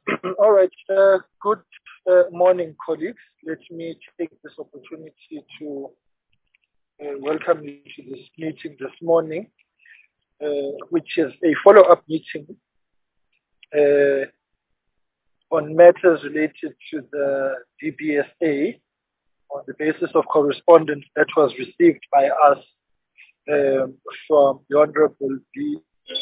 All right. Good morning, colleagues. Let me take this opportunity to welcome you to this meeting this morning, which is a follow-up meeting uh, on matters related to the DBSA on the basis of correspondence that was received by us from the Honorable B.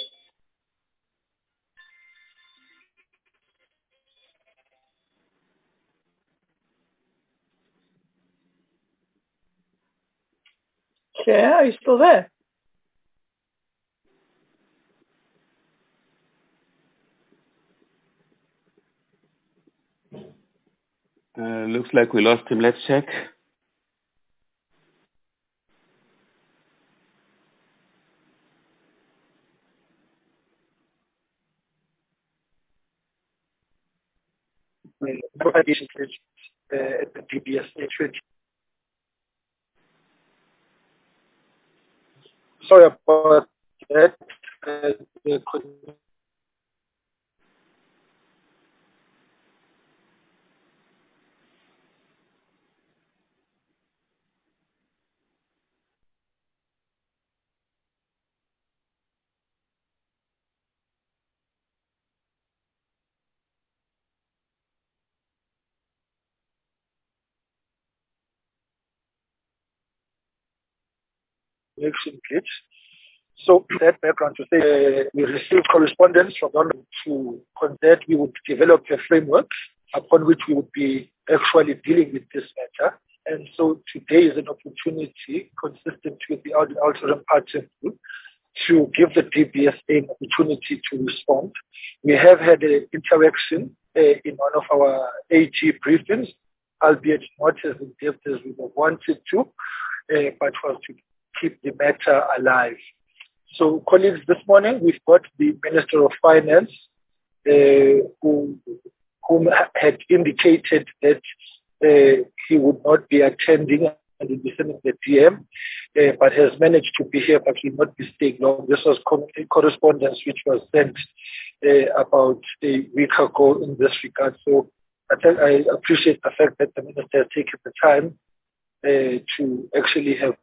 Chair, are you still there? Looks like we lost him. Let's check. At the DBSA 20. Sorry about that. The connection glitch. So that background to say we received correspondence from them to that we would develop a framework upon which we would be actually dealing with this matter. And so today is an opportunity consistent with the Alterum Party Group to give the DBSA an opportunity to respond. We have had an interaction in one of our AG briefings, albeit not as in depth as we would have wanted to, but was to keep the matter alive. So, colleagues, this morning we've got the Minister of Finance, whom had indicated that he would not be attending and will be sending the DM, but has managed to be here, but will not be staying long. This was correspondence which was sent about a week ago in this regard. So, I appreciate the fact that the Minister has taken the time to actually have.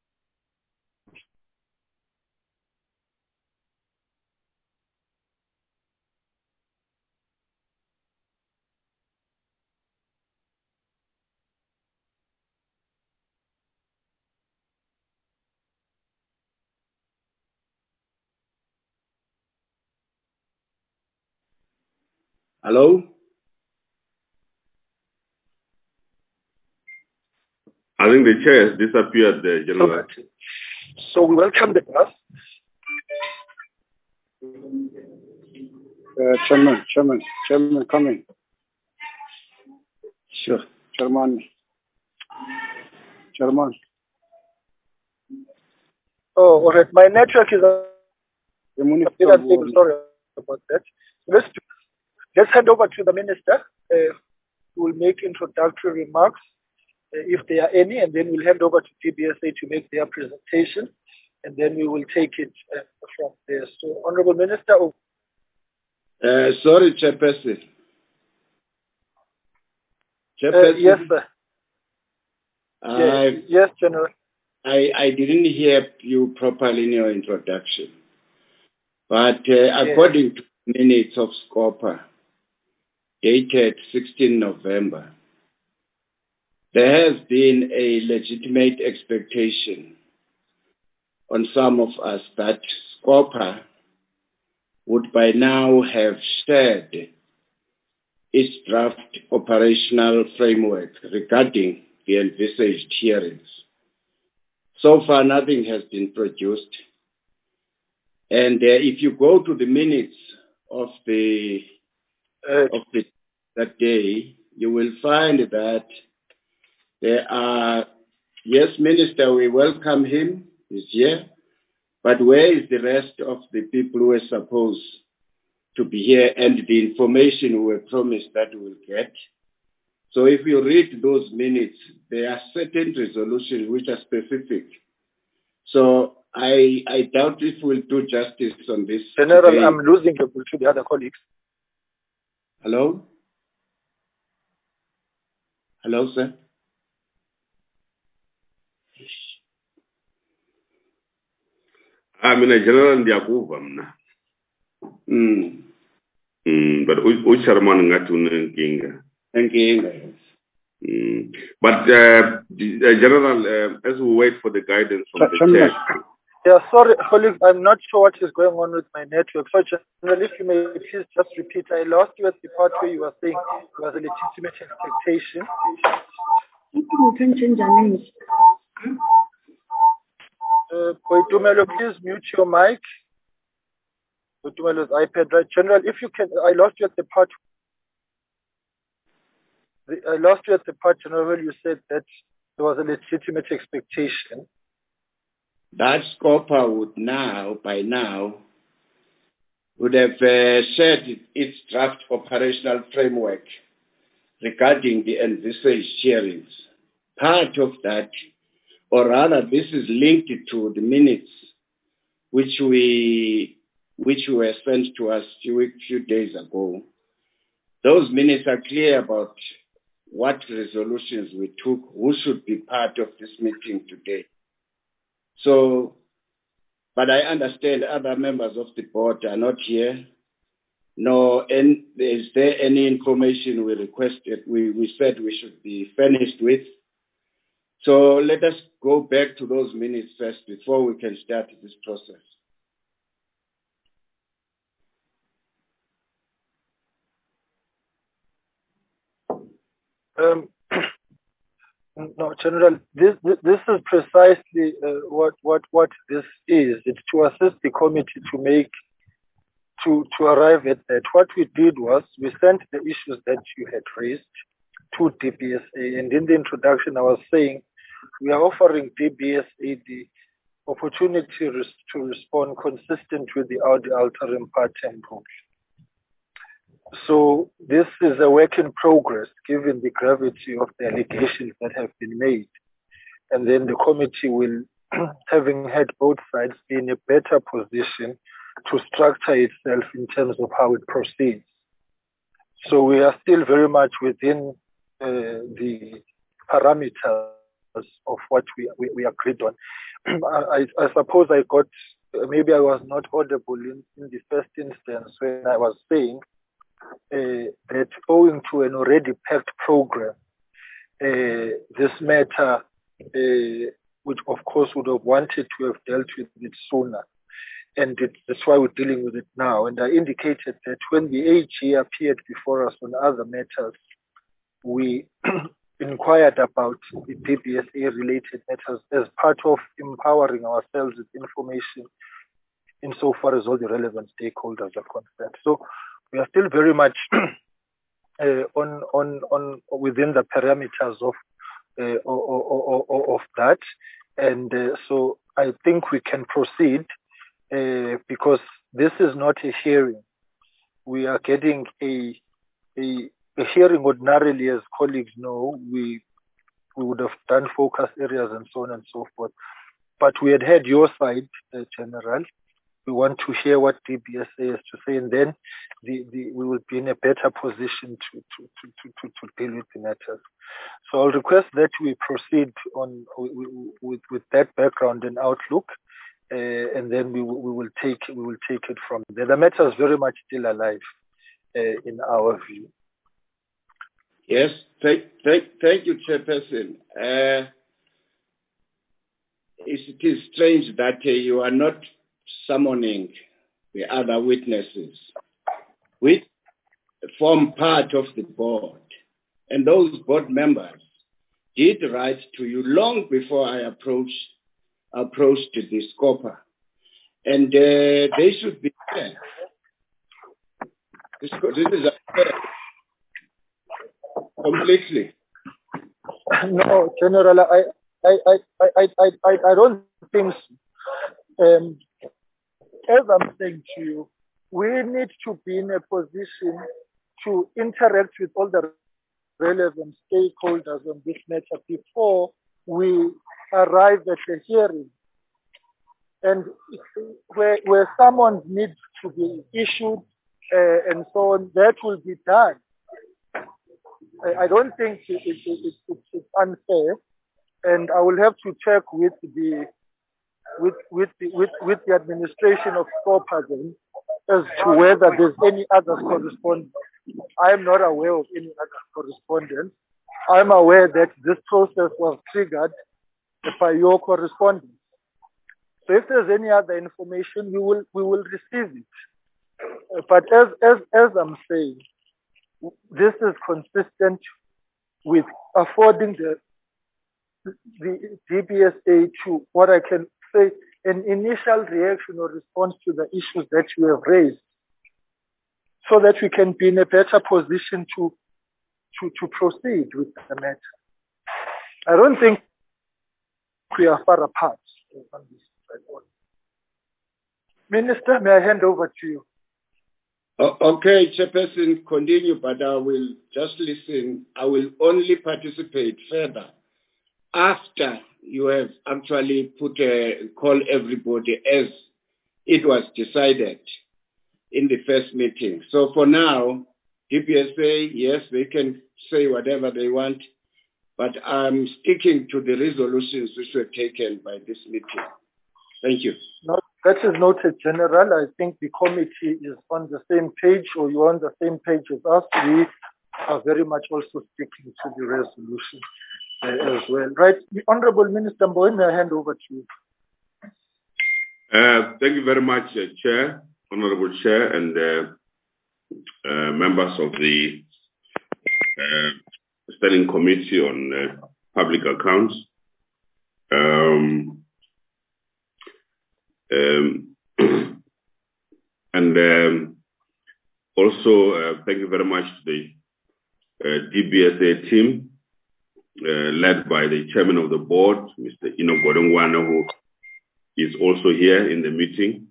Hello? I think the chair has disappeared, General. So we welcome the guest. Chairman, coming. Sure. Chairman. Oh, all right. My network is sorry about that. Let's hand over to the Minister, who will make introductory remarks, if there are any, and then we'll hand over to DBSA to make their presentation, and then we will take it from there. So, Honorable Minister. Sorry, Chairperson. Yes, sir. Yes, General. I didn't hear you properly in your introduction. But according to minutes of SCOPA, dated 16 November, there has been a legitimate expectation on some of us that SCOPA would by now have shared its draft operational framework regarding the envisaged hearings. So far, nothing has been produced. And if you go to the minutes of that day, you will find that there are, yes, Minister, we welcome him, he's here, but where is the rest of the people who were supposed to be here and the information we were promised that we will get? So if you read those minutes, there are certain resolutions which are specific. So I doubt if we'll do justice on this. General, today. I'm losing you to the other colleagues. Hello? Hello, sir? Mina general ndiyakuva mna. But uChairman ngathi unenkinga. Inkinga. But General, as we wait for the guidance from the Chairman. chair. Yeah, sorry, colleagues, I'm not sure what is going on with my network. So, General, if you may please just repeat, I lost you at the part where you were saying it was a legitimate expectation. Boitumelo, please mute your mic. Boitumelo's iPad, right? General, if you can, I lost you at the part. General, where you said that there was a legitimate expectation. That SCOPA by now, would have shared its draft operational framework regarding the envisaged hearings. Part of that, or rather this is linked to the minutes which were sent to us few days ago. Those minutes are clear about what resolutions we took, who should be part of this meeting today. So, but I understand other members of the board are not here. Is there any information we requested, we said we should be finished with? So let us go back to those minutes first before we can start this process. No, General, this is precisely what this is. It's to assist the committee to arrive at that. What we did was we sent the issues that you had raised to DBSA, and in the introduction I was saying we are offering DBSA the opportunity to respond consistent with the alteram partem rule. So this is a work in progress, given the gravity of the allegations that have been made. And then the committee will, having had both sides, be in a better position to structure itself in terms of how it proceeds. So we are still very much within the parameters of what we agreed on. I suppose maybe I was not audible in the first instance when I was saying that owing to an already packed program, this matter, which of course would have wanted to have dealt with it sooner, and that's why we're dealing with it now. And I indicated that when the AG appeared before us on other matters, we inquired about the DBSA-related matters as part of empowering ourselves with information insofar as all the relevant stakeholders are concerned. So we are still very much on within the parameters of that, and so I think we can proceed because this is not a hearing. We are getting a hearing ordinarily, as colleagues know. We would have done focus areas and so on and so forth, but we had your side, General. We want to hear what DBSA has to say, and then we will be in a better position to deal with the matters. So I'll request that we proceed on with that background and outlook, and then we will take it from there. The matter is very much still alive in our view. Yes, thank you, Chairperson. It is strange that you are not summoning the other witnesses, which form part of the board. And those board members did write to you long before I approached the SCOPA. And they should be there. This is unfair. Completely. No, General, I don't think so. As I'm saying to you, we need to be in a position to interact with all the relevant stakeholders on this matter before we arrive at the hearing. And where someone needs to be issued and so on, that will be done. I don't think it's unfair, and I will have to check with the administration of Scopa as to whether there's any other correspondence. I am not aware of any other correspondence. I'm aware that this process was triggered by your correspondence. So if there's any other information, we will receive it. But as I'm saying, this is consistent with affording the DBSA to what I can say an initial reaction or response to the issues that you have raised, so that we can be in a better position to proceed with the matter. I don't think we are far apart on this. Minister, may I hand over to you? Okay, Chairperson, continue, but I will just listen. I will only participate further after you have actually call everybody as it was decided in the first meeting. So for now, DBSA, yes, they can say whatever they want, but I'm sticking to the resolutions which were taken by this meeting. Thank you. No, that is noted, General. I think the committee is on the same page, or you're on the same page as us. We are very much also sticking to the resolution as well. Right. The Honorable Minister Mboweni, may I hand over to you? Thank you very much, Chair, Honorable Chair, and members of the Standing Committee on Public Accounts. Also, thank you very much to the DBSA team, led by the Chairman of the Board, Mr. Enoch Godongwana, who is also here in the meeting.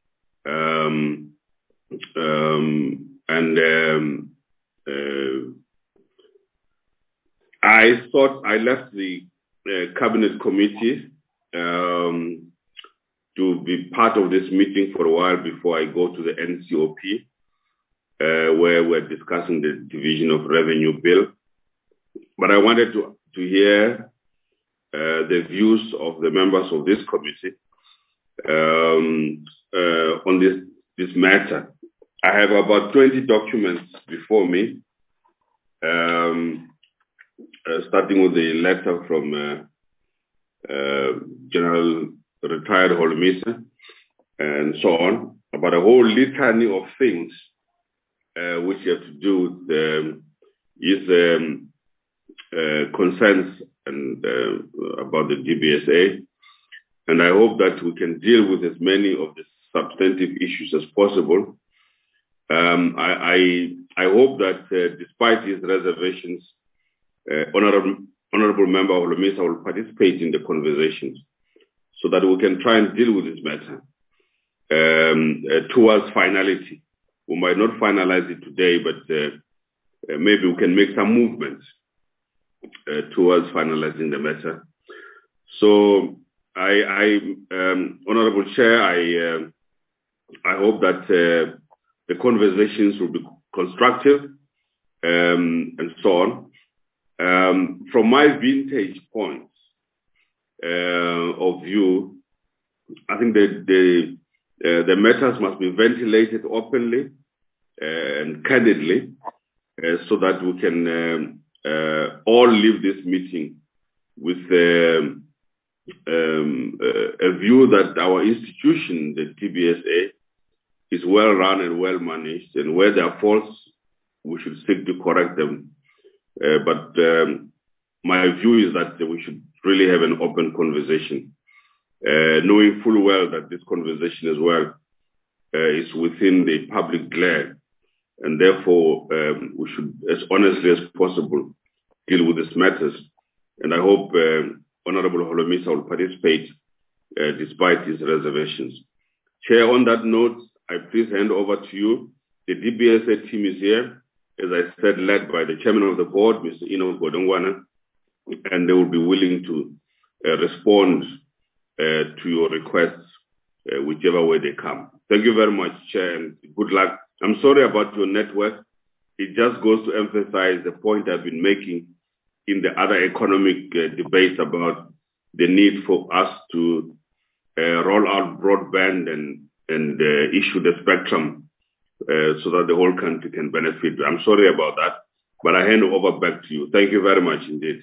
I thought I left the Cabinet Committee to be part of this meeting for a while before I go to the NCOP, where we're discussing the Division of Revenue Bill. But I wanted to hear the views of the members of this committee on this matter. I have about 20 documents before me, starting with the letter from General Retired Holomisa and so on, about a whole litany of things which have to do with his concerns and about the DBSA. And I hope that we can deal with as many of the substantive issues as possible. I hope that despite his reservations, Honorable Member Holomisa will participate in the conversations so that we can try and deal with this matter towards finality. We might not finalize it today, but maybe we can make some movements towards finalizing the matter. So Honorable Chair, I hope that the conversations will be constructive and so on. From my vantage point of view, I think that the matters must be ventilated openly and candidly so that we can all leave this meeting with a view that our institution, the TBSA, is well run and well managed, and where there are faults, we should seek to correct them. But my view is that we should really have an open conversation, knowing full well that this conversation as well is within the public glare, and therefore we should, as honestly as possible, deal with these matters. And I hope Honorable Holomisa will participate despite his reservations. Chair, on that note, I please hand over to you. The DBSA team is here, as I said, led by the Chairman of the Board, Mr. Enoch Godongwana, and they will be willing to respond to your requests, whichever way they come. Thank you very much, Chair, and good luck I'm sorry about your network. It just goes to emphasize the point I've been making in the other economic debates about the need for us to roll out broadband and issue the spectrum so that the whole country can benefit. I'm sorry about that, but I hand over back to you. Thank you very much indeed.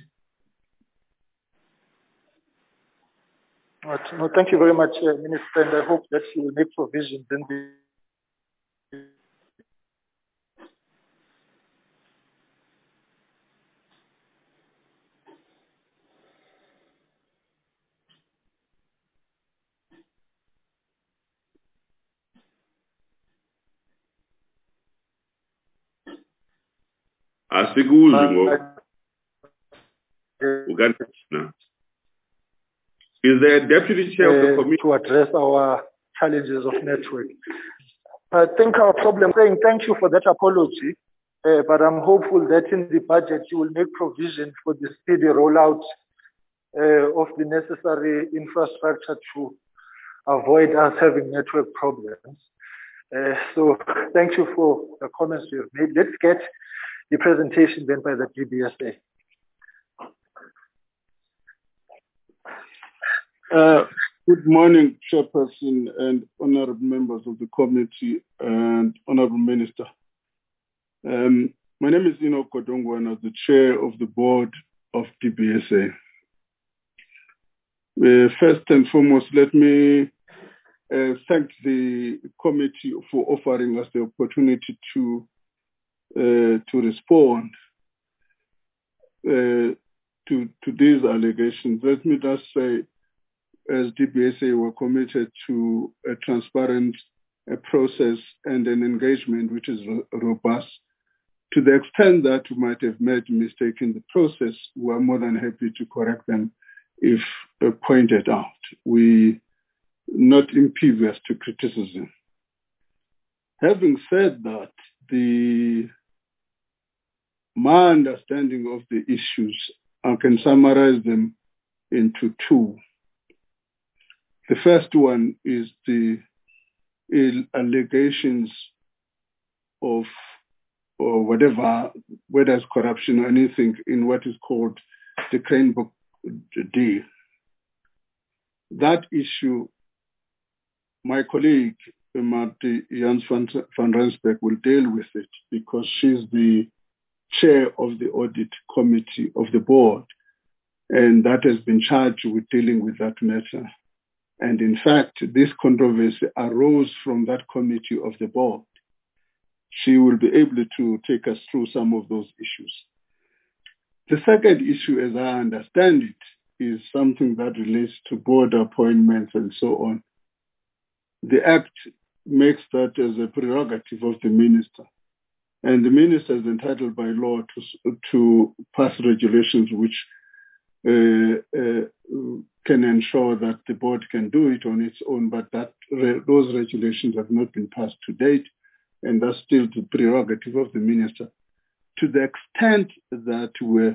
Right. No, thank you very much, Minister, and I hope that you will make provisions in the Is the deputy chair of the committee to address our challenges of network? I think our problem, saying thank you for that apology, but I'm hopeful that in the budget you will make provision for the speedy rollout of the necessary infrastructure to avoid us having network problems. So thank you for the comments you have made. Let's get the presentation then by the DBSA. Good morning, Chairperson and honorable members of the committee and honorable Minister. My name is Enoch Kodongwa and I'm the chair of the board of DBSA. First and foremost, let me thank the committee for offering us the opportunity to respond to these allegations. Let me just say, as DBSA, we're committed to a transparent process and an engagement which is robust. To the extent that we might have made mistakes in the process, we are more than happy to correct them if pointed out. We not impervious to criticism. Having said that, my understanding of the issues, I can summarize them into two. The first one is the allegations of or whatever, whether it's corruption or anything in what is called the Cranebrook deal. That issue, my colleague, Marty Jans van Rensburg, will deal with it because she's the chair of the audit committee of the board, and that has been charged with dealing with that matter. And in fact, this controversy arose from that committee of the board. She will be able to take us through some of those issues. The second issue, as I understand it, is something that relates to board appointments and so on. The Act makes that as a prerogative of the minister. And the minister is entitled by law to pass regulations which can ensure that the board can do it on its own, but that those regulations have not been passed to date, and that's still the prerogative of the minister. To the extent that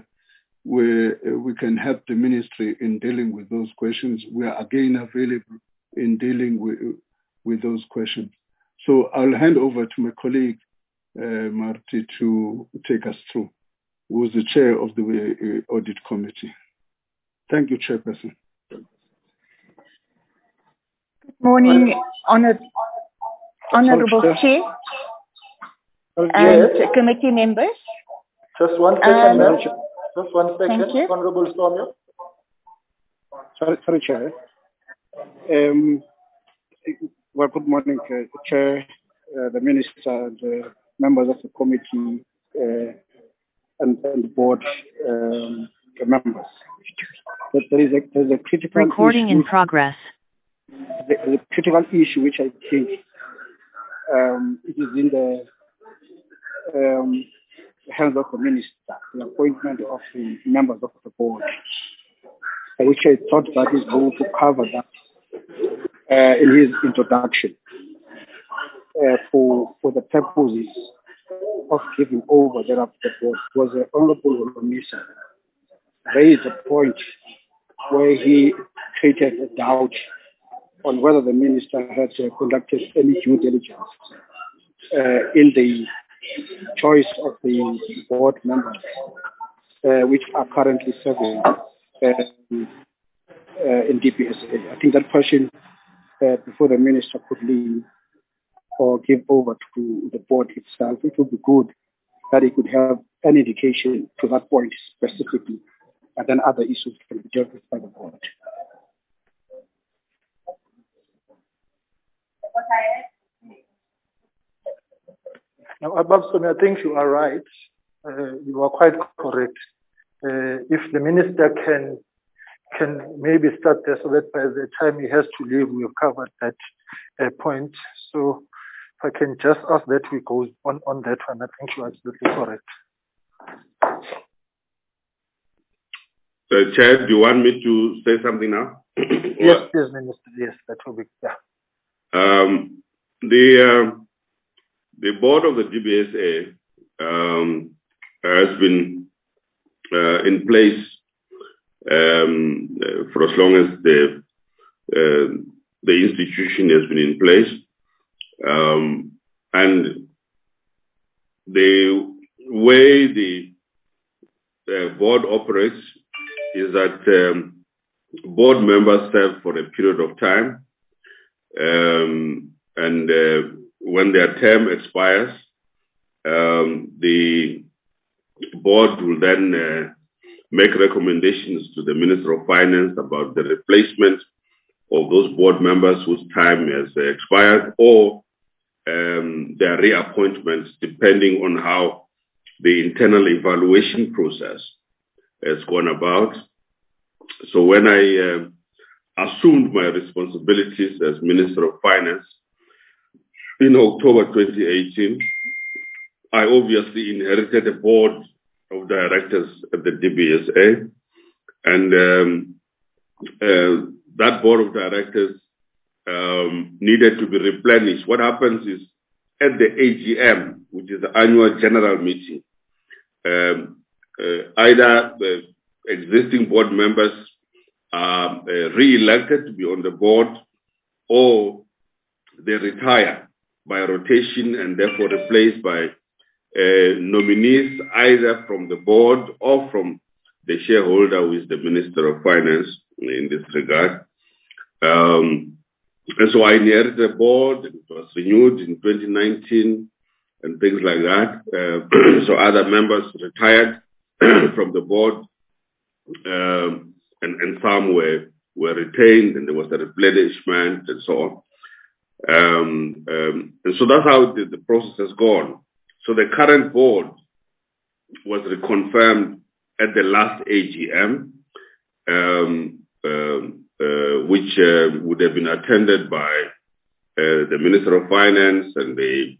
we can help the ministry in dealing with those questions, we are again available in dealing with those questions. So I'll hand over to my colleague, Marty, to take us through, who is the chair of the audit committee. Thank you, Chairperson. Good morning, Honorable Chair and committee members. Just 1 second, ma'am. Just 1 second, Thank you. Honorable Soumya. Sorry, Chair. Well, good morning, Chair, the Minister, and members of the committee and the board members. But there's a critical recording issue, in progress. the critical issue which I think it is in the hands of the minister, the appointment of the members of the board, which I thought that is going to cover that in his introduction for the purposes of giving over the board. Was the Honorable Minister raised a point where he created a doubt on whether the minister had conducted any due diligence in the choice of the board members, which are currently serving in DPSA. I think that question, before the minister could leave or give over to the board itself, it would be good that he could have an indication to that point specifically, and then other issues can be dealt with by the board. Now, Ababsomi, I think you are right. You are quite correct. If the minister can maybe start there so that by the time he has to leave, we have covered that point. So if I can just ask that we go on that one, I think you are absolutely correct. Chair, do you want me to say something now? Yes, Minister. Yes, that will be, yeah. The board of the DBSA has been in place for as long as the institution has been in place. And the way the board operates is that board members serve for a period of time, and when their term expires, the board will then make recommendations to the Minister of Finance about the replacement of those board members whose time has expired, or their reappointments, depending on how the internal evaluation process has gone about. So when I assumed my responsibilities as Minister of Finance in October 2018, I obviously inherited a board of directors at the DBSA, and that board of directors needed to be replenished. What happens is, at the AGM, which is the annual general meeting, either the existing board members are re-elected to be on the board, or they retire by rotation and therefore replaced by nominees either from the board or from the shareholder, who is the Minister of Finance in this regard. And so I inherited a board. It was renewed in 2019 and things like that. So other members retired from the board, and some were retained, and there was a replenishment and so on. And so that's how the process has gone. So the current board was reconfirmed at the last AGM, which would have been attended by the Minister of Finance and the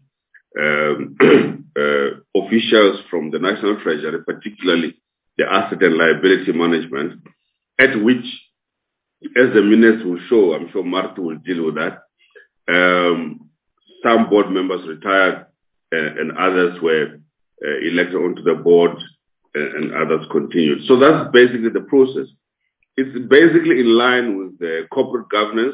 officials from the National Treasury, particularly the Asset and Liability Management, at which, as the minutes will show, I'm sure Martha will deal with that, some board members retired and others were elected onto the board, and others continued. So that's basically the process. It's basically in line with the corporate governance,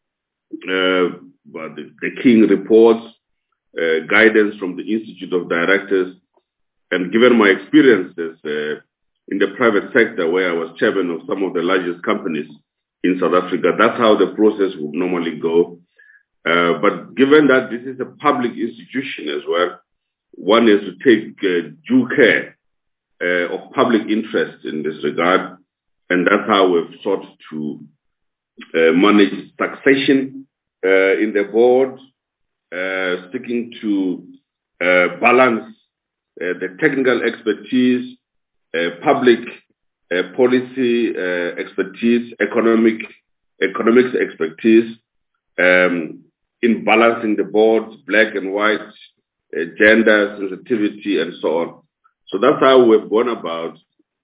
the King reports, guidance from the Institute of Directors, and given my experiences in the private sector, where I was chairman of some of the largest companies in South Africa, that's how the process would normally go. But given that this is a public institution as well, one has to take due care of public interest in this regard, and that's how we've sought to manage succession in the board, sticking to balance the technical expertise, public policy expertise, economics expertise, in balancing the board, black and white, gender sensitivity, and so on. So that's how we've gone about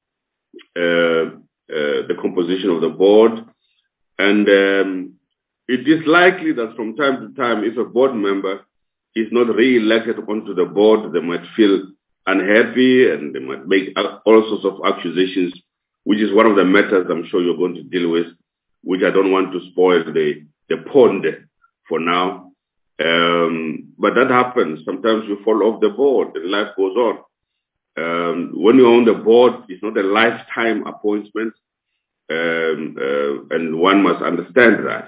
the composition of the board. And it is likely that from time to time, if a board member is not re-elected onto the board, they might feel unhappy and they might make all sorts of accusations, which is one of the matters I'm sure you're going to deal with, which I don't want to spoil the pond for now. But that happens. Sometimes you fall off the board and life goes on. When you're on the board, it's not a lifetime appointment, and one must understand that.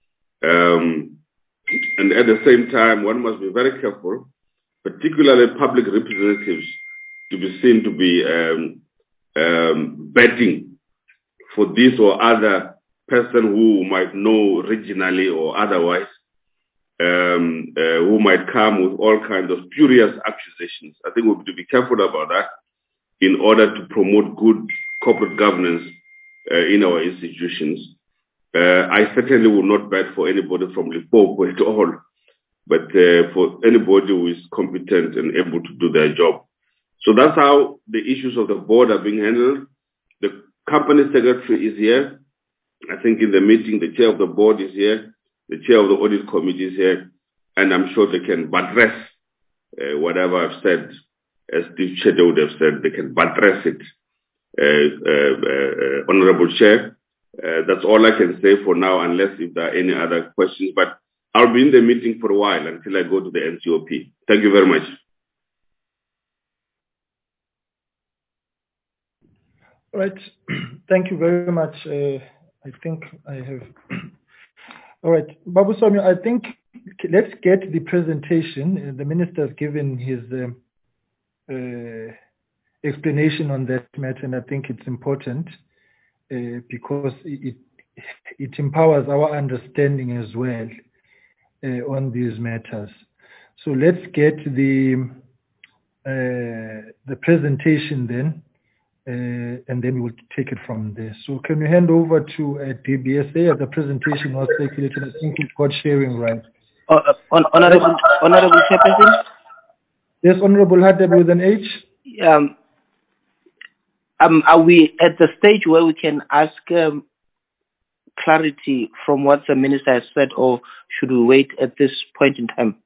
And at the same time, one must be very careful, particularly public representatives, to be seen to be betting for this or other person who might know regionally or otherwise, who might come with all kinds of spurious accusations. I think we have to be careful about that in order to promote good corporate governance in our institutions. I certainly will not bet for anybody from Limpopo at all, but for anybody who is competent and able to do their job. So that's how the issues of the board are being handled. The company secretary is here. I think in the meeting, the chair of the board is here. The chair of the audit committee is here. And I'm sure they can buttress whatever I've said, as Steve Cheddar would have said, they can buttress it. Honorable Chair, that's all I can say for now, unless if there are any other questions. But I'll be in the meeting for a while until I go to the NCOP. Thank you very much. All right. Thank you very much. I think I have. All right. Babu Swami, I think let's get the presentation. The minister has given his explanation on that matter, and I think it's important because it empowers our understanding as well on these matters. So let's get the presentation then. And then we will take it from there. So can you hand over to DBSA? The presentation was circulated. I think we've got sharing right. Honorable Chairperson? Yes, Honorable Hadebe with an H. Are we at the stage where we can ask clarity from what the minister has said, or should we wait at this point in time?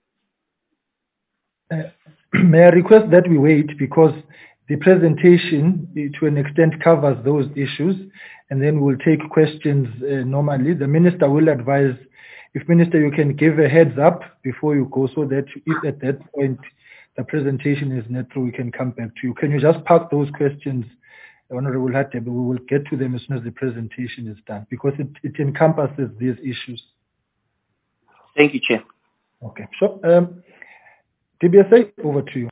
May I request that we wait, because the presentation, to an extent, covers those issues, and then we'll take questions normally. The minister will advise. If Minister, you can give a heads up before you go, so that if at that point the presentation is not through, we can come back to you. Can you just park those questions, Honorable Hadebe? We will get to them as soon as the presentation is done, because it encompasses these issues. Thank you, Chair. Okay. So, DBSA, over to you.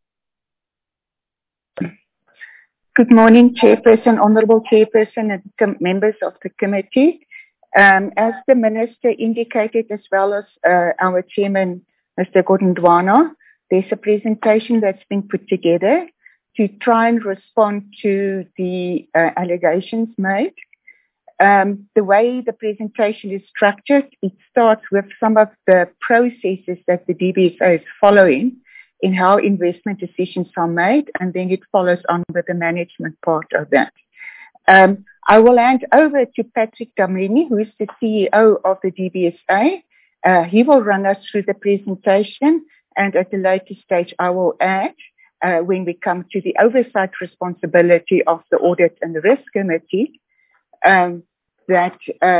Good morning, Chairperson, Honourable Chairperson, and members of the committee. As the Minister indicated, as well as our Chairman, Mr. Godongwana, there's a presentation that's been put together to try and respond to the allegations made. The way the presentation is structured, it starts with some of the processes that the DBSA is following in how investment decisions are made, and then it follows on with the management part of that. I will hand over to Patrick Dlamini, who is the CEO of the DBSA. He will run us through the presentation, and at a later stage I will add, when we come to the oversight responsibility of the Audit and the Risk Committee, that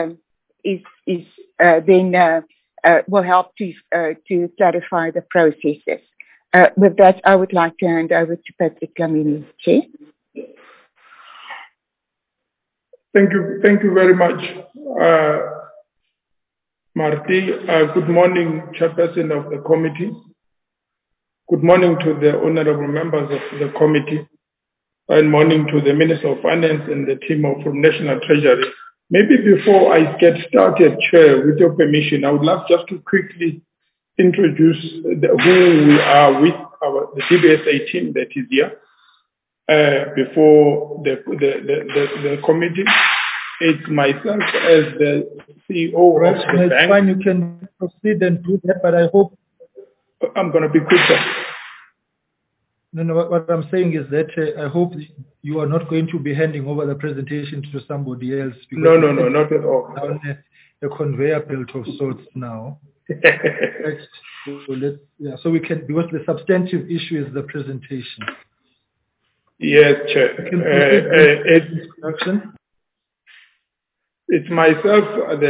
then will help to clarify the processes. With that, I would like to hand over to Patrick Dlamini, Chair. Thank you very much, Marty. Good morning, Chairperson of the committee. Good morning to the honourable members of the committee, and morning to the Minister of Finance and the team from National Treasury. Maybe before I get started, Chair, with your permission, I would love just to quickly introduce who we are with the DBSA team that is here before the committee. It's myself as the CEO of the bank. Fine, you can proceed and do that, but I hope... I'm going to be quicker. No, what I'm saying is that I hope you are not going to be handing over the presentation to somebody else. No, not at all. Down a conveyor belt of sorts now. So we can, because the substantive issue is the presentation. Yes, Chair. It's myself,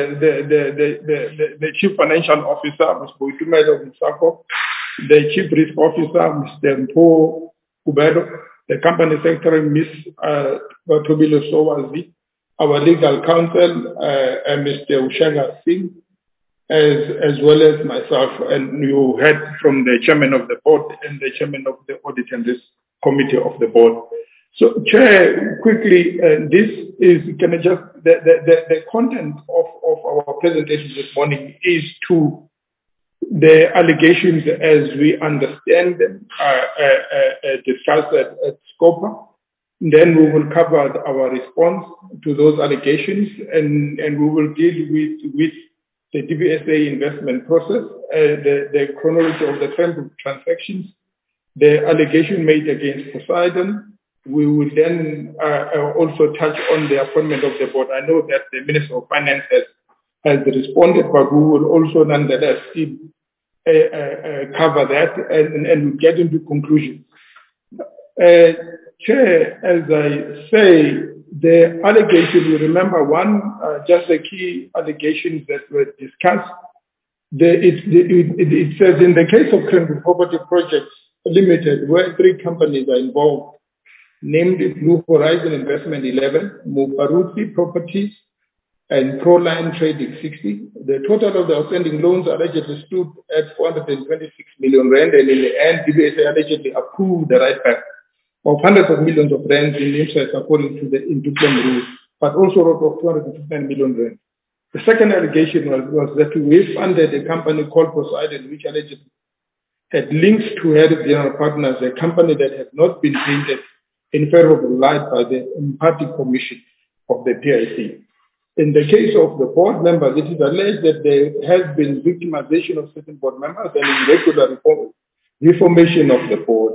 the Chief Financial Officer, Mr. Boitumelo Musako, the Chief Risk Officer, Mr. Mpo Kubedo, the Company Secretary, Ms. Batobilo Sowazi, our Legal Counsel, Mr. Ushaga Singh, as well as myself, and you heard from the Chairman of the Board and the Chairman of the Audit and Risk Committee of the Board. So, Chair, quickly, this is the content of our presentation this morning is to the allegations as we understand them, discussed at SCOPA. Then we will cover our response to those allegations, and we will deal with the DBSA investment process, the chronology of the transactions, the allegation made against Poseidon. We will then also touch on the appointment of the board. I know that the Minister of Finance has responded, but we will also nonetheless still cover that and get into conclusions. Chair, as I say, the allegation, you remember one, just the key allegations that were discussed. It says in the case of Cranberry Property Projects Limited, where 3 companies are involved, named Blue Horizon Investment 11, Muparuti Properties, and Proline Trading 60. The total of the outstanding loans allegedly stood at 426 million rand, and in the end, DBSA allegedly approved the right back of hundreds of millions of rands in interest according to the Induplam rules, but also wrote off 259 million rand. The second allegation was that we funded a company called Poseidon, which allegedly had links to Harris General Partners, a company that had not been painted in favorable light by the Party Commission of the PIC. In the case of the board members, it is alleged that there has been victimization of certain board members and irregular reformation of the board.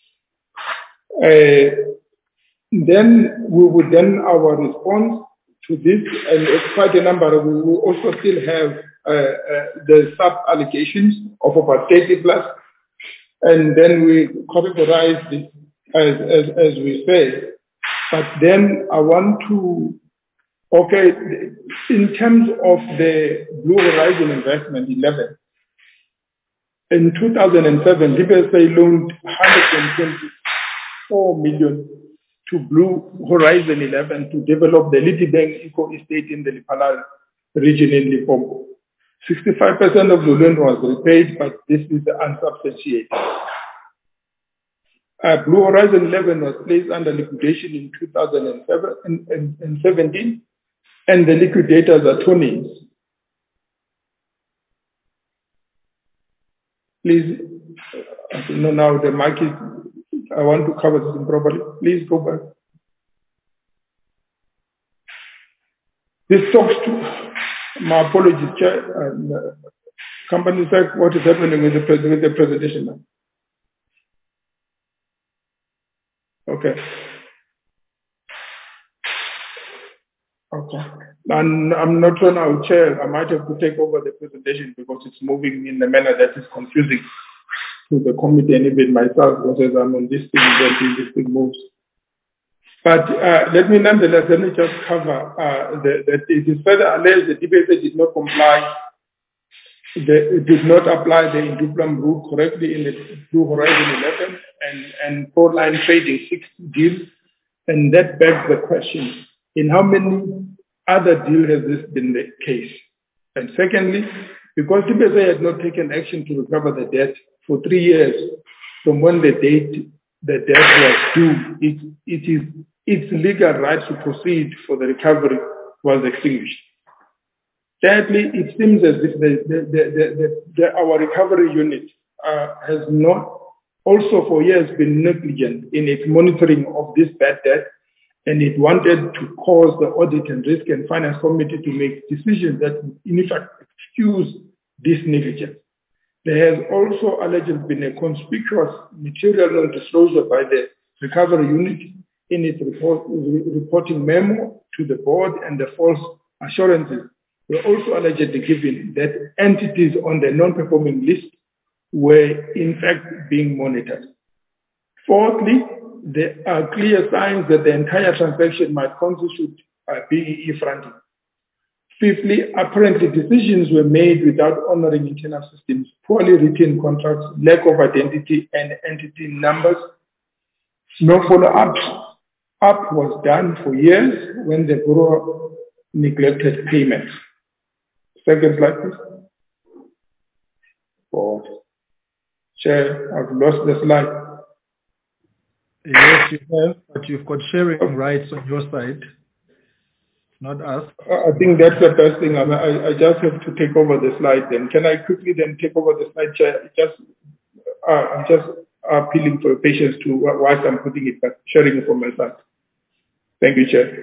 Then we would our response to this, and it's quite a number. We will also still have the sub-allegations of about 30 plus, and then we categorize this as we say. But then I want to, in terms of the Blue Horizon Investment 11, in 2007, DBSA loaned 124 million to Blue Horizon 11 to develop the Lidibeng Eco Estate in the Lipalal region in Limpopo. 65% of the loan was repaid, but this is unsubstantiated. Blue Horizon 11 was placed under liquidation in 2017, and the liquidators are Tonins. Please, I don't know now the mic is, I want to cover this properly. Please go back. This talks to, my apologies, Chair, Company Sec, what is happening with the presentation now? Okay. And I'm not sure now, Chair, I might have to take over the presentation because it's moving in a manner that is confusing to the committee and even myself, because I'm on this thing, this thing moves. But let me just cover that it is further alleged the DBSA did not comply, did not apply the Induplam rule correctly in the Blue Horizon 11 and Proline Trading 60 deals, and that begs the question, in how many other deals has this been the case? And secondly, because DBSA had not taken action to recover the debt for 3 years from when the date the debt was due, it is its legal right to proceed for the recovery was extinguished. Thirdly, it seems as if our recovery unit has not also for years been negligent in its monitoring of this bad debt, and it wanted to cause the Audit and Risk and Finance Committee to make decisions that in effect excuse this negligence. There has also allegedly been a conspicuous material non-disclosure by the recovery unit in its reporting memo to the board, and the false assurances were also allegedly given that entities on the non-performing list were in fact being monitored. Fourthly, there are clear signs that the entire transaction might constitute BEE fronting. Fifthly, apparently decisions were made without honoring internal systems, poorly written contracts, lack of identity and entity numbers. No follow-up was done for years when the Bureau neglected payments. Second slide, please. Oh, Chair, I've lost the slide. Yes, you have, but you've got sharing rights on your side, not us. I think that's the best thing. I just have to take over the slide then. Can I quickly then take over the slide, Chair? I'm just appealing for patience to whilst I'm putting it back, sharing it from my side. Thank you, Chair.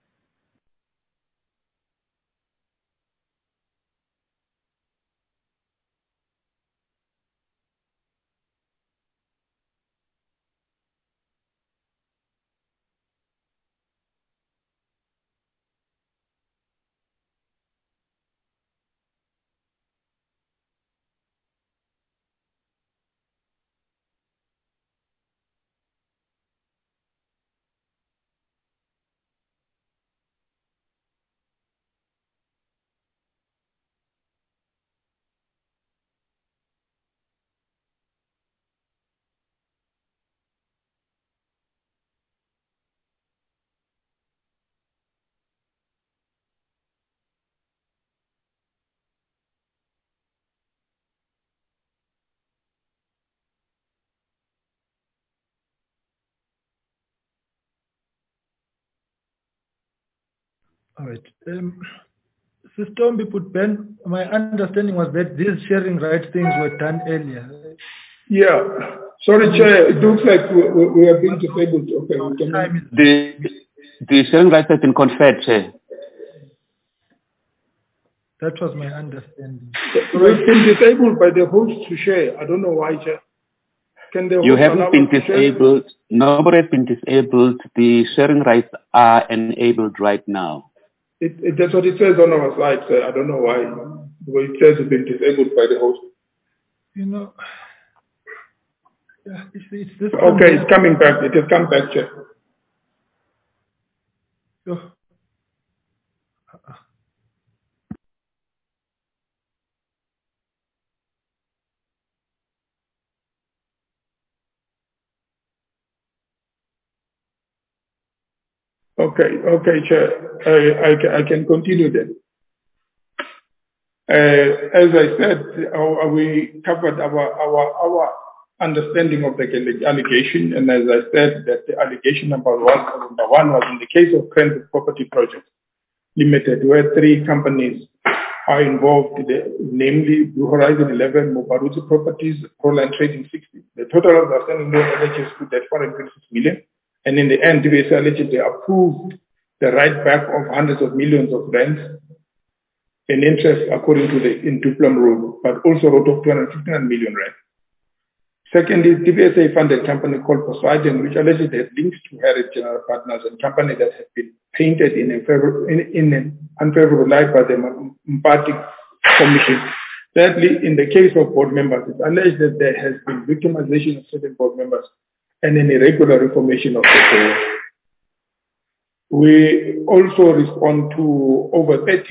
All right. Sister Ombi Putben, my understanding was that these sharing rights things were done earlier. Yeah. Sorry, Chair. It looks like we are being disabled. Okay. The sharing rights have been conferred, Chair. That was my understanding. We've been disabled by the host to share. I don't know why, Chair. You haven't been disabled. Nobody has been disabled. The sharing rights are enabled right now. That's what it says on our slide, sir. I don't know why. But it says it's been disabled by the host. You know, yeah, it's this. Okay, it's coming back. It has come back, Chair. Oh. Okay, Chair. I can continue then. As I said, we covered our understanding of the allegation, and as I said, that the allegation number one was in the case of Cranbrook Property Projects Limited, where three companies are involved, namely Blue Horizon 11, Mobaruzi Properties, Proline Trading 60. The total of the outstanding loan alleges to that 426 million, and in the end, DBS allegedly approved the write back of hundreds of millions of rands in interest according to the Induplum rule, but also wrote off 259 million rand. Secondly, DBSA funded a company called Poseidon, which allegedly had links to Harris General Partners, and company that had been painted in an unfavorable light by the Mpati Commission. Thirdly, in the case of board members, it's alleged that there has been victimization of certain board members and an irregular reformation of the board. We also respond to over 30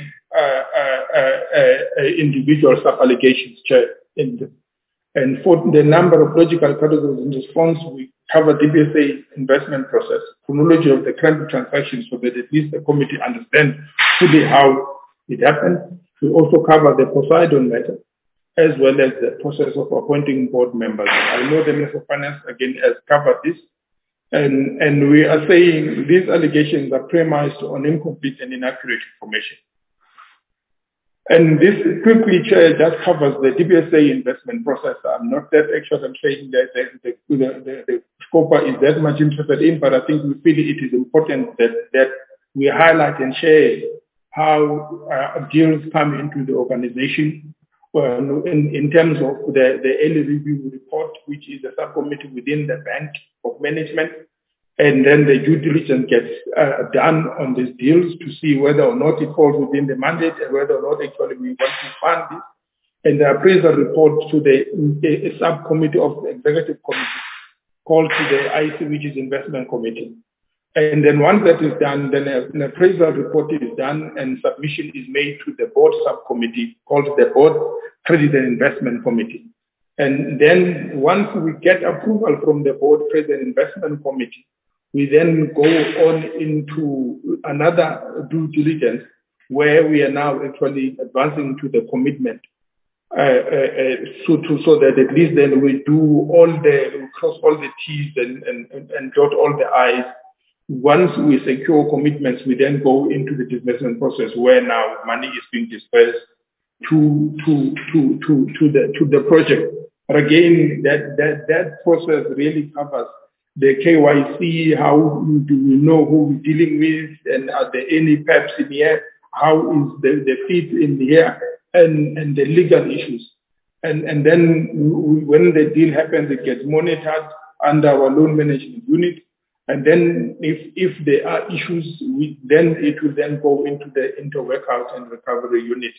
individual sub-allegations, Chair. And for the number of logical categories in response, we cover DBSA investment process, chronology of the Cranbrook transactions so that at least the committee understands fully how it happened. We also cover the Poseidon matter, as well as the process of appointing board members. I know the Minister of Finance, again, has covered this. And we are saying these allegations are premised on incomplete and inaccurate information. And this quickly, Chair, just covers the DBSA investment process. I'm not that expert. I'm saying that the scoper is that much interested in, but I think we feel it is important that we highlight and share how deals come into the organization in terms of the early review report, which is a subcommittee within the bank of management. And then the due diligence gets done on these deals to see whether or not it falls within the mandate and whether or not actually we want to fund this. And the appraisal report to a subcommittee of the executive committee called to the IC, which is investment committee. And then once that is done, then an appraisal report is done and submission is made to the board subcommittee called the Board Credit and Investment Committee. And then once we get approval from the Board Credit and Investment Committee, we then go on into another due diligence where we are now actually advancing to the commitment. So that at least then we cross all the T's and dot all the I's. Once we secure commitments, we then go into the disbursement process where now money is being dispersed to the project. But again, that process really covers the KYC, how do we know who we're dealing with, and are there any PEPs in here, how is the fees in here, and the legal issues. And then when the deal happens, it gets monitored under our loan management unit. And then if there are issues, then it will then go into the workout and recovery unit.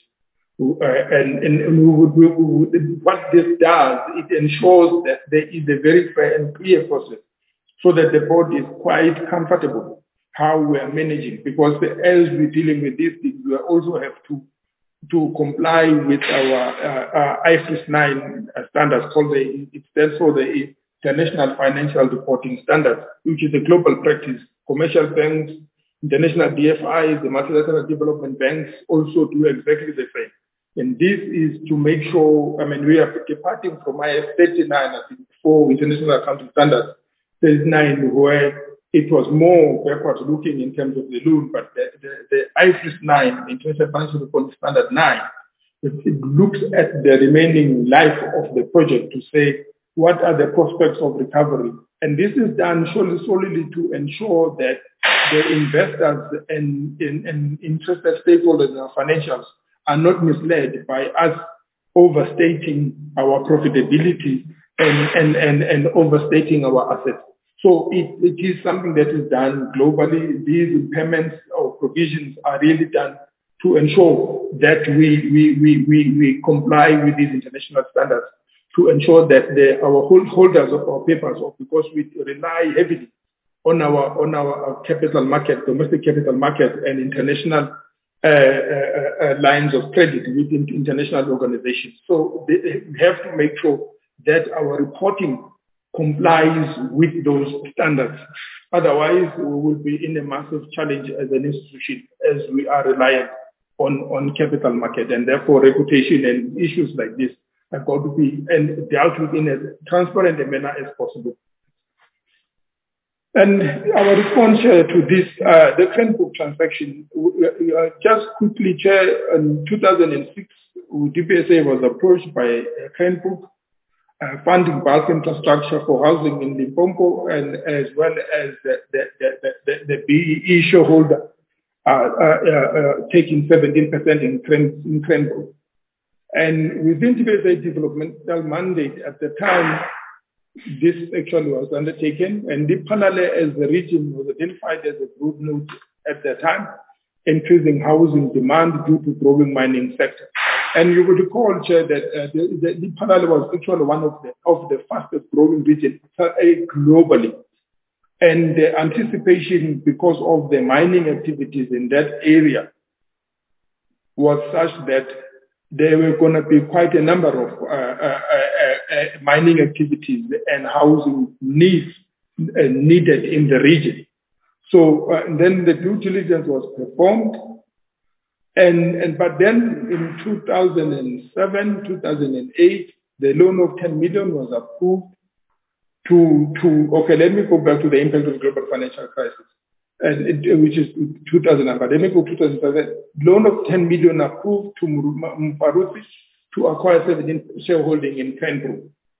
What this does, it ensures that there is a very fair and clear process so that the board is quite comfortable how we are managing. Because as we're dealing with these things, we also have to comply with our IFRS 9 standards it stands for the International Financial Reporting Standards, which is a global practice. Commercial banks, international DFIs, the multilateral development banks also do exactly the same. And this is to make sure, we are departing from IAS 39, I think, for International Accounting Standards, 39, where it was more backwards looking in terms of the loan, but the IFRS 9, International Financial Reporting Standard 9, it looks at the remaining life of the project to say, what are the prospects of recovery? And this is done solely to ensure that the investors and interested stakeholders in our financials are not misled by us overstating our profitability and overstating our assets. So it is something that is done globally. These impairments or provisions are really done to ensure that we comply with these international standards, to ensure that our holders of our papers, because we rely heavily on our capital market, domestic capital market, and international lines of credit within international organizations. So we have to make sure that our reporting complies with those standards. Otherwise, we will be in a massive challenge as an institution, as we are reliant on capital market, and therefore reputation and issues like this have got to be dealt with in as transparent a manner as possible. And our response to this, the Cranbrook transaction, just quickly, Chair, in 2006, DPSA was approached by Cranbrook, funding bulk infrastructure for housing in Limpopo, and as well as the BEE shareholder taking 17% in Cranbrook. And within DPSA developmental mandate at the time, this actually was undertaken, and Lephalale as the region was identified as a good node at the time, increasing housing demand due to growing mining sector. And you would recall, Chair, that Lephalale was actually one of the fastest growing regions globally. And the anticipation, because of the mining activities in that area, was such that there were going to be quite a number of mining activities and housing needs needed in the region. So then the due diligence was performed, but then in 2007, 2008, the loan of 10 million was approved okay, let me go back to the impact of global financial crisis, which is 2000, but let me go to 2007. Loan of 10 million approved to Mfaruzi to acquire 17% shareholding in Cranbrook.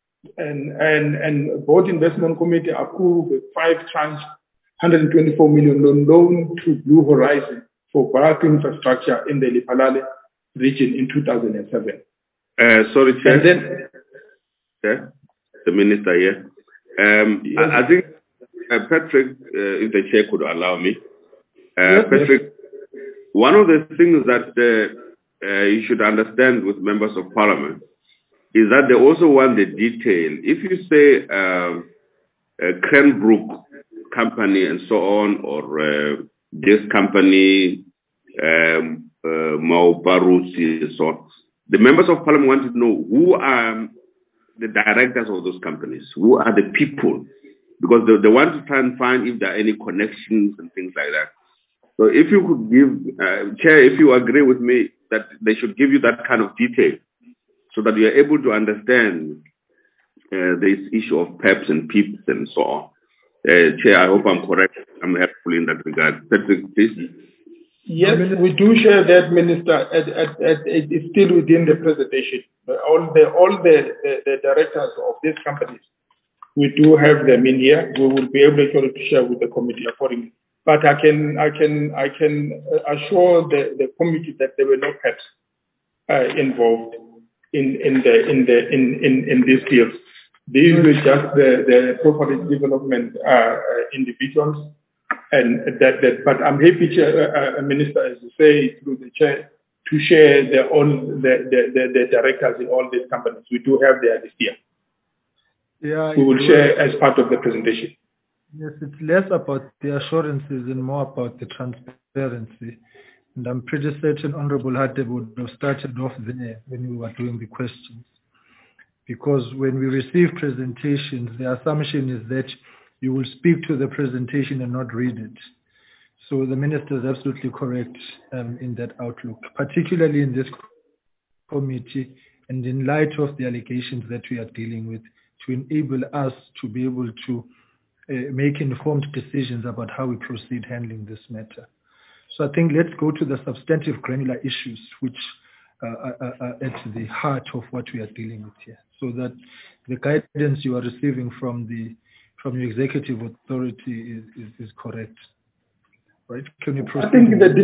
And Board Investment Committee approved a 5-tranche 124 million loan to Blue Horizon for bulk infrastructure in the Lephalale region in 2007. Sorry, Chair. Chair, the Minister here. Yes. I think Patrick, if the Chair could allow me. Yes, Patrick, yes. One of the things that you should understand with members of Parliament is that they also want the detail. If you say Cranbrook company and so on, or this company, Maubarusi and so on. The members of parliament want to know who are the directors of those companies, who are the people, because they want to try and find if there are any connections and things like that. So if you could give, Chair, if you agree with me that they should give you that kind of detail so that you are able to understand this issue of PEPs and PEEPs and so on. Chair, I hope I'm correct. I'm helpful in that regard. Patrick, please. Yes, we do share that, Minister. It's still within the presentation. All the directors of these companies, we do have them in here. We will be able to share with the committee accordingly. But I can assure the committee that there were no PEPs involved in these deals. These were just the property development individuals. But I'm happy, Minister, as you say, through the chair, to share the directors in all these companies. We do have their list here. Yeah, we will share as part of the presentation. Yes, it's less about the assurances and more about the transparency. And I'm pretty certain Honorable Hateb would have started off there when we were doing the questions. Because when we receive presentations, the assumption is that you will speak to the presentation and not read it. So the Minister is absolutely correct in that outlook, particularly in this committee and in light of the allegations that we are dealing with, to enable us to be able to make informed decisions about how we proceed handling this matter. So I think let's go to the substantive granular issues which are at the heart of what we are dealing with here, so that the guidance you are receiving from your executive authority is correct. Right? Can you proceed? I think the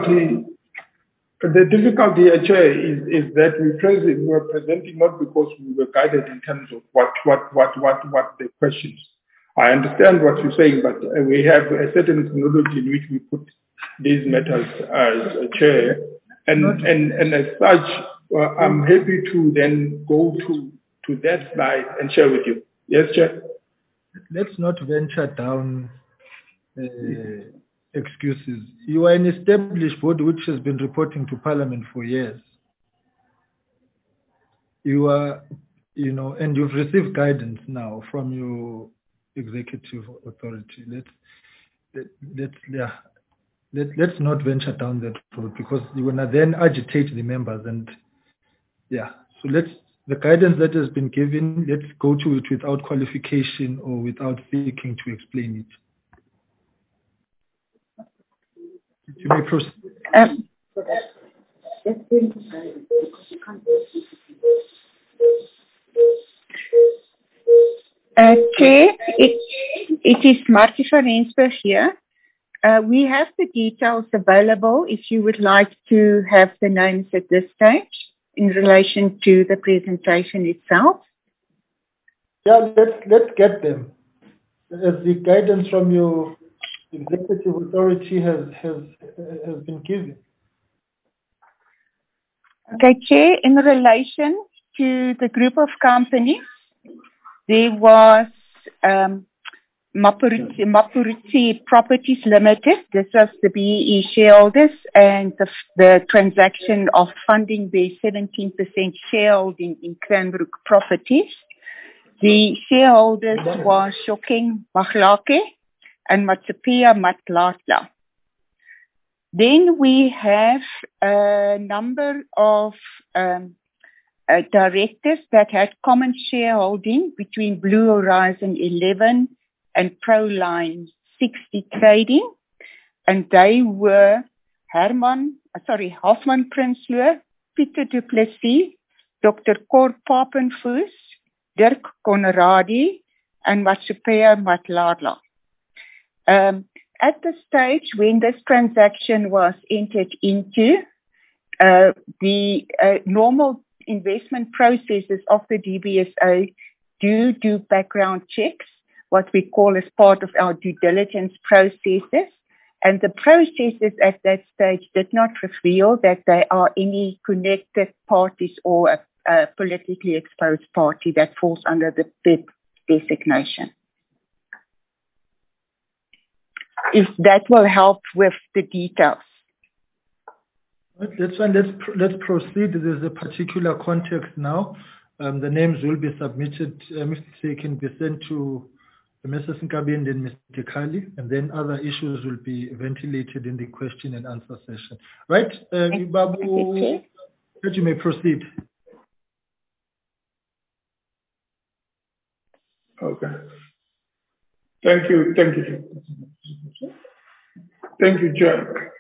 difficulty, Chair, is that we were presenting not because we were guided in terms of what the questions. I understand what you're saying, but we have a certain methodology in which we put these matters as a chair, and as such, I'm happy to then go to that slide and share with you. Yes, Chair. Let's not venture down excuses. You are an established body which has been reporting to Parliament for years. You are, and you've received guidance now from your executive authority. Let's not venture down that road, because you will then agitate the members, and so the guidance that has been given, let's go to it without qualification or without seeking to explain it. You may proceed. Chair, it is Martie van Rensburg here. We have the details available if you would like to have the names at this stage in relation to the presentation itself. Yeah, let's get them. As the guidance from your executive authority has been given. Okay, Chair, in relation to the group of companies, there was Mapuruti Properties Limited. This was the BEE shareholders, and the transaction of funding their 17% shareholding in Cranbrook Properties. The shareholders were Shokeng Maglake and Matsupia Matlatla. Then we have a number of directors that had common shareholding between Blue Horizon 11 and Proline 60 Trading, and they were Hoffman Prinsloo, Peter Du Plessis, Dr. Cor Papenfoos, Dirk Conradi, and Matsupia Matladla. At the stage when this transaction was entered into, the normal investment processes of the DBSA do background checks, what we call as part of our due diligence processes. And the processes at that stage did not reveal that there are any connected parties or a politically exposed party that falls under the PEP designation. if that will help with the details. That's fine. Let's proceed. There's a particular context now. The names will be submitted. They can be sent to Mrs. Nkabi and then Mr. Kali, and then other issues will be ventilated in the question and answer session. Right, Babu, you may proceed. Okay. Thank you, Chair.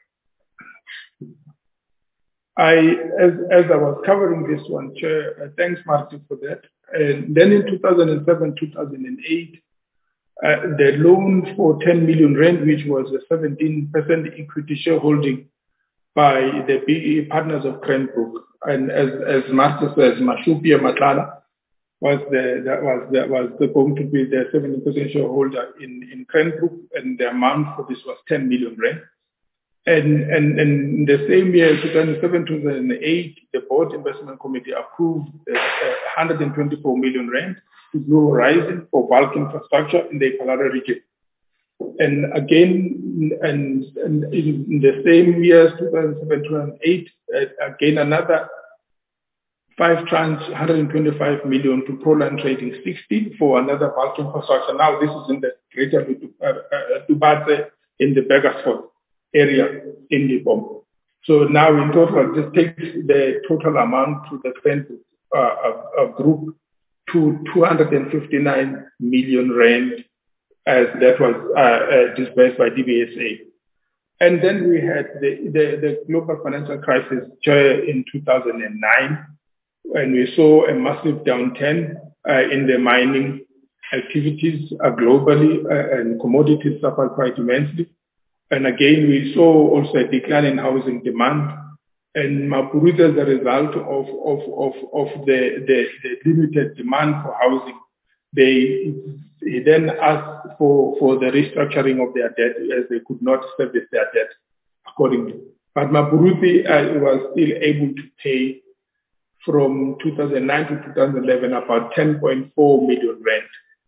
As I was covering this one, Chair, thanks, Martin, for that. And then in 2007, 2008, the loan for 10 million rand, which was a 17% equity shareholding by the BE partners of Cranbrook, and as Master says, Mashupia Matlala was going to be the 70% shareholder in Cranbrook, and the amount for this was 10 million rand. And in the same year, 2007-2008, the Board Investment Committee approved 124 million rand to Blue Horizon for bulk infrastructure in the Lephalale region. And again, and in the same years, 2007-2008, again another 5 tranches, 125 million to Proline Trading 60 for another bulk infrastructure. Now this is in the greater Dubatse in the Beggarsford area in Limpopo. So now in total, this takes the total amount to the group to 259 million rand, as that was disbursed by DBSA. And then we had the global financial crisis in 2009, and we saw a massive downturn in the mining activities globally, and commodities suffered quite immensely. And again, we saw also a decline in housing demand. And Maputo, as a result of the limited demand for housing, they then asked for the restructuring of their debt, as they could not service their debt accordingly. But Maputo was still able to pay from 2009 to 2011 about 10.4 million rand.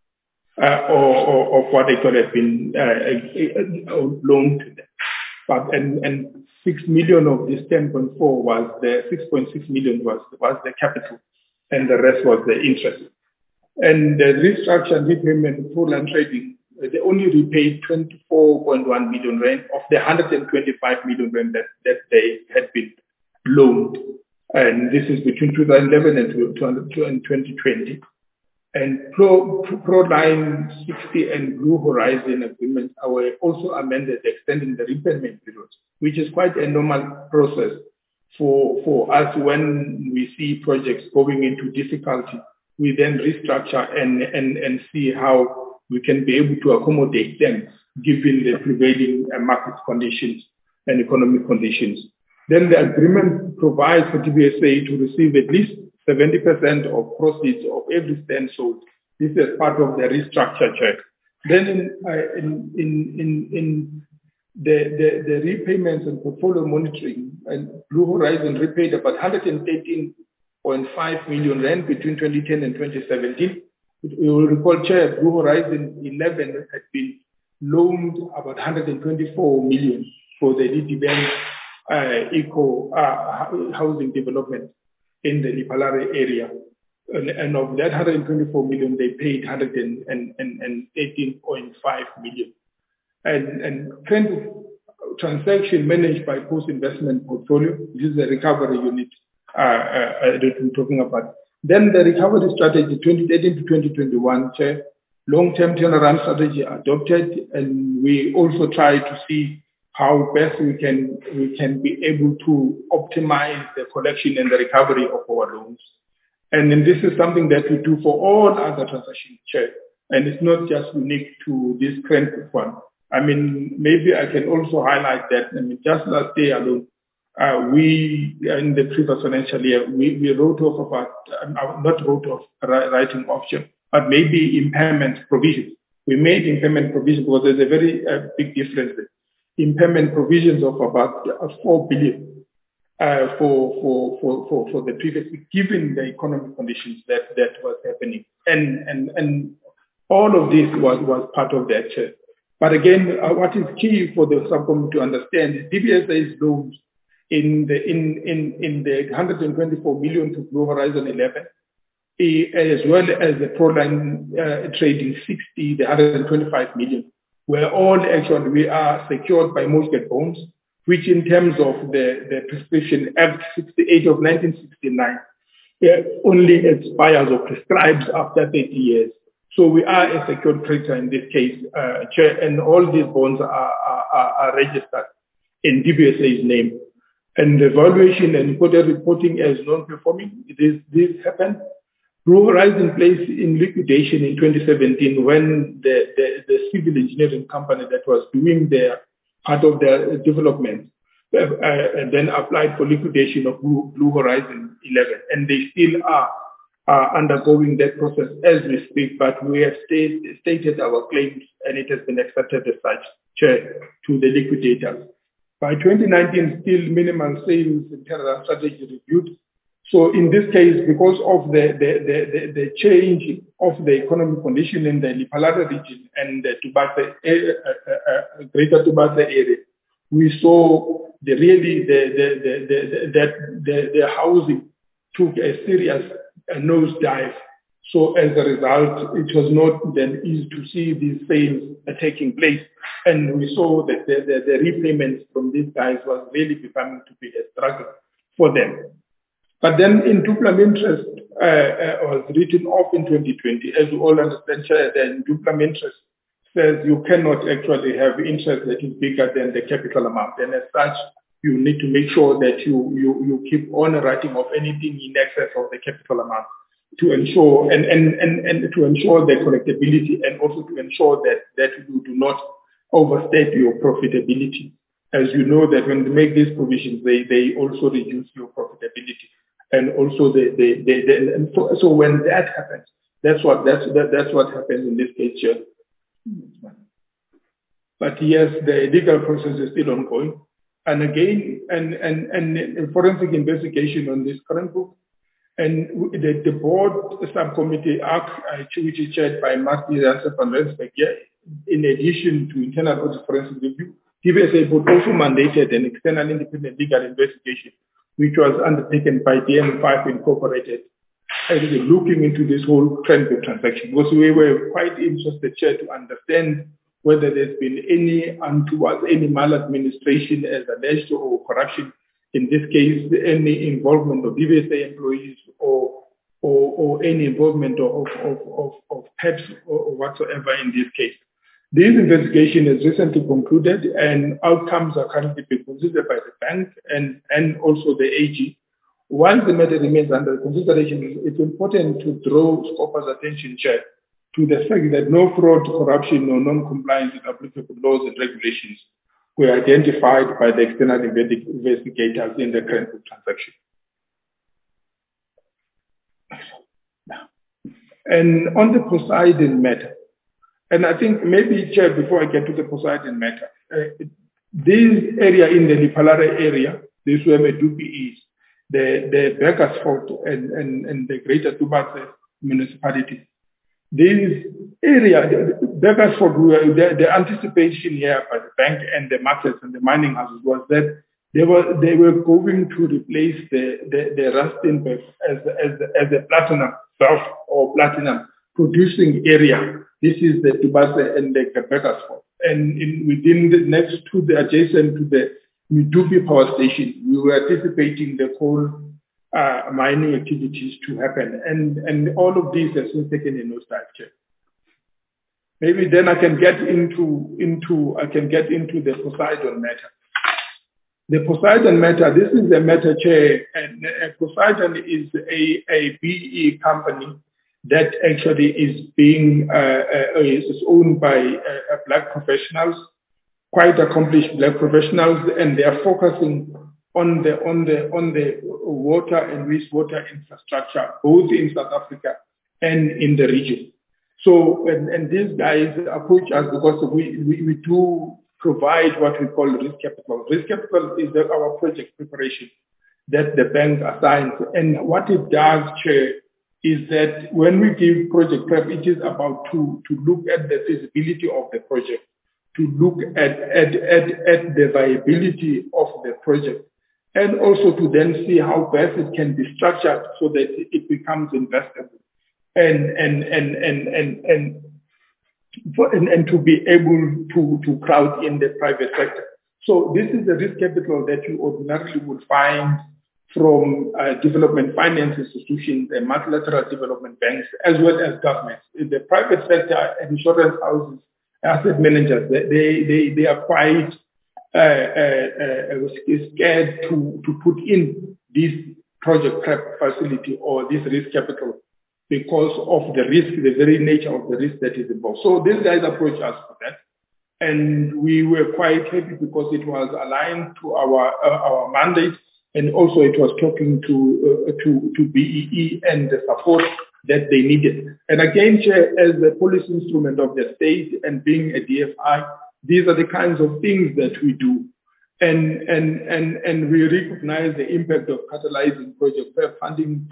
Of what they could have been loaned to them. But, and 6 million of this 10.4 was the 6.6 million was the capital, and the rest was the interest. And the restructure and repayment for land trading, they only repaid 24.1 million rand of the 125 million rand that they had been loaned. And this is between 2011 and 2020. And Proline 60 and Blue Horizon agreements were also amended, extending the repayment period, which is quite a normal process for us when we see projects going into difficulty. We then restructure and see how we can be able to accommodate them given the prevailing market conditions and economic conditions. Then the agreement provides for DBSA to receive at least 70% of proceeds of every stand sold. This is part of the restructure check. Then in the repayments and portfolio monitoring, and Blue Horizon repaid about 113.5 million rand between 2010 and 2017. You will recall, Chair, Blue Horizon 11 had been loaned about 124 million for the DDBank eco housing development in the Lephalale area. And of that 124 million, they paid 118.5 million. And transaction managed by post-investment portfolio, this is the recovery unit that we're talking about. Then the recovery strategy 2018 to 2021, Chair, long-term turnaround strategy adopted, and we also try to see how best we can be able to optimize the collection and the recovery of our loans. And then this is something that we do for all other transactions, Chair. And it's not just unique to this Cranbrook one. I mean, maybe I can also highlight that. I mean, just last day alone, we, in the previous financial year, we wrote off about, not wrote off, writing option, but maybe impairment provisions. We made impairment provisions because there's a very big difference there. Impairment provisions of about 4 billion for the previous, given the economic conditions that was happening, and all of this was part of that. But again, what is key for the subcommittee to understand is DBSA's loans in the 124 million to Blue Horizon 11, as well as the Proline trading 60, the 125 million, where all actually we are secured by mortgage bonds, which in terms of the Prescription Act 68 of 1969, only expires or prescribes after 30 years. So we are a secured creditor in this case, Chair, and all these bonds are registered in DBSA's name. And the valuation and reporting as non-performing, this happened. Blue Horizon placed in liquidation in 2017 when the civil engineering company that was doing their part of their development then applied for liquidation of Blue Horizon 11, and they still are undergoing that process as we speak, but we have stated our claims and it has been accepted as such, Chair, to the liquidators. By 2019, still minimal sales and turnaround strategy reviewed. So in this case, because of the change of the economic condition in the Lephalale region and the Greater Tubatha area, we saw the housing took a serious nosedive. So as a result, it was not then easy to see these sales taking place. And we saw that the repayments from these guys was really becoming to be a struggle for them. But then in Duplam interest was written off in 2020. As you all understand, Chair, the Duplam interest says you cannot actually have interest that is bigger than the capital amount. And as such, you need to make sure that you keep on writing off anything in excess of the capital amount to ensure and to ensure the collectability, and also to ensure that you do not overstate your profitability. As you know that when they make these provisions, they also reduce your profitability. And also so when that happens, that's what happens in this case here. But yes, the legal process is still ongoing. And again, and forensic investigation on this current book, and the board subcommittee, which is chaired by Marty Jansen van Rensburg, in addition to internal audit forensic review, DBSA board also mandated an external independent legal investigation, which was undertaken by DM5 Incorporated, looking into this whole Cranbook transaction, because we were quite interested, Chair, to understand whether there's been any untoward, any maladministration as alleged or corruption, in this case, any involvement of DBSA employees or any involvement of PEPs or whatsoever in this case. This investigation is recently concluded and outcomes are currently being considered by the bank and also the AG. While the matter remains under consideration, it's important to draw Scopa's attention, Chair, to the fact that no fraud, corruption, or non-compliance with applicable laws and regulations were identified by the external investigators in the current transaction. And on the Poseidon matter, and I think maybe, Chair, before I get to the Poseidon matter, this area in the Lephalale area, this is where Medupi is, the Bakersford and the Greater Tubatha municipality. This area, Bakersford, the anticipation here by the bank and the markets and the mining houses was that they were going to replace the Rustenburg as a platinum belt or platinum producing area. This is the Tubatha and the Bakersford. And within the next to the adjacent to the Medupi power station, we were anticipating the coal mining activities to happen, and all of these has been taken in nosedive. Maybe then I can get into the Poseidon matter. The Poseidon matter, this is a matter, Chair, and Poseidon is a BE company that actually is is owned by black professionals, quite accomplished black professionals, and they are focusing on the water and wastewater infrastructure, both in South Africa and in the region. So, and these guys approach us because we do provide what we call risk capital. Risk capital is our project preparation that the bank assigns. And what it does, Chair, is that when we give project prep, it is about to look at the feasibility of the project, to look at the viability of the project, and also to then see how best it can be structured so that it becomes investable and to be able to crowd in the private sector. So this is the risk capital that you ordinarily would find from development finance institutions and multilateral development banks, as well as governments. In the private sector, insurance houses, asset managers, they are quite scared to put in this project prep facility or this risk capital because of the risk, the very nature of the risk that is involved. So these guys approached us for that. And we were quite happy because it was aligned to our mandate, and also it was talking to BEE and the support that they needed. And again, Chair, as the policy instrument of the state and being a DFI, these are the kinds of things that we do. And we recognize the impact of catalyzing project funding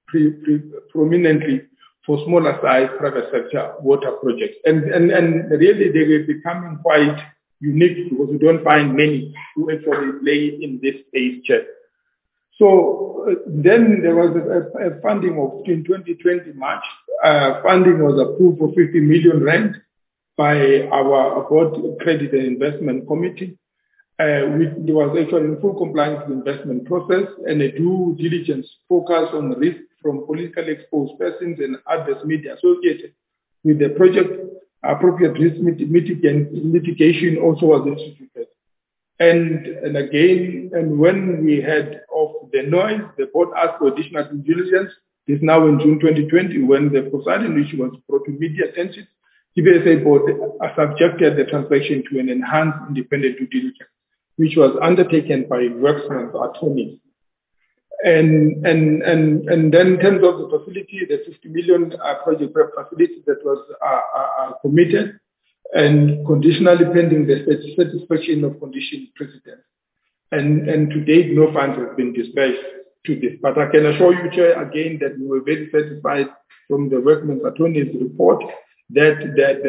prominently for smaller size private sector water projects. And really they were becoming quite unique because we don't find many who actually play in this space, Chair. So then there was a funding of, in 2020 March, funding was approved for 50 million rand by our Board Credit and Investment Committee. It was actually in full compliance with the investment process and a due diligence focus on risk from politically exposed persons and adverse media associated with the project. Appropriate risk mitigation also was instituted. And again, and when we had of the noise, the board asked for additional due diligence. This now in June 2020, when the Poseidon issue was brought to media attention, TBSA board subjected the transaction to an enhanced independent due diligence, which was undertaken by Worksman's attorneys. And then in terms of the facility, the 50 million project prep facility that was committed and conditionally pending the satisfaction of condition precedent. And to date, no funds have been disbursed to this. But I can assure you, Chair, again, that we were very satisfied from the Workmen's attorney's report that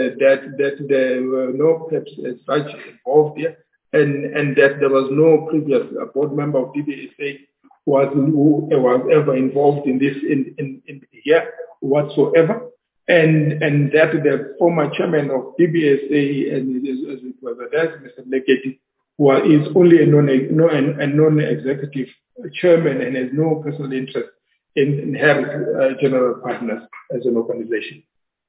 there were no PEPs as such involved here, and that there was no previous board member of DBSA who was ever involved in this in here whatsoever. And that the former chairman of DBSA, and as it was addressed, Mr. Leketi, who is only a non-executive chairman and has no personal interest in Heritage General Partners as an organization.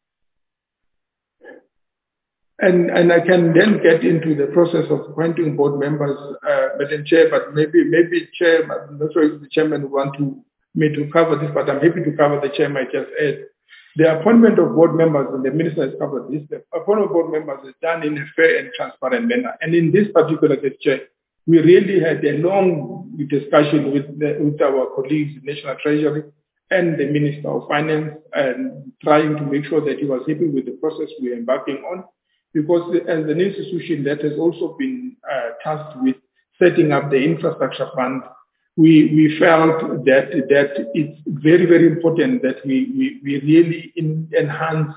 And I can then get into the process of appointing board members, Madam Chair, but maybe Chair, I'm not sure if the chairman want me to cover this, but I'm happy to cover the chair might just add. The appointment of board members, and the minister has covered this, the appointment of board members is done in a fair and transparent manner. And in this particular case, Chair, we really had a long discussion with our colleagues in National Treasury and the Minister of Finance, and trying to make sure that he was happy with the process we are embarking on. Because as an institution that has also been tasked with setting up the infrastructure fund, we felt that it's very, very important that we really enhance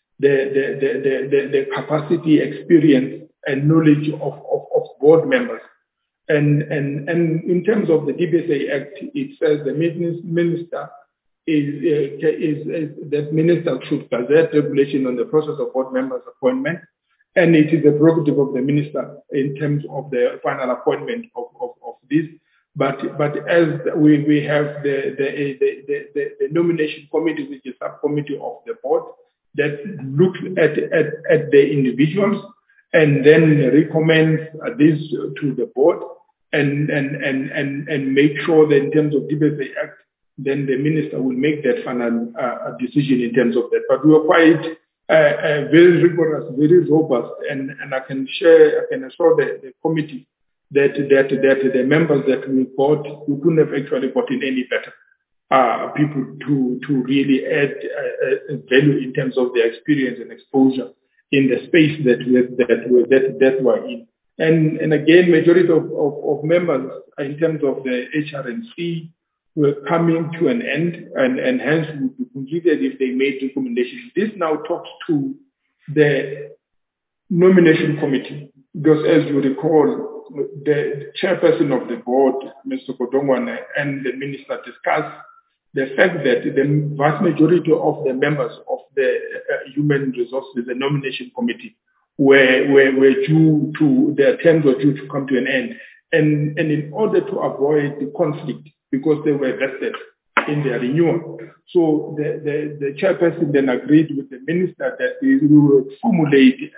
the capacity, experience, and knowledge of board members. And in terms of the DBSA Act, it says the minister that minister should gazette regulation on the process of board members' appointment. And it is the prerogative of the minister in terms of the final appointment of this. But as we have the nomination committee, which is a subcommittee of the board that looks at the individuals and then recommends this to the board and make sure that in terms of DBSA Act, then the minister will make that final decision in terms of that. But we are quite very rigorous, very robust, and I can assure the committee that the members that we got, we couldn't have actually gotten any better people to really add value in terms of their experience and exposure in the space that we're in. And again, majority of members in terms of the HRNC were coming to an end, and hence would be completed if they made recommendations. This now talks to the nomination committee, because as you recall, the chairperson of the board, Mr. Kodongwane, and the minister discussed the fact that the vast majority of the members of the human resources, the nomination committee, were due to, their terms were due to come to an end. And in order to avoid the conflict, because they were vested in their renewal. So the chairperson then agreed with the minister that we will formulate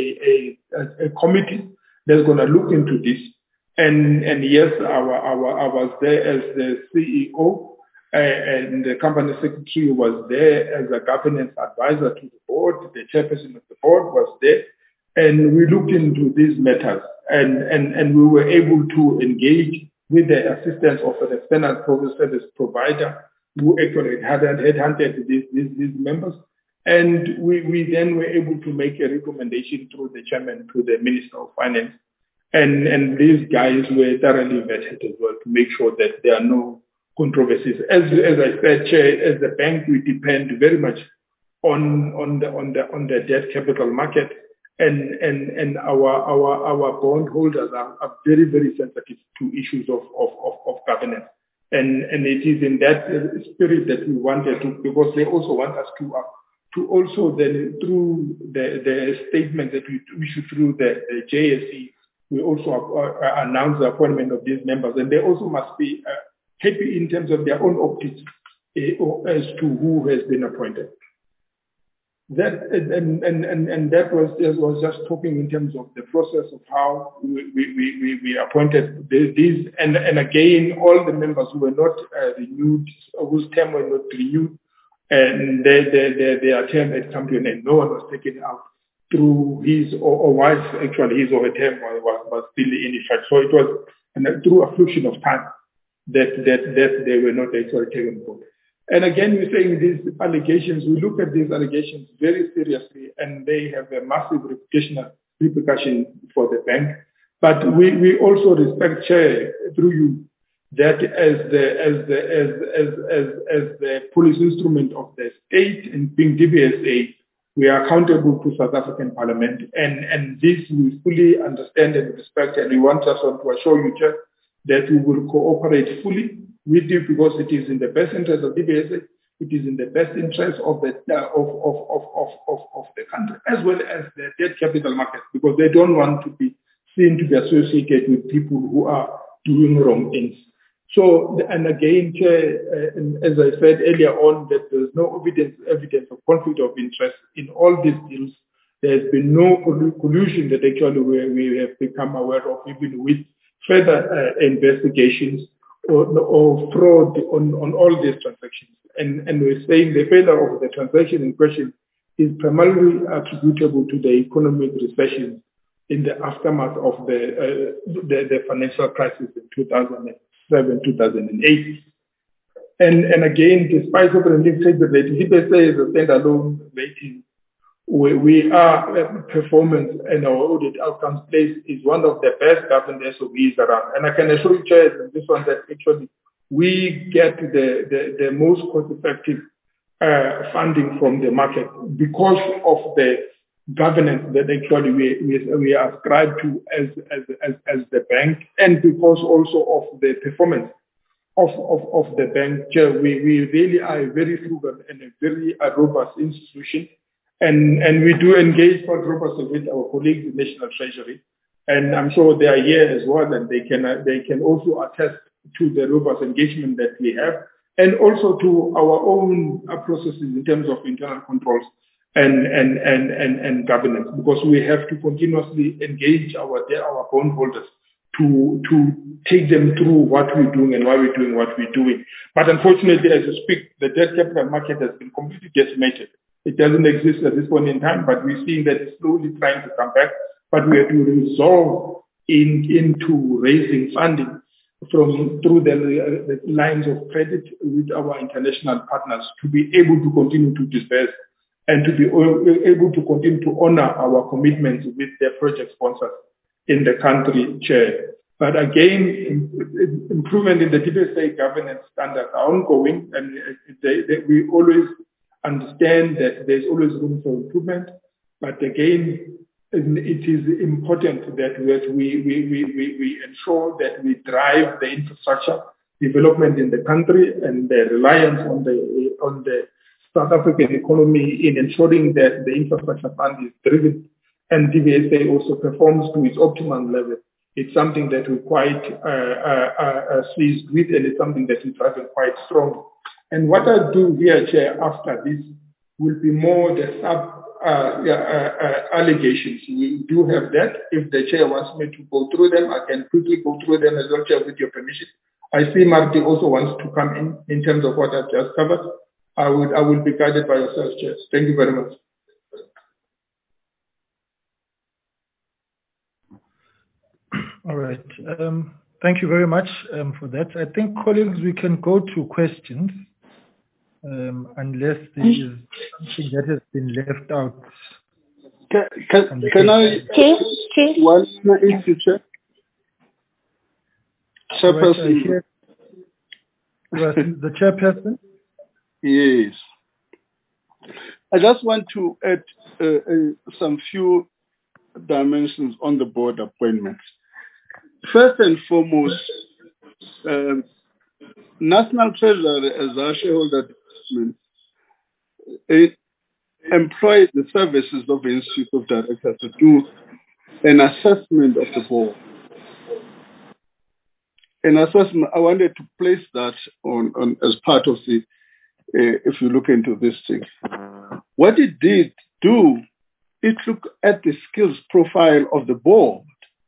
a committee that's going to look into this. And yes, I was there as the CEO, and the company secretary was there as a governance advisor to the board. The chairperson of the board was there. And we looked into these matters, and we were able to engage with the assistance of an external service provider who actually had headhunted these members. And we then were able to make a recommendation through the chairman to the Minister of Finance. And these guys were thoroughly vetted as well to make sure that there are no controversies. As I said, Chair, as the bank, we depend very much on the debt capital market. And our bondholders are very, very sensitive to issues of governance. And it is in that spirit that we wanted to, because they also want us to also then, through the statement that we issued through the JSE, we also announce the appointment of these members. And they also must be happy in terms of their own optics as to who has been appointed. That and that was just talking in terms of the process of how we appointed these, and again, all the members who were not renewed, whose term were not renewed, and their term had come to an end. No one was taken out through his or wife, actually his or her term was still in effect. So it was through a fluxion of time that they were not actually taken on. And again, we're saying these allegations, we look at these allegations very seriously, and they have a massive reputational repercussion for the bank. But we also respect, Chair, through you, that as the policy instrument of the state and being DBSA, we are accountable to South African Parliament, and this we fully understand and respect, and we want us to assure you, Chair, that we will cooperate fully with you, because it is in the best interest of DBSA, it is in the best interest of the country, as well as the debt capital market, because they don't want to be seen to be associated with people who are doing wrong things. So, and again, Chair, as I said earlier on, that there's no evidence of conflict of interest in all these deals. There's been no collusion that actually we have become aware of, even with further investigations or fraud on all these transactions. And we're saying the failure of the transaction in question is primarily attributable to the economic recession in the aftermath of the financial crisis in 2007, 2008. And again, despite sovereign credit rating, DBSA is a standalone rating. We are performance and our audit outcomes place is one of the best governed SOBs around. And I can assure you, Chair, this one that actually we get the most cost-effective funding from the market because of the governance that actually we ascribe to as the bank, and because also of the performance of the bank. We really are a very frugal and a very robust institution. And we do engage quite robustly with our colleagues in National Treasury, and I'm sure they are here as well, and they can also attest to the robust engagement that we have, and also to our own processes in terms of internal controls and governance, because we have to continuously engage our bondholders to take them through what we're doing and why we're doing what we're doing. But unfortunately, as you speak, the debt capital market has been completely decimated. It doesn't exist at this point in time, but we're seeing that it's slowly trying to come back. But we have to resolve into raising funding through the lines of credit with our international partners to be able to continue to disperse and to be able to continue to honor our commitments with the project sponsors in the country, Chair. But again, improvement in the DBSA governance standards are ongoing, and we always understand that there's always room for improvement. But again, it is important that we ensure that we drive the infrastructure development in the country and the reliance on the South African economy in ensuring that the infrastructure fund is driven and DBSA also performs to its optimum level. It's something that we're quite pleased with, and it's something that we're driving quite strong. And what I'll do here, Chair, after this will be more the allegations. We do have that. If the Chair wants me to go through them, I can quickly go through them as well, Chair, with your permission. I see Marty also wants to come in terms of what I've just covered. I will be guided by yourself, Chair. Thank you very much. All right. Thank you very much for that. I think, colleagues, we can go to questions unless there is something that has been left out. Can I? One issue, Chair. Chairperson. The chairperson? Yes. I just want to add some few dimensions on the board appointments. First and foremost, National Treasury, as our shareholder employed the services of the Institute of Directors to do an assessment of the board. An assessment, I wanted to place that on as part of the, if you look into this thing. What it did do, it looked at the skills profile of the board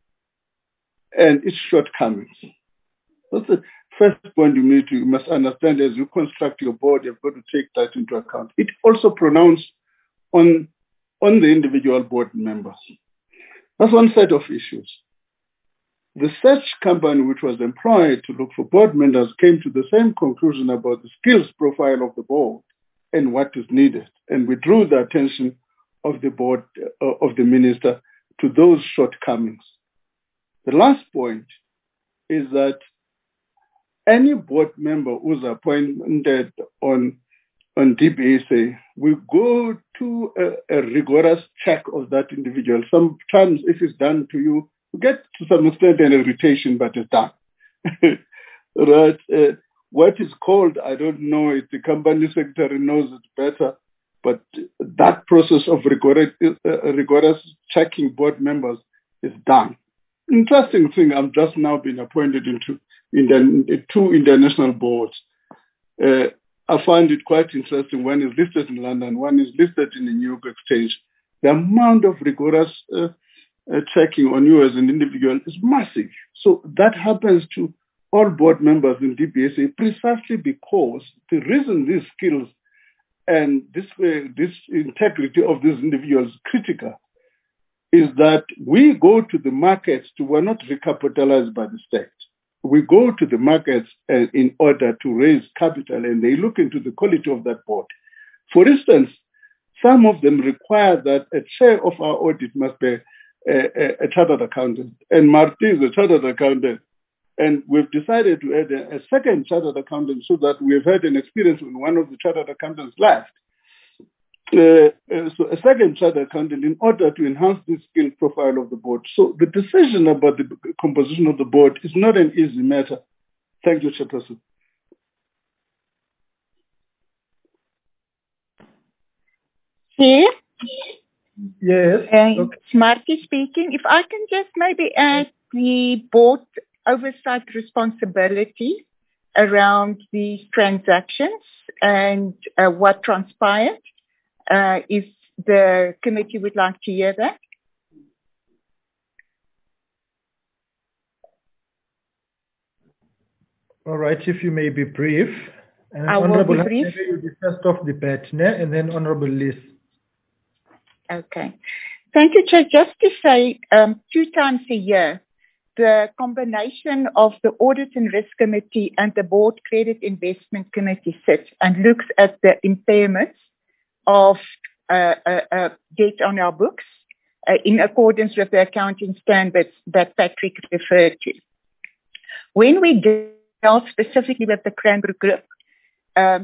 and its shortcomings. That's the first point you must understand. As you construct your board, you've got to take that into account. It also pronounced on the individual board members. That's one set of issues. The search company which was employed to look for board members came to the same conclusion about the skills profile of the board and what is needed. And we drew the attention of the board, of the minister, to those shortcomings. The last point is that any board member who's appointed on DBSA will go to a rigorous check of that individual. Sometimes if it's done to you, you get to some extent an irritation, but it's done. Right? What is called, I don't know, if the company secretary knows it better, but that process of rigorous checking board members is done. Interesting thing, I've just now been appointed into two international boards. I find it quite interesting. One is listed in London, one is listed in the New York Exchange. The amount of rigorous checking on you as an individual is massive. So that happens to all board members in DBSA precisely because the reason these skills and this integrity of these individuals is critical is that we go to the markets we're not recapitalized by the state. We go to the markets in order to raise capital, and they look into the quality of that board. For instance, some of them require that a chair of our audit must be a chartered accountant, and Marty is a chartered accountant. And we've decided to add a second chartered accountant so that we've had an experience when one of the chartered accountants left. So a second chartered accountant in order to enhance the skill profile of the board. So the decision about the composition of the board is not an easy matter. Thank you, Chairperson. Here? Yes. Okay. Marty speaking. If I can just maybe add the board oversight responsibility around these transactions and what transpired. If the committee would like to hear that. All right, if you may be brief. I will be brief. Maybe you first off the Batne and then Honorable Liz. Okay. Thank you, Chair. Just to say, 2 times a year, the combination of the Audit and Risk Committee and the Board Credit Investment Committee sits and looks at the impairments of debt on our books in accordance with the accounting standards that Patrick referred to. When we dealt specifically with the Cranbrook Group,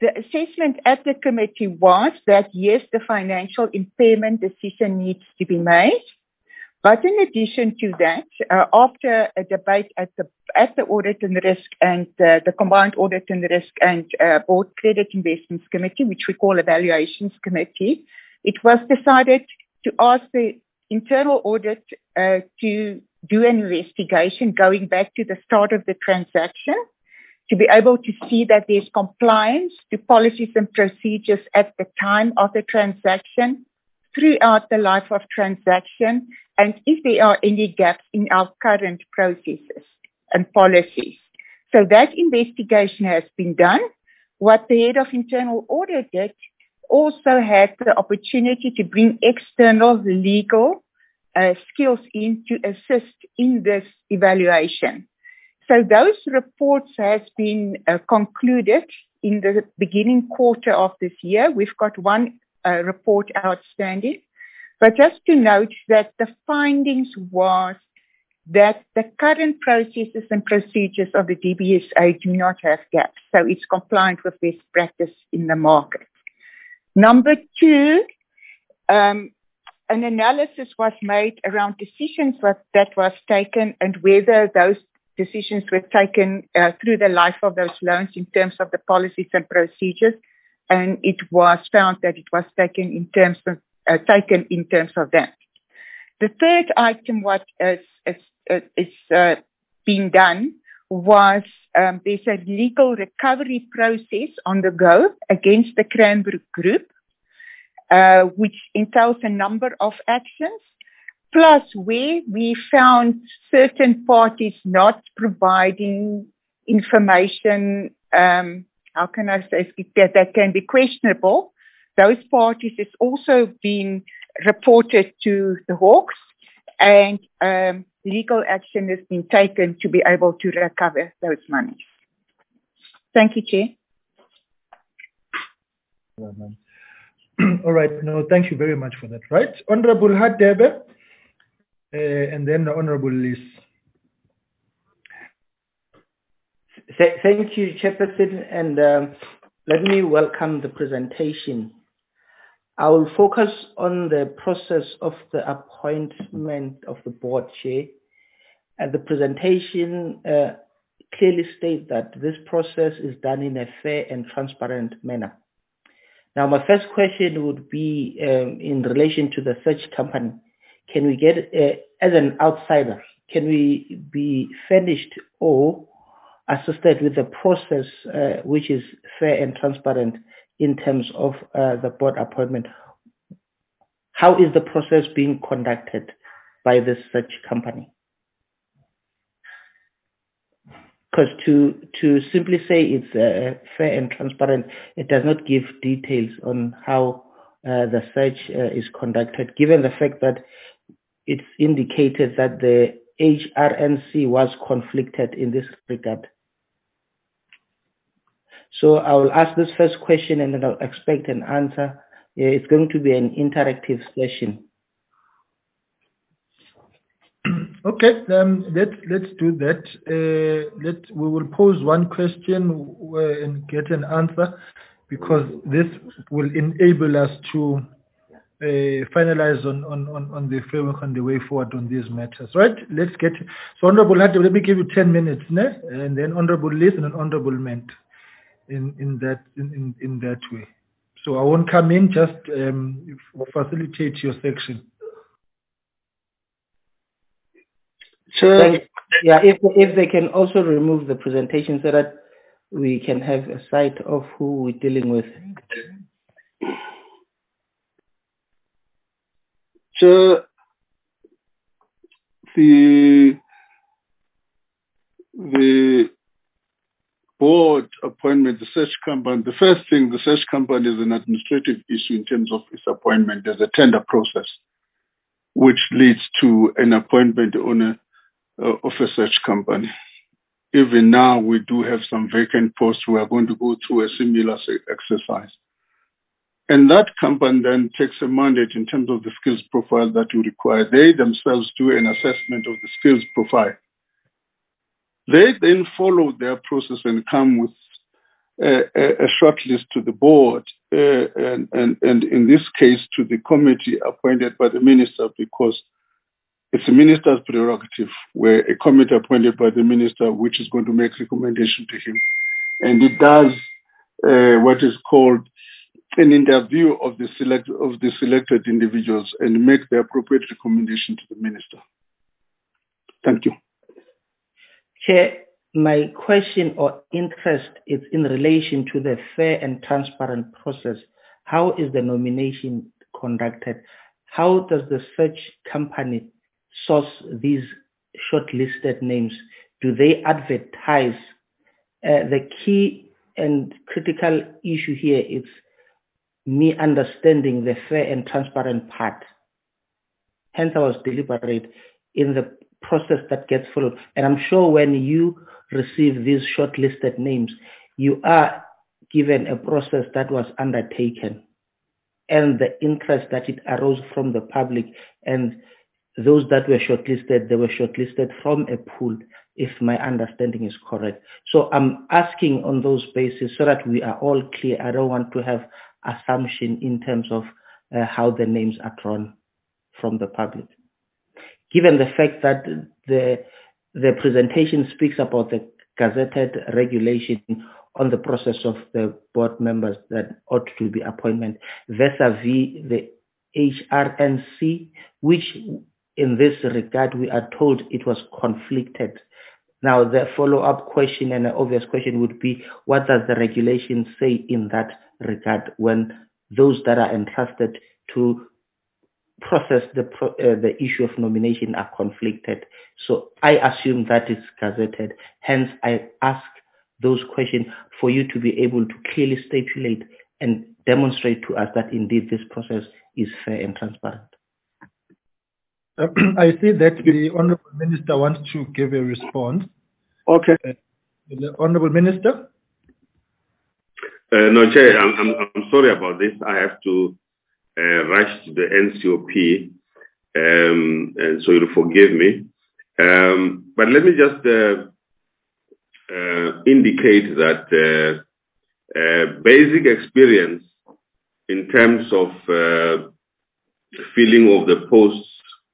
the assessment at the committee was that, yes, the financial impairment decision needs to be made. But in addition to that, after a debate at the Audit and Risk and the Combined Audit and Risk and Board Credit Investments Committee, which we call Evaluations Committee, it was decided to ask the internal audit to do an investigation going back to the start of the transaction, to be able to see that there's compliance to policies and procedures at the time of the transaction, throughout the life of transaction, and if there are any gaps in our current processes and policies. So that investigation has been done. What the head of internal audit did also had the opportunity to bring external legal skills in to assist in this evaluation. So those reports has been concluded in the beginning quarter of this year. We've got one report outstanding. But just to note that the findings was that the current processes and procedures of the DBSA do not have gaps. So it's compliant with best practice in the market. Number two, an analysis was made around decisions that was taken and whether those decisions were taken through the life of those loans in terms of the policies and procedures. And it was found that it was taken in terms of that. The third item what is being done was there's a legal recovery process on the go against the Cranbrook Group, which entails a number of actions, plus where we found certain parties not providing information, how can I say, that can be questionable. Those parties has also been reported to the Hawks, and legal action has been taken to be able to recover those monies. Thank you, Chair. All right. No, thank you very much for that. Right. Honorable Hadebe, and then the Honorable Liz. Thank you, Chairperson, and let me welcome the presentation. I will focus on the process of the appointment of the board chair. And the presentation clearly states that this process is done in a fair and transparent manner. Now, my first question would be in relation to the search company. Can we get, as an outsider, can we be furnished or assisted with the process which is fair and transparent in terms of the board appointment? How is the process being conducted by this search company? Because to simply say it's fair and transparent, it does not give details on how the search is conducted, given the fact that it's indicated that the HRNC was conflicted in this regard. So I will ask this first question and then I'll expect an answer. It's going to be an interactive session. Okay, let's do that. We will pose one question and get an answer, because this will enable us to finalize on the framework and the way forward on these matters. Right? Let's get so Honorable Hadebe, let me give you 10 minutes, and then Honorable Liz and then Honorable Ment in that way. So I won't come in, just facilitate your section. Sure. Yeah, if they can also remove the presentation so that we can have a sight of who we're dealing with. So the board appointment, the search company, the first thing, the search company is an administrative issue in terms of its appointment. There's a tender process which leads to an appointment of a search company. Even now, we do have some vacant posts. We are going to go through a similar exercise. And that company then takes a mandate in terms of the skills profile that you require. They themselves do an assessment of the skills profile. They then follow their process and come with a shortlist to the board, and in this case to the committee appointed by the minister, because it's a minister's prerogative, where a committee appointed by the minister, which is going to make recommendation to him, and it does what is called an interview of the selected individuals and make the appropriate recommendation to the minister. Thank you. Chair, my question or interest is in relation to the fair and transparent process. How is the nomination conducted? How does the search company source these shortlisted names? Do they advertise? The key and critical issue here is me understanding the fair and transparent part. Hence, I was deliberate in the process that gets followed. And I'm sure when you receive these shortlisted names, you are given a process that was undertaken and the interest that it arose from the public, and those that were shortlisted, they were shortlisted from a pool, if my understanding is correct. So I'm asking on those bases so that we are all clear. I don't want to have assumption in terms of how the names are drawn from the public. Given the fact that the presentation speaks about the gazetted regulation on the process of the board members that ought to be appointment vis-a-vis the HRNC, which in this regard we are told it was conflicted. Now the follow-up question and an obvious question would be, what does the regulation say in that regard when those that are entrusted to process the issue of nomination are conflicted? So I assume that is gazetted. Hence, I ask those questions for you to be able to clearly stipulate and demonstrate to us that indeed this process is fair and transparent. I see that the Honourable Minister wants to give a response. Okay. The Honourable Minister? No, Chair, I'm sorry about this. I have to rush to the NCOP, and so you'll forgive me. But let me just indicate that basic experience in terms of filling of the posts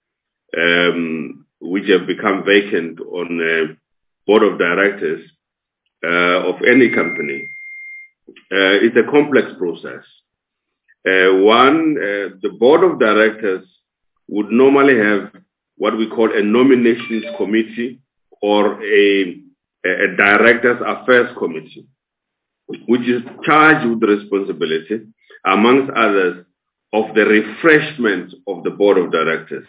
which have become vacant on board of directors of any company. It's a complex process. The board of directors would normally have what we call a nominations committee or a directors affairs committee, which is charged with the responsibility, amongst others, of the refreshment of the board of directors.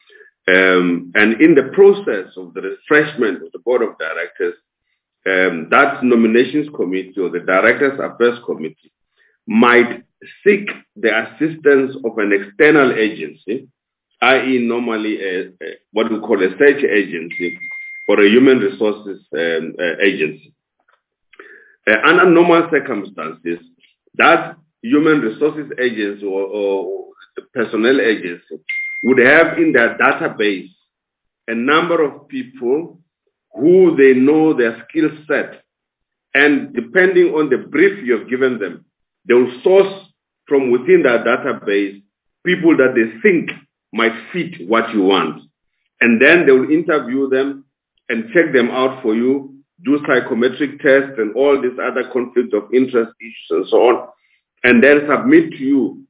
And in the process of the refreshment of the board of directors, that nominations committee or the directors affairs committee might seek the assistance of an external agency, i.e. normally what we call a search agency or a human resources agency. Under normal circumstances, that human resources agency or the personnel agency would have in their database a number of people who they know their skill set, and depending on the brief you have given them, they will source from within that database people that they think might fit what you want. And then they will interview them and check them out for you, do psychometric tests and all these other conflict of interest issues and so on, and then submit to you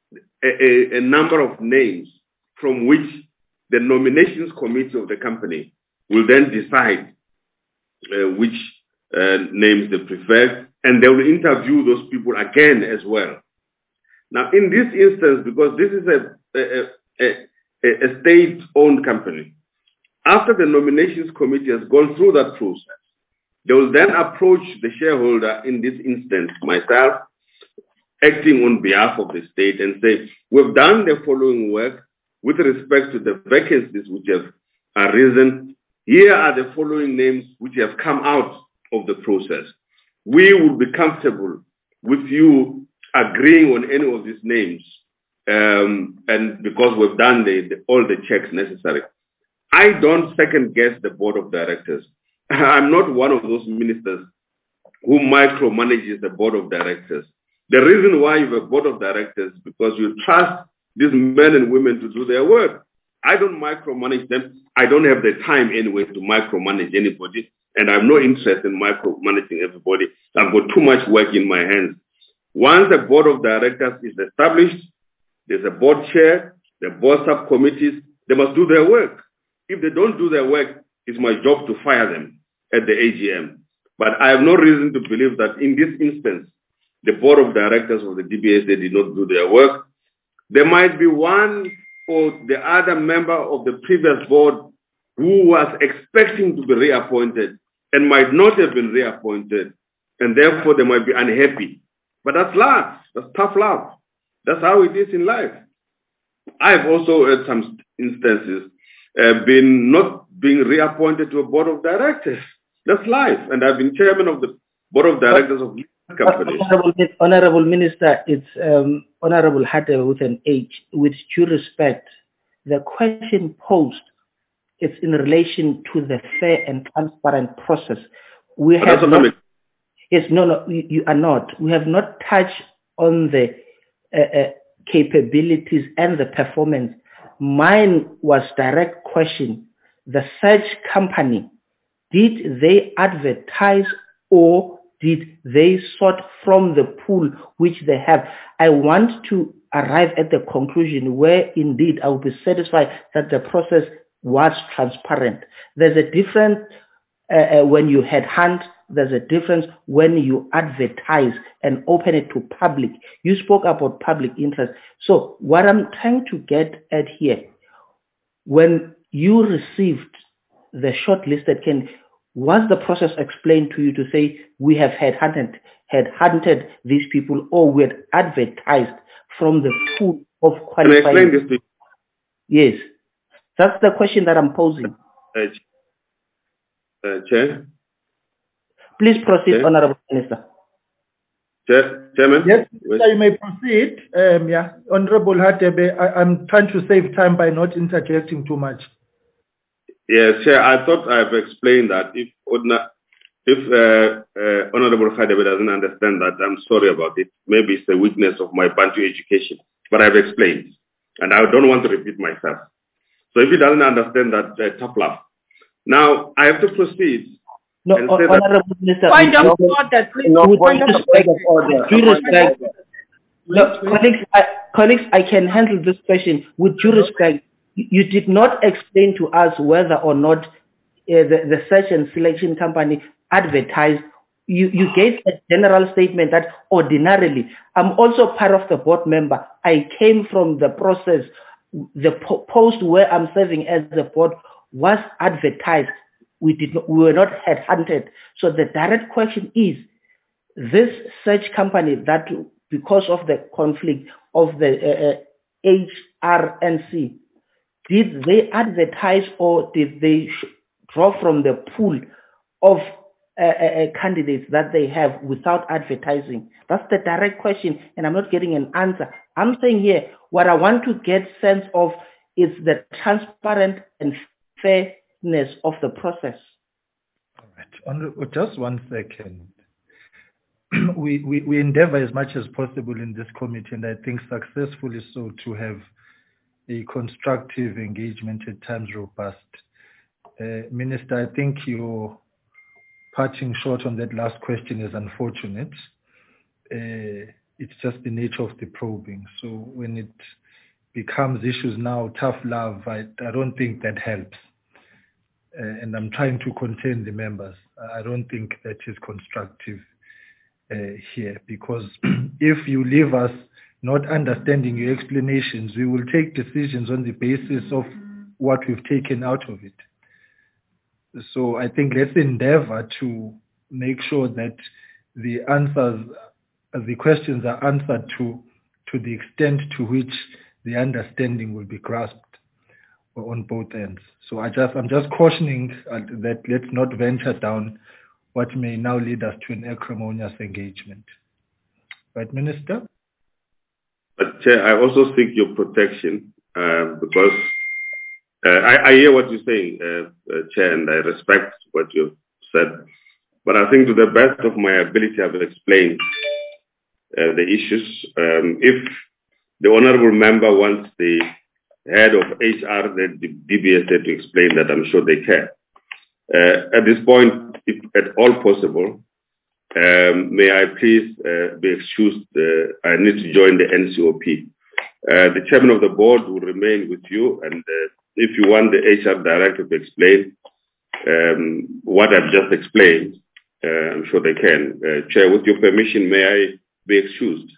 a number of names from which the nominations committee of the company will then decide which names they prefer, and they will interview those people again as well. Now, in this instance, because this is a state-owned company, after the nominations committee has gone through that process, they will then approach the shareholder, in this instance, myself, acting on behalf of the state, and say, we've done the following work with respect to the vacancies which have arisen. Here are the following names which have come out of the process. We would be comfortable with you agreeing on any of these names, and because we've done all the checks necessary. I don't second guess the board of directors. I'm not one of those ministers who micromanages the board of directors. The reason why you have a board of directors is because you trust these men and women to do their work. I don't micromanage them. I don't have the time anyway to micromanage anybody, and I have no interest in micromanaging everybody. I've got too much work in my hands. Once the board of directors is established, there's a board chair, the board subcommittees, they must do their work. If they don't do their work, it's my job to fire them at the AGM. But I have no reason to believe that in this instance, the board of directors of the DBSA did not do their work. There might be one or the other member of the previous board who was expecting to be reappointed and might not have been reappointed, and therefore they might be unhappy. But that's life. That's tough love. That's how it is in life. I've also, at some instances, been not being reappointed to a board of directors. That's life. And I've been chairman of the board of directors of companies. Honorable Minister, it's Honorable Hatter with an H. With due respect, the question posed is in relation to the fair and transparent process. We have not, yes, no, you are not. We have not touched on the capabilities and the performance. Mine was direct question. The search company, did they advertise or did they sort from the pool which they have? I want to arrive at the conclusion where indeed I will be satisfied that the process was transparent. There's a difference when you headhunt, there's a difference when you advertise and open it to public. You spoke about public interest. So what I'm trying to get at here, when you received the shortlisted candidate, was the process explained to you to say we have headhunted these people or we had advertised from the pool of qualified? Can I explain this to you? Yes. That's the question that I'm posing. Chair? Please proceed, Chair? Honorable Minister. Chairman? Yes, you may proceed. Yeah, Honorable Hatebe, I'm trying to save time by not interjecting too much. Yes, Chair, I thought I've explained that. If Honorable Hatebe doesn't understand that, I'm sorry about it. Maybe it's the weakness of my Bantu education. But I've explained. And I don't want to repeat myself. So if he doesn't understand that, tough love. Now, I have to proceed. No, Honorable Minister. Point of order, please. Point of order. No, colleagues, I can handle this question with due respect. You did not explain to us whether or not the search and selection company advertised. You gave a general statement that ordinarily, I'm also part of the board member. I came from the process. The post where I'm serving as the board was advertised. We were not headhunted. So the direct question is, this search company that because of the conflict of the HRNC, did they advertise or did they draw from the pool of candidates that they have without advertising? That's the direct question, and I'm not getting an answer. I'm saying here, what I want to get sense of is the transparent and fairness of the process. All right. Just 1 second. We endeavor as much as possible in this committee, and I think successfully so, to have a constructive engagement, at times robust. Minister, I think your parting short on that last question is unfortunate. It's just the nature of the probing. So when it becomes issues now, tough love, I don't think that helps. And I'm trying to contain the members. I don't think that is constructive here, because if you leave us not understanding your explanations, we will take decisions on the basis of what we've taken out of it. So I think let's endeavor to make sure that the answers, the questions are answered to the extent to which the understanding will be grasped on both ends. So I'm just cautioning that let's not venture down what may now lead us to an acrimonious engagement. Right, Minister? But Chair, I also seek your protection because I hear what you're saying, Chair, and I respect what you've said. But I think to the best of my ability, I've explained the issues. If the honorable member wants the head of HR, the DBSA, to explain that, I'm sure they can. At this point, if at all possible, may I please be excused? I need to join the NCOP. The chairman of the board will remain with you, and if you want the HR director to explain what I've just explained, I'm sure they can. Chair, with your permission, may I be excused?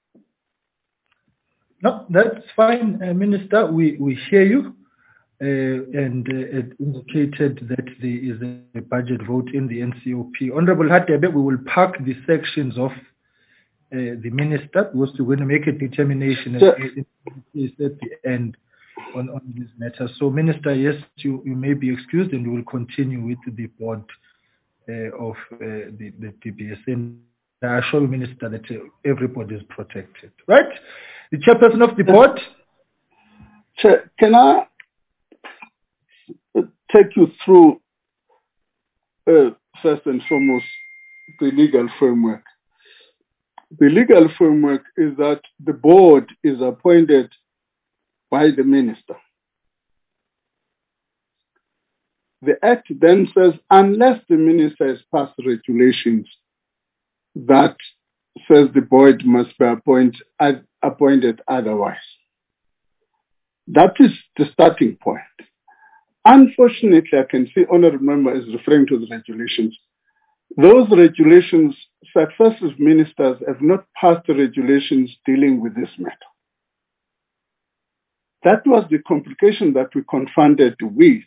No, that's fine, Minister. We hear you. And it indicated that there is a budget vote in the NCOP. Honorable Hadebe, we will park the sections of the minister who was going to make a determination at the end on this matter. So, Minister, yes, you may be excused, and we will continue with the board of the DBS. And I assure you, Minister, that everybody is protected. Right? The chairperson of the board. Chair, can I take you through, first and foremost, the legal framework? The legal framework is that the board is appointed by the minister. The Act then says, unless the minister has passed regulations that says the board must be appointed otherwise. That is the starting point. Unfortunately, I can see honorable member is referring to the regulations. Those regulations, successive ministers have not passed the regulations dealing with this matter. That was the complication that we confronted with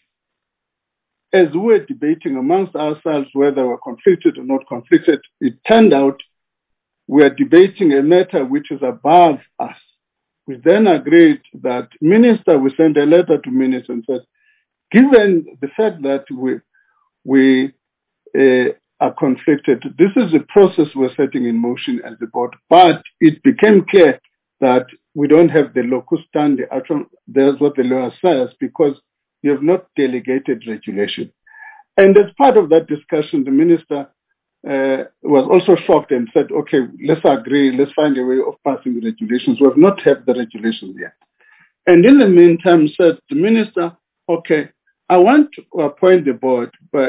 as we were debating amongst ourselves whether we're conflicted or not conflicted. It turned out we are debating a matter which is above us. We then agreed that minister, we sent a letter to minister and said, given the fact that we are conflicted, this is a process we're setting in motion as the board. But it became clear that we don't have the locus standi. That's what the law says, because you have not delegated regulation. And as part of that discussion, the minister was also shocked and said, okay, let's agree, let's find a way of passing the regulations. We have not had the regulations yet. And in the meantime, said the minister, okay, I want to appoint the board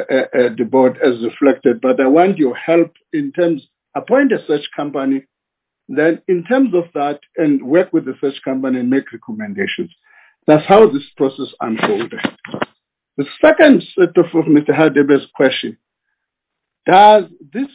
as reflected, but I want your help in terms, appoint a search company, then in terms of that, and work with the search company and make recommendations. That's how this process unfolded. The second set of Mr. Hadebe's question, does this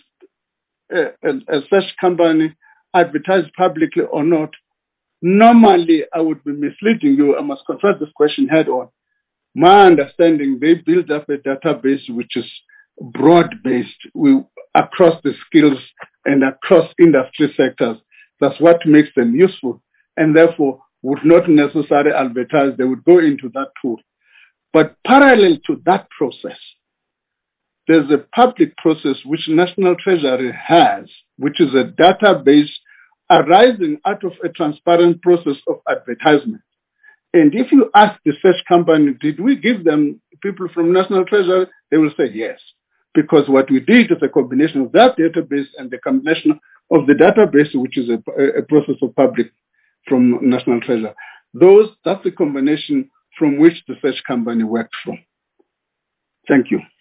a search company advertise publicly or not? Normally, I would be misleading you. I must confront this question head on. My understanding, they build up a database which is broad-based across the skills and across industry sectors. That's what makes them useful, and therefore would not necessarily advertise. They would go into that pool. But parallel to that process, there's a public process which National Treasury has, which is a database arising out of a transparent process of advertisement. And if you ask the search company, did we give them people from National Treasury? They will say yes. Because what we did is a combination of that database and the combination of the database, which is a process of public from National Treasury. That's the combination from which the search company worked from. Thank you.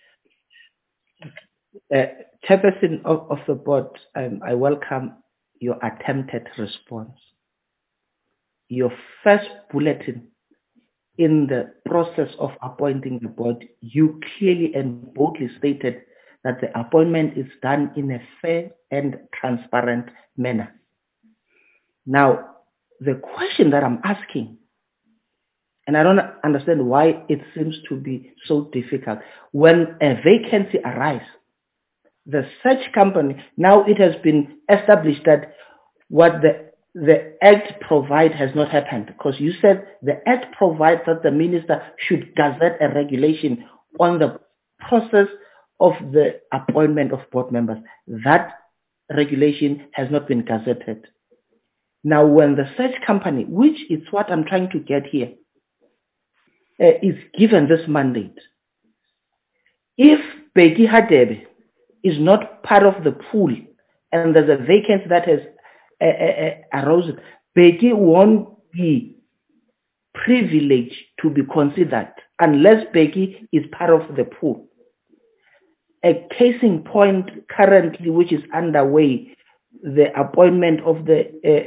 Chairperson of the board, I welcome your attempted response. Your first bulletin in the process of appointing the board, you clearly and boldly stated that the appointment is done in a fair and transparent manner. Now, the question that I'm asking, and I don't understand why it seems to be so difficult, when a vacancy arises, the search company, now it has been established that what the Act provides has not happened, because you said the Act provides that the minister should gazette a regulation on the process of the appointment of board members. That regulation has not been gazetted. Now, when the search company, which is what I'm trying to get here, is given this mandate, if Peggy Hadebe is not part of the pool and there's a vacancy that has arisen, Bheki won't be privileged to be considered unless Bheki is part of the pool. A case in point currently which is underway, the appointment of the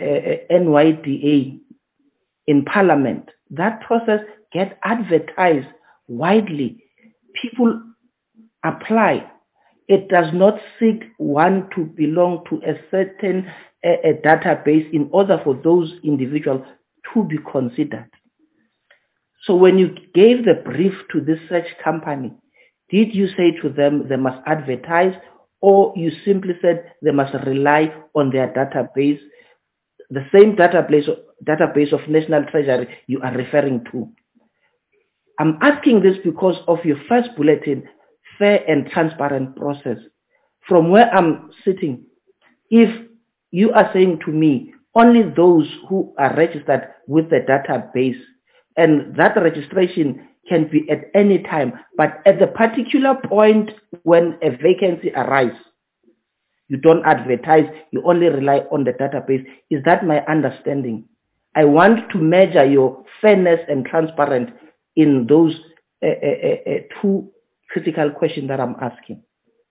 NYDA in Parliament, that process gets advertised widely. People apply. It does not seek one to belong to a certain database in order for those individuals to be considered. So when you gave the brief to this search company, did you say to them they must advertise, or you simply said they must rely on their database, the same database of National Treasury you are referring to? I'm asking this because of your first bulletin, fair and transparent process. From where I'm sitting, if you are saying to me, only those who are registered with the database, and that registration can be at any time, but at the particular point when a vacancy arises, you don't advertise, you only rely on the database. Is that my understanding? I want to measure your fairness and transparency in those two critical questions that I'm asking.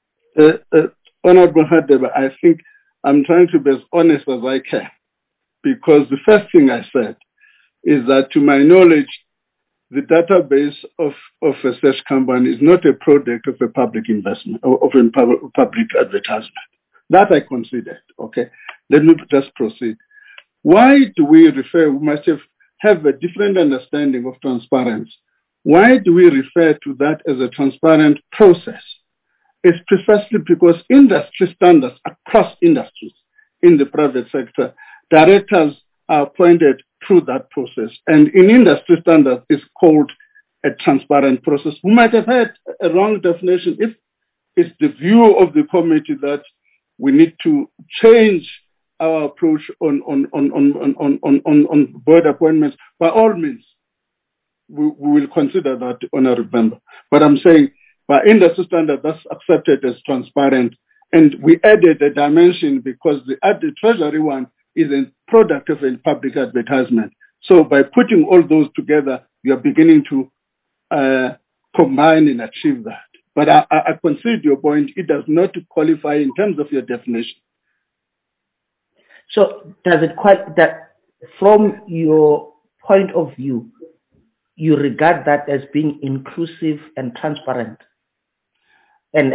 Honorable Hadebe, I think I'm trying to be as honest as I can, because the first thing I said is that, to my knowledge, the database of a search company is not a product of a public investment or of a public advertisement. That I considered. Okay, let me just proceed. Why do we refer? We must have a different understanding of transparency. Why do we refer to that as a transparent process? It's precisely because industry standards across industries in the private sector, directors are appointed through that process. And in industry standards, it's called a transparent process. We might have had a wrong definition if it's the view of the committee that we need to change our approach on board appointments. By all means, we will consider that, honorable member. But I'm saying, by industry standard, that's accepted as transparent. And we added a dimension because the Treasury one is a product of a public advertisement. So by putting all those together, you are beginning to combine and achieve that. But I concede your point. It does not qualify in terms of your definition. So does it that from your point of view, you regard that as being inclusive and transparent? And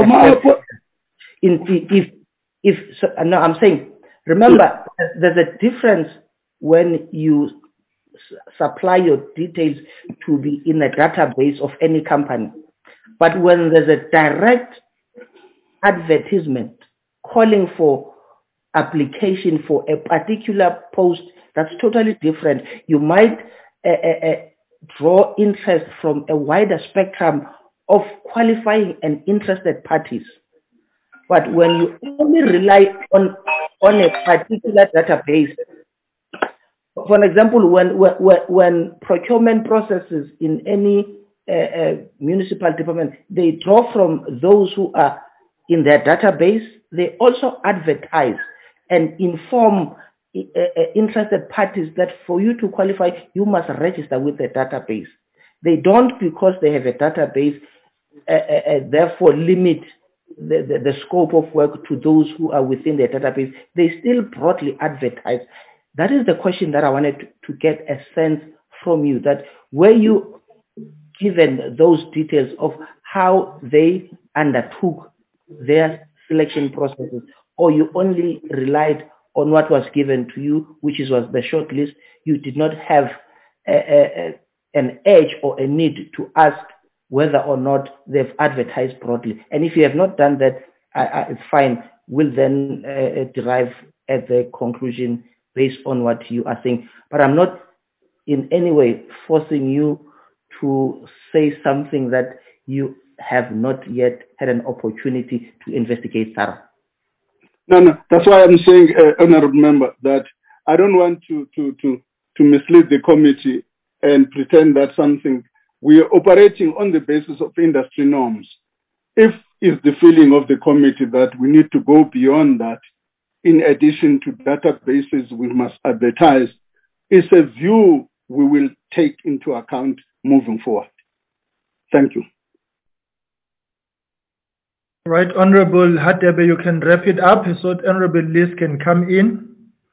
no, I'm saying, remember, there's a difference when you supply your details to be in a database of any company. But when there's a direct advertisement calling for application for a particular post, that's totally different. You might draw interest from a wider spectrum of qualifying and interested parties. But when you only rely on a particular database, for example, when procurement processes in any municipal department, they draw from those who are in their database, they also advertise and inform interested parties that for you to qualify, you must register with the database. They don't, because they have a database, therefore limit the scope of work to those who are within the database. They still broadly advertise. That is the question that I wanted to get a sense from you, that were you given those details of how they undertook their selection processes, or you only relied on what was given to you, which was the short list? You did not have an edge or a need to ask whether or not they've advertised broadly. And if you have not done that, it's fine. We'll then derive at the conclusion based on what you are saying. But I'm not in any way forcing you to say something that you have not yet had an opportunity to investigate, Sarah. No. That's why I'm saying, honorable member, that I don't want to mislead the committee and pretend that something we are operating on the basis of industry norms. If is the feeling of the committee that we need to go beyond that. In addition to databases we must advertise, is a view we will take into account moving forward. Thank you. Right, Honorable Hadebe, you can wrap it up so that Honorable Liz can come in.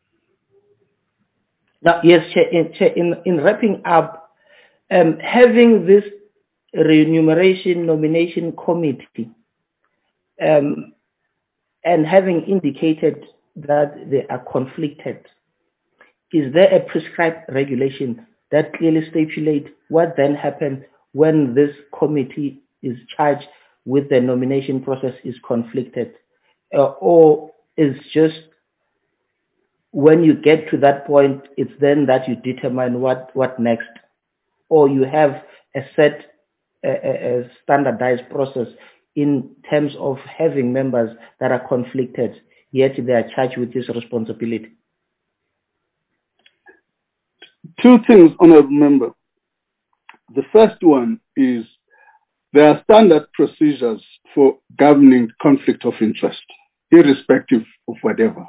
Now, yes, Chair, in wrapping up, having this remuneration nomination committee and having indicated that they are conflicted, is there a prescribed regulation that clearly stipulates what then happens when this committee is charged with the nomination process is conflicted? Or is just when you get to that point, it's then that you determine what next? Or you have a set, a standardized process in terms of having members that are conflicted, yet they are charged with this responsibility? Two things, Honourable Member. The first one is there are standard procedures for governing conflict of interest, irrespective of whatever,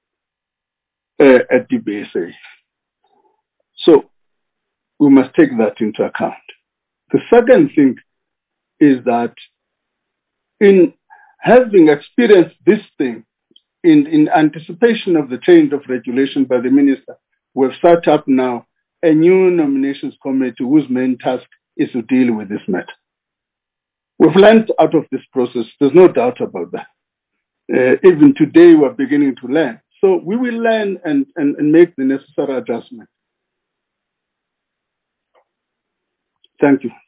at DBSA. So we must take that into account. The second thing is that in having experienced this thing, in anticipation of the change of regulation by the Minister, we've set up now a new nominations committee whose main task is to deal with this matter. We've learned out of this process, there's no doubt about that. Even today we're beginning to learn. So we will learn and make the necessary adjustment. Thank you.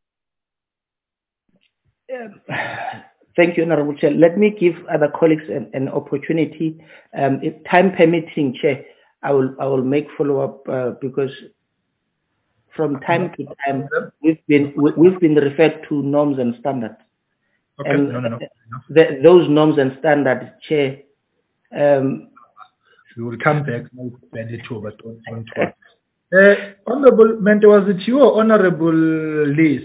Thank you, Honorable Chair. Let me give other colleagues an opportunity. If time permitting, Chair, I will make follow-up because from time to time we've been referred to norms and standards. Okay. And No. Those norms and standards, Chair. We will come back. Honorable Mente, was it you or Honorable Liz?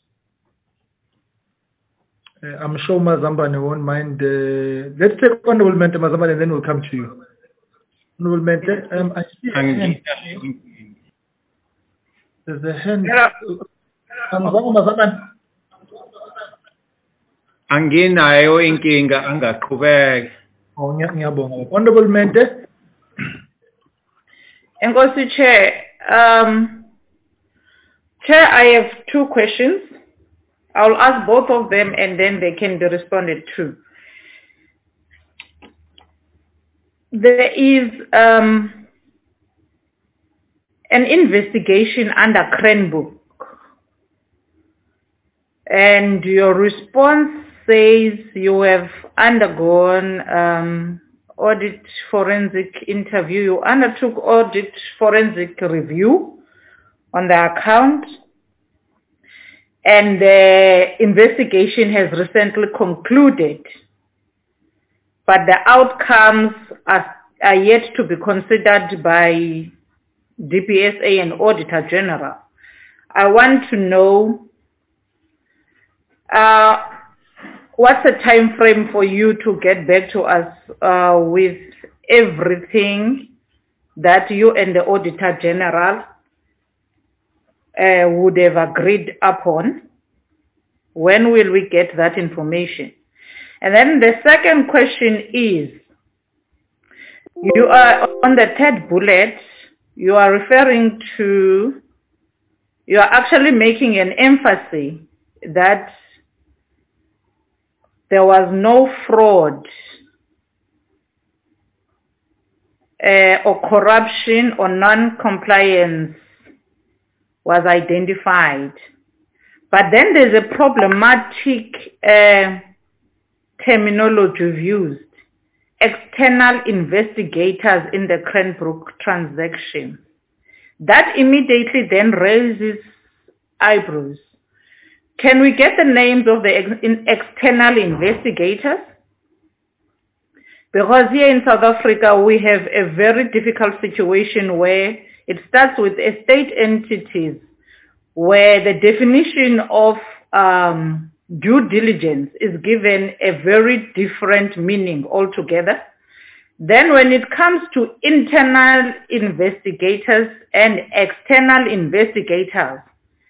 I'm sure Mazambane won't mind. Let's take Honorable Mente Mazambane and then we'll come to you. Honorable Mente, I see a hand. There's a hand. Mazambane. Anginayo inkinga angaqhubeka. Ngiyabonga. Honorable Mente. Enkosi Chair. Chair, I have two questions. I'll ask both of them and then they can be responded to. There is an investigation under Cranbook, and your response says you have undergone audit forensic interview. You undertook audit forensic review on the account, and the investigation has recently concluded, but the outcomes are yet to be considered by DBSA and Auditor General. I want to know what's the time frame for you to get back to us with everything that you and the Auditor General would have agreed upon? When will we get that information? And then the second question is, you are on the third bullet, you are referring to, you are actually making an emphasis that there was no fraud or corruption or non-compliance was identified. But then there's a problematic terminology used. External investigators in the Cranbrook transaction. That immediately then raises eyebrows. Can we get the names of the external investigators? Because here in South Africa, we have a very difficult situation where it starts with state entities, where the definition of due diligence is given a very different meaning altogether. Then when it comes to internal investigators and external investigators,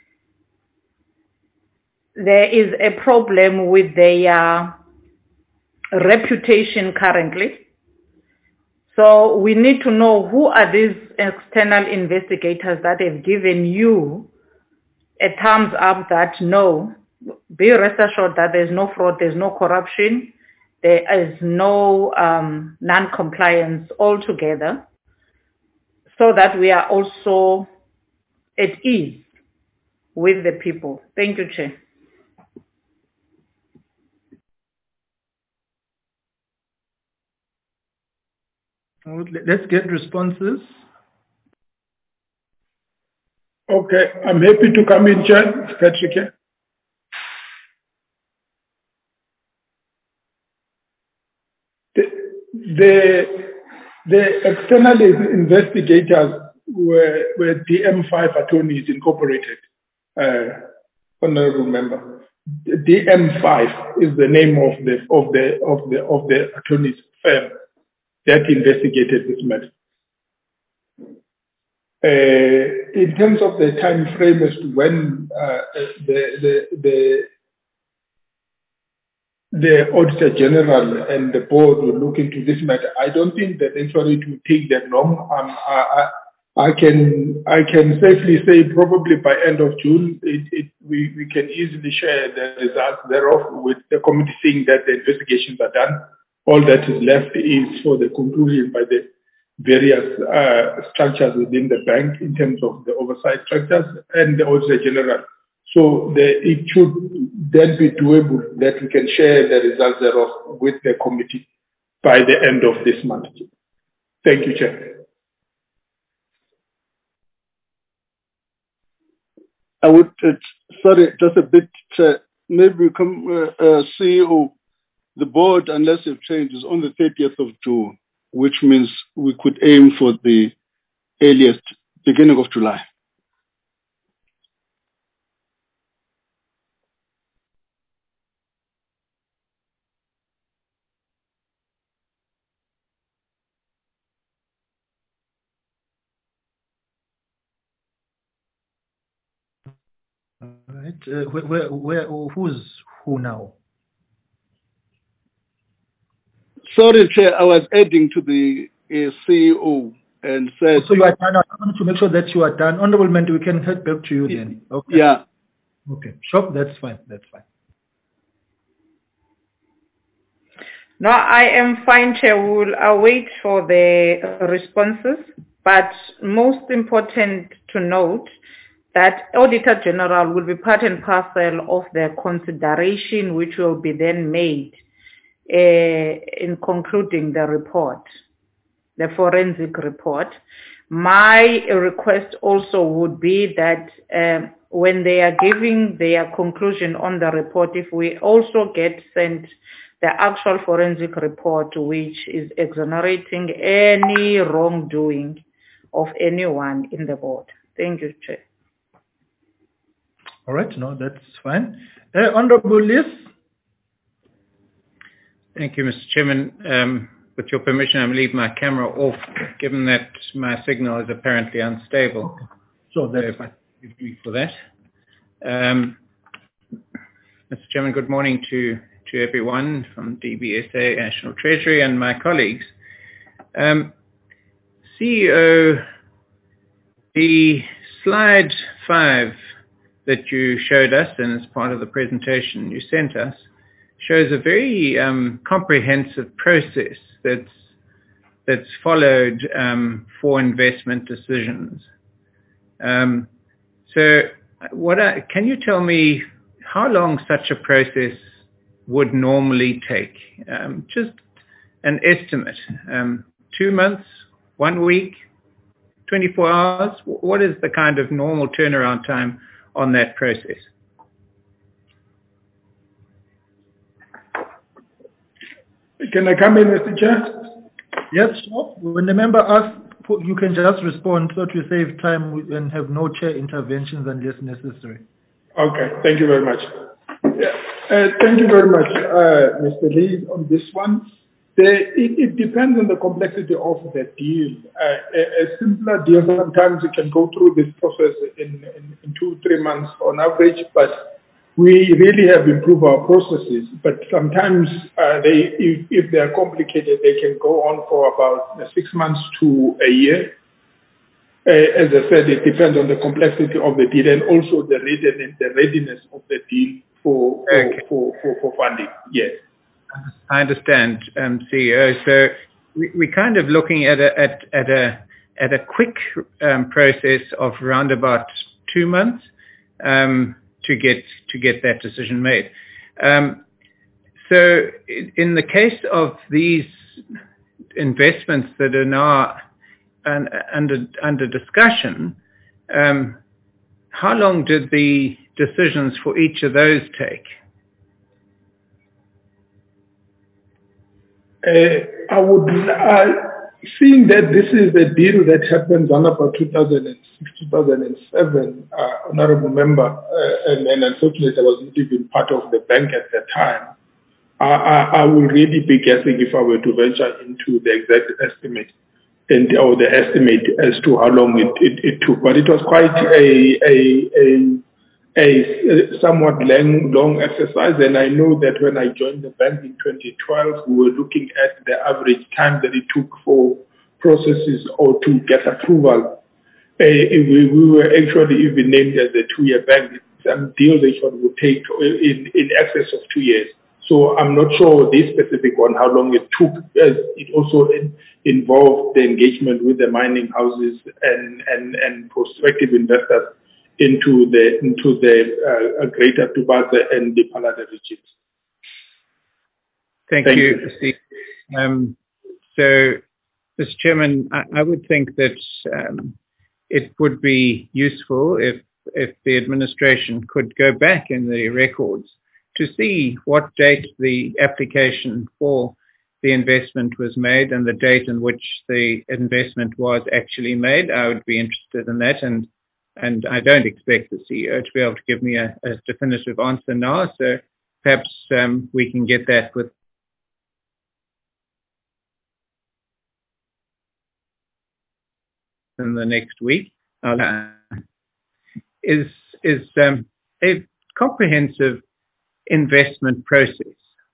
there is a problem with their reputation currently. So we need to know who are these external investigators that have given you a thumbs up that no, be rest assured that there's no fraud, there's no corruption, there is no non-compliance altogether, so that we are also at ease with the people. Thank you, Chair. Let's get responses. Okay, I'm happy to come in, Chair, Patrick. The external investigators were DM5 Attorneys Incorporated, Honorable Member. DM5 is the name of the attorney's firm that investigated this matter. In terms of the time frame as to when the Auditor General and the board will look into this matter, I don't think that actually it will take that long. I can safely say probably by end of June, we can easily share the results thereof with the committee, seeing that the investigations are done. All that is left is for the conclusion by the various structures within the bank in terms of the oversight structures and the Auditor General. So it should then be doable that we can share the results thereof with the committee by the end of this month. Thank you, Chair. I would, sorry, just a bit, maybe come, CEO, the board, unless it changes, on the 30th of June, which means we could aim for the earliest beginning of July. All right. Who's who now? Sorry, Chair, I was adding to the CEO and said... So you are done. I want to make sure that you are done. Honorable Member, we can head back to you then. Okay. Yeah. Okay. Sure, that's fine. That's fine. No, I am fine, Chair. We will await for the responses. But most important to note that Auditor General will be part and parcel of the consideration which will be then made in concluding the report, the forensic report. My request also would be that when they are giving their conclusion on the report, if we also get sent the actual forensic report which is exonerating any wrongdoing of anyone in the board. Thank you, Chair. All right, no, that's fine. Honorable Liz. Thank you, Mr. Chairman. With your permission, I'm leaving my camera off, given that my signal is apparently unstable. Okay. So that's fine. Thank you for that. Mr. Chairman, good morning to everyone from DBSA, National Treasury, and my colleagues. CEO, the slide 5 that you showed us, and as part of the presentation you sent us, shows a very comprehensive process that's followed for investment decisions. So can you tell me how long such a process would normally take? Just an estimate. 2 months, 1 week, 24 hours? What is the kind of normal turnaround time on that process? Can I come in, Mr. Chair? Yes, sure. When the member asks, you can just respond so to save time and have no chair interventions unless necessary. Okay, thank you very much. Yeah. Thank you very much, Mr. Lee, on this one. It depends on the complexity of the deal. A simpler deal, sometimes you can go through this process in 2-3 months on average, but we really have improved our processes. But sometimes if they are complicated, they can go on for about 6 months to a year. As I said, it depends on the complexity of the deal and also the readiness of the deal for funding. Yes. I understand, CEO. So we're kind of looking at a quick process of around about 2 months to get that decision made. So in the case of these investments that are now under discussion, how long did the decisions for each of those take? Seeing that this is a deal that happened on about 2006, 2007, Honorable Member, and unfortunately I was not even part of the bank at that time, I will really be guessing if I were to venture into the exact estimate or the estimate as to how long it took. But it was quite a somewhat long exercise, and I know that when I joined the bank in 2012, we were looking at the average time that it took for processes or to get approval. We were actually even named as a 2-year bank. Some deals actually would take in excess of 2 years. So I'm not sure this specific one, how long it took, as it also involved the engagement with the mining houses and prospective investors into the greater Dubatse and the Palade regions. Thank you, Steve. So, Mr. Chairman, I would think that it would be useful if the administration could go back in the records to see what date the application for the investment was made and the date in which the investment was actually made. I would be interested in that, and I don't expect the CEO to be able to give me a definitive answer now, so perhaps we can get that with in the next week. Is a comprehensive investment process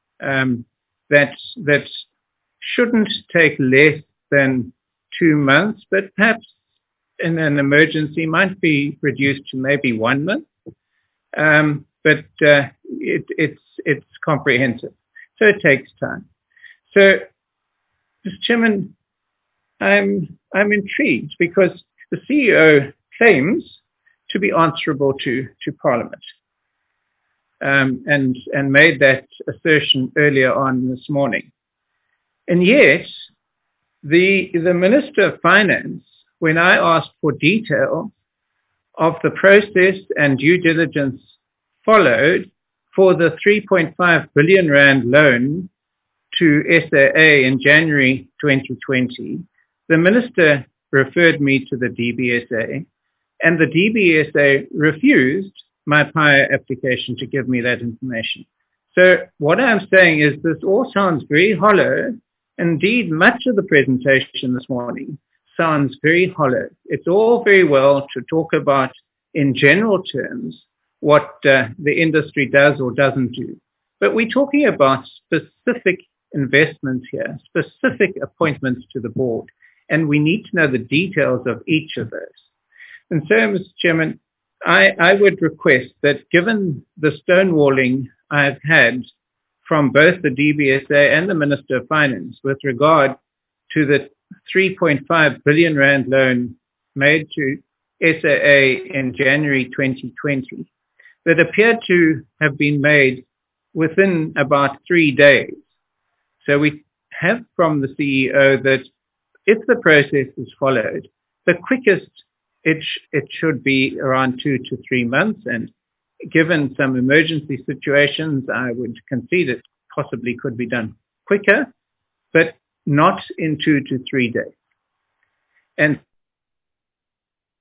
that shouldn't take less than 2 months, but perhaps in an emergency might be reduced to maybe 1 month. But it's comprehensive, so it takes time. So, Mr. Chairman, I'm intrigued because the CEO claims to be answerable to Parliament, and made that assertion earlier on this morning. And yet, the Minister of Finance, when I asked for detail of the process and due diligence followed for the 3.5 billion rand loan to SAA in January 2020, the Minister referred me to the DBSA, and the DBSA refused my prior application to give me that information. So what I'm saying is this all sounds very hollow. Indeed, much of the presentation this morning sounds very hollow. It's all very well to talk about, in general terms, what the industry does or doesn't do. But we're talking about specific investments here, specific appointments to the board, and we need to know the details of each of those. And so, Mr. Chairman, I would request that given the stonewalling I've had from both the DBSA and the Minister of Finance with regard to the 3.5 billion rand loan made to SAA in January 2020, that appeared to have been made within about 3 days. So we have from the CEO that if the process is followed, the quickest it should be around 2 to 3 months, and given some emergency situations, I would concede it possibly could be done quicker, but not in 2 to 3 days. And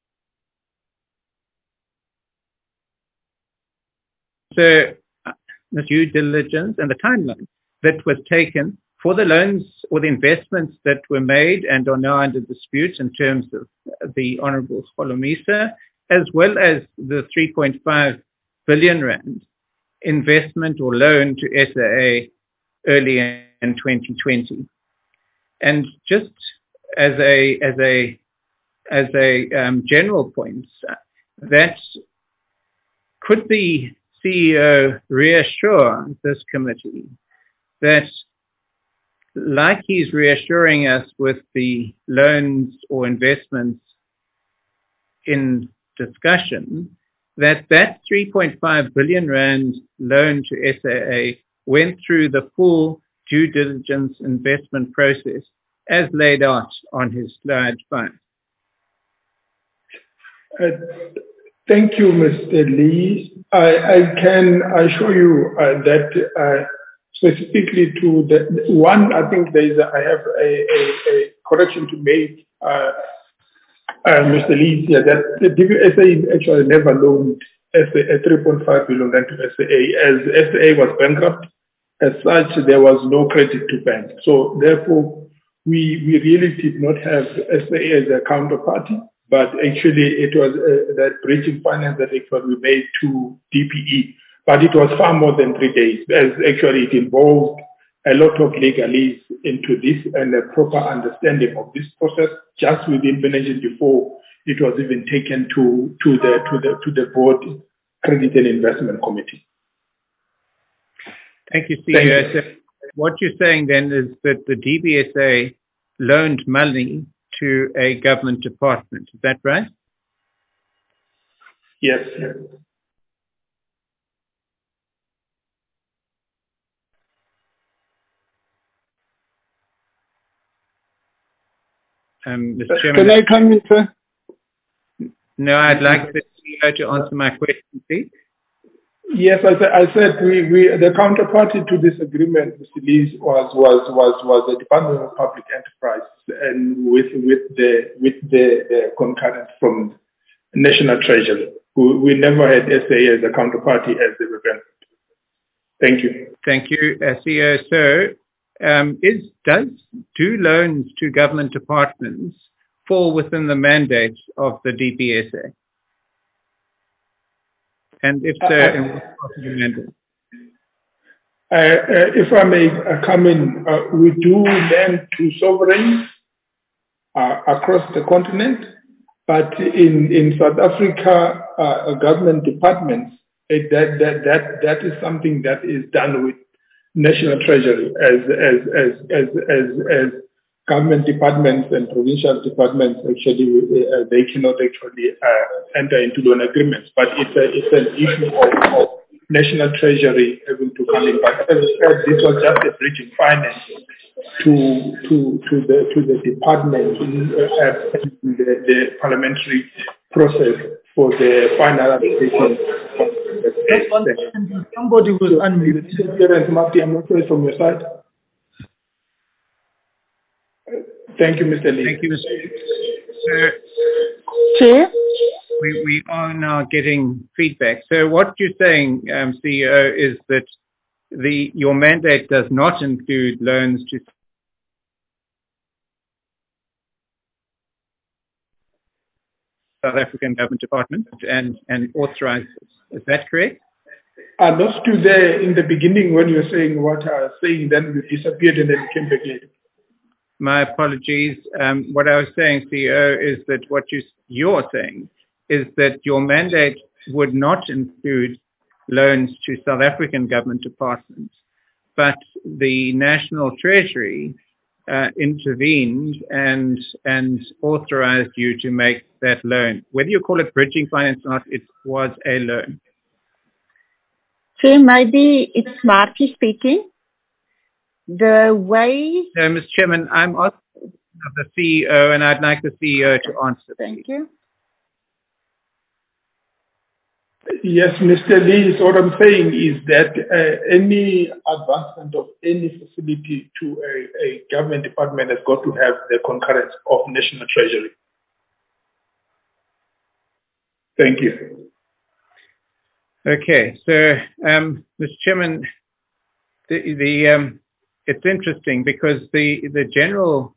so the due diligence and the timeline that was taken for the loans or the investments that were made and are now under dispute in terms of the Honourable Holomisa, as well as the 3.5 billion rand investment or loan to SAA early in 2020. And just as a general point, that could the CEO reassure this committee that, like he's reassuring us with the loans or investments in discussion, that 3.5 billion rand loan to SAA went through the full due diligence investment process as laid out on his slide 5. Thank you, Mr. Lee. I can assure you that specifically to the one, I think I have a correction to make, Mr. Lee, here, that the DBSA actually never loaned SAA 3.5 billion rand to SAA, as SAA was bankrupt. As such, there was no credit to bank. So therefore, we really did not have SAA as a counterparty, but actually it was that bridging finance that actually we made to DPE. But it was far more than 3 days, as actually it involved a lot of legalese into this and a proper understanding of this process just within Benedict before it was even taken to the board credit and investment committee. Thank you, CEO. So what you're saying then is that the DBSA loaned money to a government department. Is that right? Yes. Mr. Chairman. Can I come in, sir? No, I'd like the CEO to answer my question, please. Yes, I said the counterparty to this agreement, Mr. Lee, was the Department of Public Enterprise, and with the concurrence from National Treasury. We never had SAA as a counterparty as the representative. Thank you. Thank you, CEO. So, do loans to government departments fall within the mandate of the DBSA? And if so, in what part of the mandate? If I may come in, we do lend to sovereigns across the continent, but in South Africa, government departments, that is something that is done with National Treasury as government departments and provincial departments. Actually, they cannot actually enter into loan agreements, but it's an issue of National Treasury having to come in. But as I said, this was just a bridging finance to the department the parliamentary process for the final application. Somebody will unmute. Marty, I'm not sure from your side. Thank you, Mr. Lee. Thank you, Mr. Chair? We are now getting feedback. So what you're saying, CEO, is that your mandate does not include loans to South African government departments and authorize this. Is that correct? I lost you there in the beginning when you were saying what I was saying, then you disappeared and then you came back later. My apologies. What I was saying, CEO, is that what you're saying is that your mandate would not include loans to South African government departments, but the National Treasury intervened and authorized you to make that loan. Whether you call it bridging finance or not, it was a loan. Chair, maybe it's Marty speaking. The way... No, Mr. Chairman, I'm asking of the CEO, and I'd like the CEO to answer. Thank you. Yes, Mr. Lee, so what I'm saying is that any advancement of any facility to a government department has got to have the concurrence of National Treasury. Thank you. Okay, so Mr. Chairman, it's interesting because the general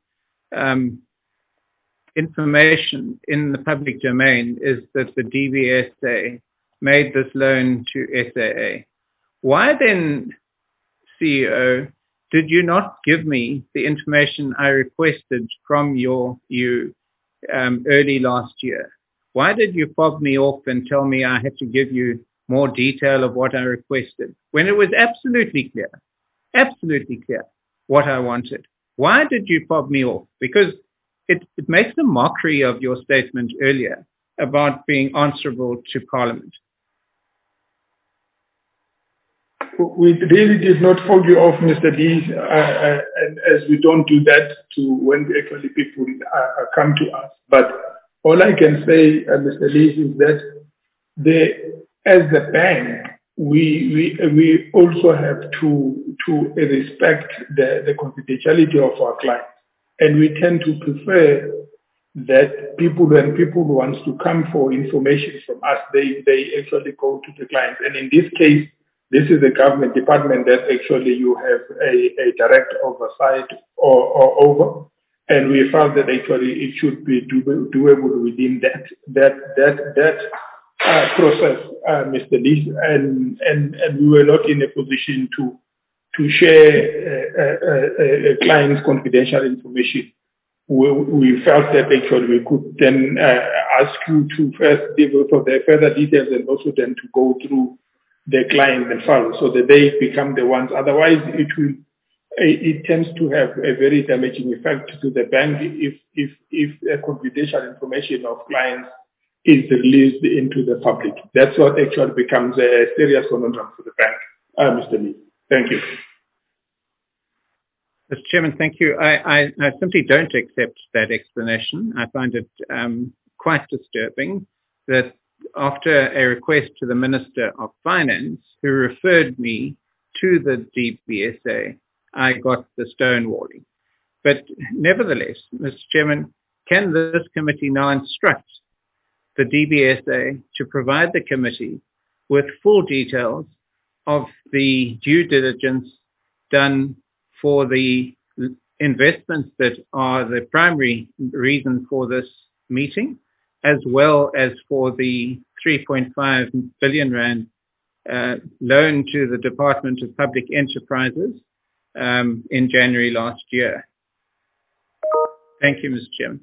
information in the public domain is that the DBSA made this loan to SAA. Why then, CEO, did you not give me the information I requested from you early last year? Why did you fob me off and tell me I had to give you more detail of what I requested when it was absolutely clear what I wanted? Why did you fob me off? Because it makes a mockery of your statement earlier about being answerable to Parliament. We really did not fob you off, Mr. Lee, and as we don't do that to when actually people come to us. But all I can say, Mr. Lee, is that as the bank, we also have to respect the confidentiality of our clients, and we tend to prefer that when people want to come for information from us, they actually go to the clients. And in this case, this is a government department that actually you have a direct oversight or over, and we felt that actually it should be doable within that process, Mr. Lee, and we were not in a position to share a client's confidential information. We felt that actually we could then ask you to first give for the further details and also then to go through the client themselves so that they become the ones. Otherwise, it tends to have a very damaging effect to the bank if confidential information of clients is released into the public. That's what actually becomes a serious conundrum for the bank. Mr. Lee, thank you. Mr. Chairman, thank you. I simply don't accept that explanation. I find it quite disturbing that after a request to the Minister of Finance, who referred me to the DBSA, I got the stonewalling. But nevertheless, Mr. Chairman, can this committee now instruct the DBSA to provide the committee with full details of the due diligence done for the investments that are the primary reason for this meeting, as well as for the 3.5 billion rand loan to the Department of Public Enterprises in January last year. Thank you, Mr. Chairman.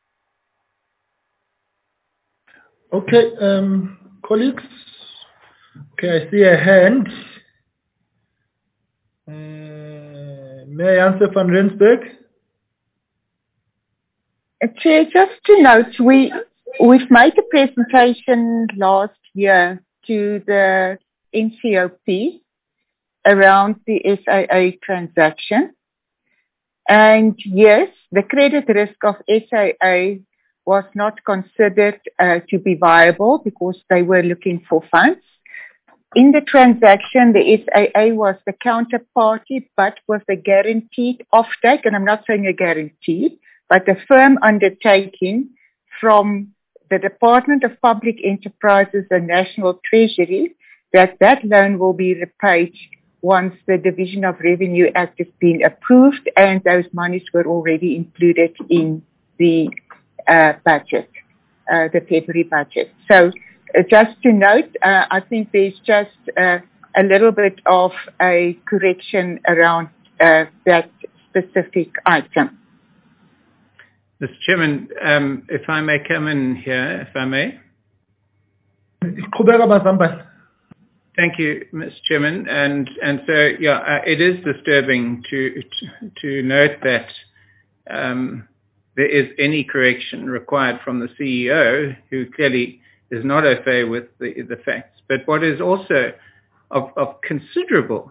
Okay, colleagues. Okay, I see a hand. May I answer van Rensburg? Chair, just to note, we've made a presentation last year to the NCOP around the SAA transaction. And yes, the credit risk of SAA was not considered to be viable because they were looking for funds. In the transaction, the SAA was the counterparty, but with a guaranteed offtake, and I'm not saying a guarantee, but a firm undertaking from the Department of Public Enterprises and National Treasury that loan will be repaid once the Division of Revenue Act has been approved, and those monies were already included in the budget, the February budget. So just to note, I think there's just a little bit of a correction around that specific item. Mr. Chairman, if I may come in here, if I may. Thank you, Mr. Chairman. And so, yeah, it is disturbing to note that there is any correction required from the CEO, who clearly is not au fait with the facts. But what is also of considerable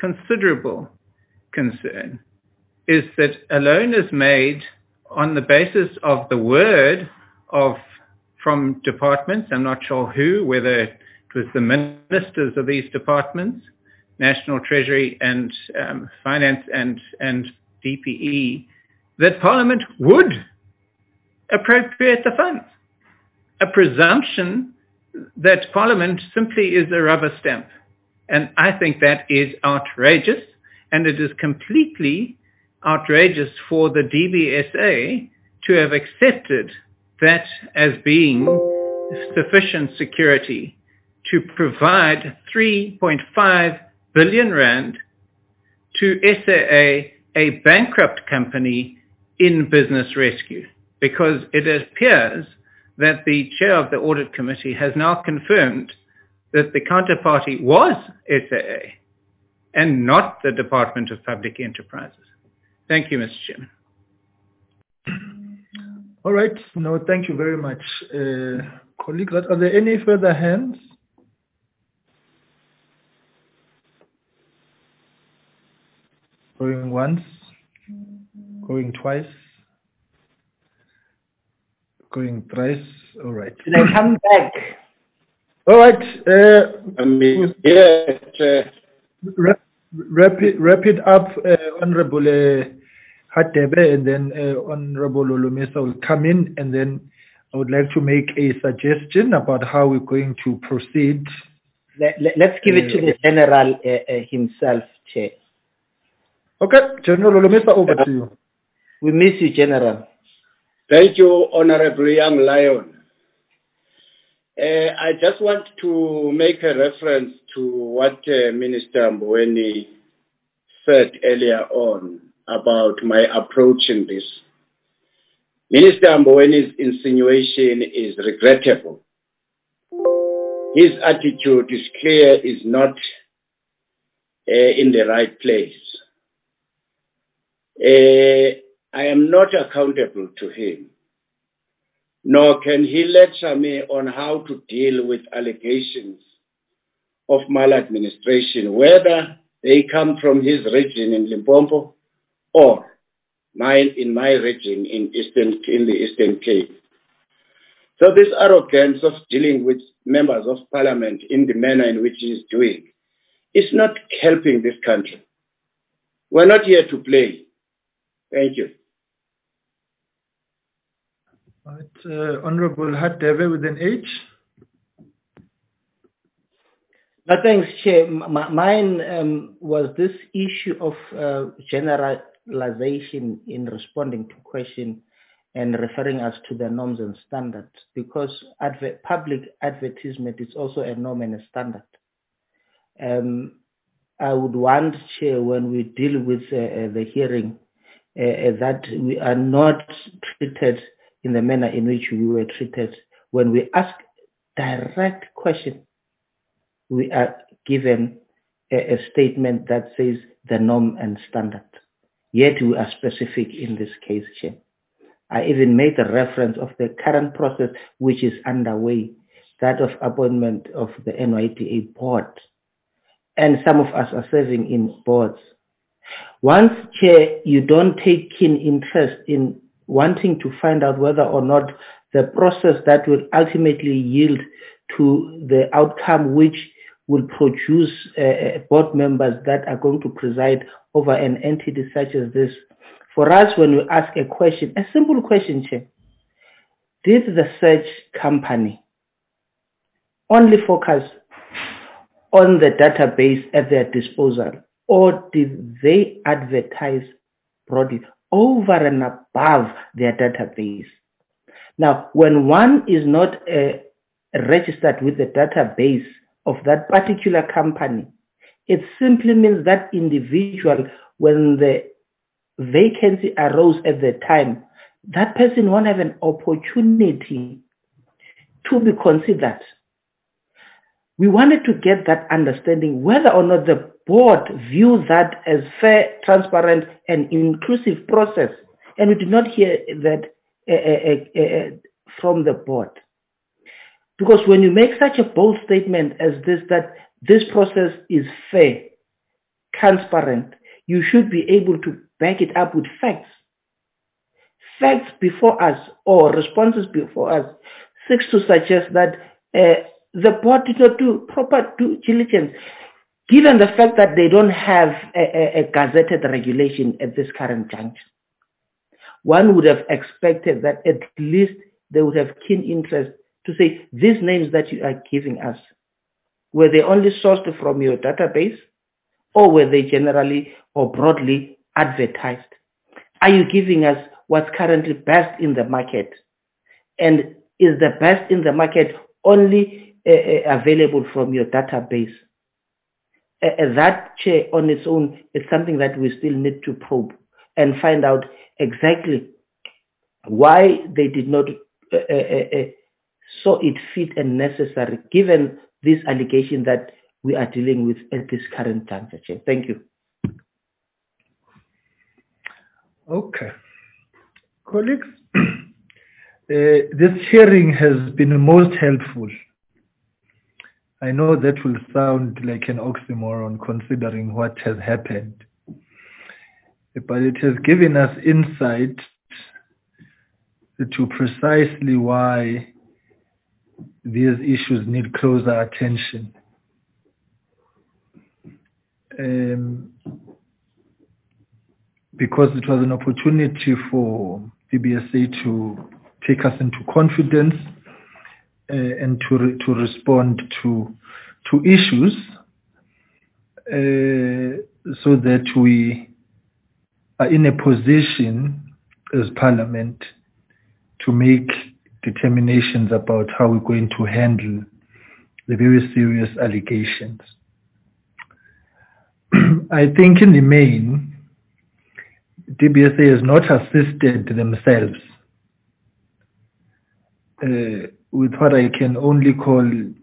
concern is that a loan is made on the basis of the word from departments. I'm not sure who, whether it was the ministers of these departments, National Treasury and Finance and DPE, that Parliament would appropriate the funds. A presumption that Parliament simply is a rubber stamp. And I think that is outrageous, and it is completely outrageous for the DBSA to have accepted that as being sufficient security to provide 3.5 billion rand to SAA, a bankrupt company, in business rescue, because it appears that the chair of the audit committee has now confirmed that the counterparty was SAA and not the Department of Public Enterprises. Thank you, Mr. Chairman. All right. No, thank you very much. Colleagues, are there any further hands? Going once, going twice, going thrice. All right. Can I come back? All right. Wrap it up, Honorable Hadebe, and then Honorable Olumisa will come in, and then I would like to make a suggestion about how we're going to proceed. Let's give it to the General himself, Chair. Okay, General Olumisa, over to you. We miss you, General. Thank you, Honorable Young Lion. I just want to make a reference to what Minister Mboweni said earlier on about my approach in this. Minister Mboweni's insinuation is regrettable. His attitude is clear, is not in the right place. I am not accountable to him, nor can he lecture me on how to deal with allegations of maladministration, whether they come from his region in Limpopo or in my region in the Eastern Cape. So this arrogance of dealing with members of parliament in the manner in which he is doing is not helping this country. We're not here to play. Thank you. Right, Honorable Hadebe with an H. No, thanks, Chair. Mine was this issue of generalization in responding to question and referring us to the norms and standards, because public advertisement is also a norm and a standard. I would want, Chair, when we deal with the hearing, that we are not treated in the manner in which we were treated. When we ask direct question, we are given a statement that says the norm and standard. Yet we are specific in this case, Chair. I even made a reference of the current process which is underway, that of appointment of the NYDA board. And some of us are serving in boards. Once, Chair, you don't take keen interest in wanting to find out whether or not the process that will ultimately yield to the outcome which will produce board members that are going to preside over an entity such as this. For us, when we ask a question, a simple question, Chair, did the search company only focus on the database at their disposal, or did they advertise broadly over and above their database? Now, when one is not registered with the database of that particular company, it simply means that individual, when the vacancy arose at the time, that person won't have an opportunity to be considered. We wanted to get that understanding whether or not the board views that as fair, transparent, and inclusive process. And we did not hear that from the board. Because when you make such a bold statement as this, that this process is fair, transparent, you should be able to back it up with facts. Facts before us, or responses before us, seeks to suggest that the board did not do proper due diligence, given the fact that they don't have a gazetted regulation at this current juncture. One would have expected that at least they would have keen interest to say these names that you are giving us, were they only sourced from your database, or were they generally or broadly advertised? Are you giving us what's currently best in the market? And is the best in the market only available from your database? That, Chair, on its own is something that we still need to probe and find out exactly why they did not saw it fit and necessary, given this allegation that we are dealing with at this current juncture, Chair. Thank you. Okay. Colleagues, this hearing has been most helpful. I know that will sound like an oxymoron considering what has happened, but it has given us insight to precisely why these issues need closer attention. Because it was an opportunity for DBSA to take us into confidence and to respond to issues so that we are in a position as Parliament to make determinations about how we're going to handle the very serious allegations. I think in the main, DBSA has not assisted themselves with what I can only call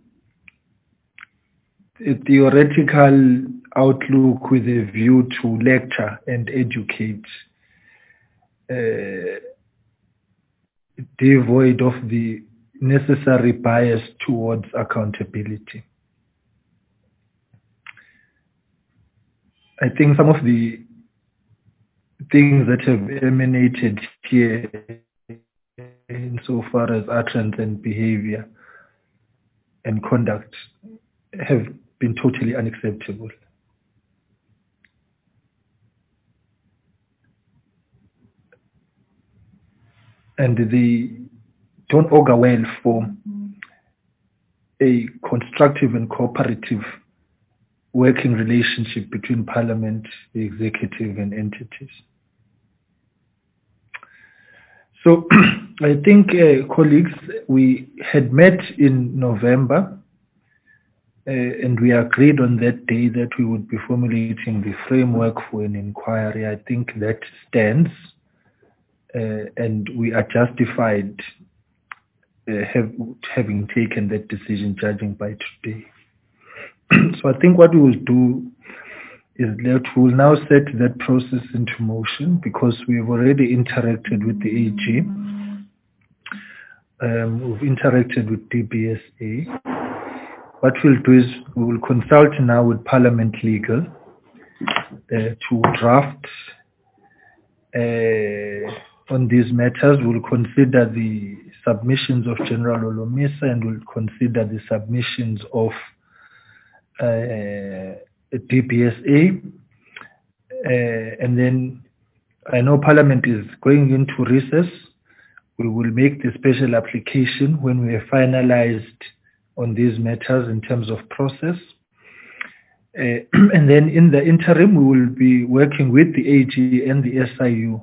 a theoretical outlook with a view to lecture and educate, devoid of the necessary bias towards accountability. I think some of the things that have emanated here insofar as utterance and behavior and conduct have been totally unacceptable. And they don't augur well for a constructive and cooperative working relationship between Parliament, the executive, and entities. So I think, colleagues, we had met in November and we agreed on that day that we would be formulating the framework for an inquiry. I think that stands and we are justified having taken that decision, judging by today. So I think what we will do is that we will now set that process into motion because we've already interacted with the AG. We've interacted with DBSA. What we'll do is we will consult now with Parliament Legal to draft on these matters. We'll consider the submissions of General Olomisa and we'll consider the submissions of DBSA, and then I know Parliament is going into recess. We will make the special application when we are finalized on these matters in terms of process. And then in the interim, we will be working with the AG and the SIU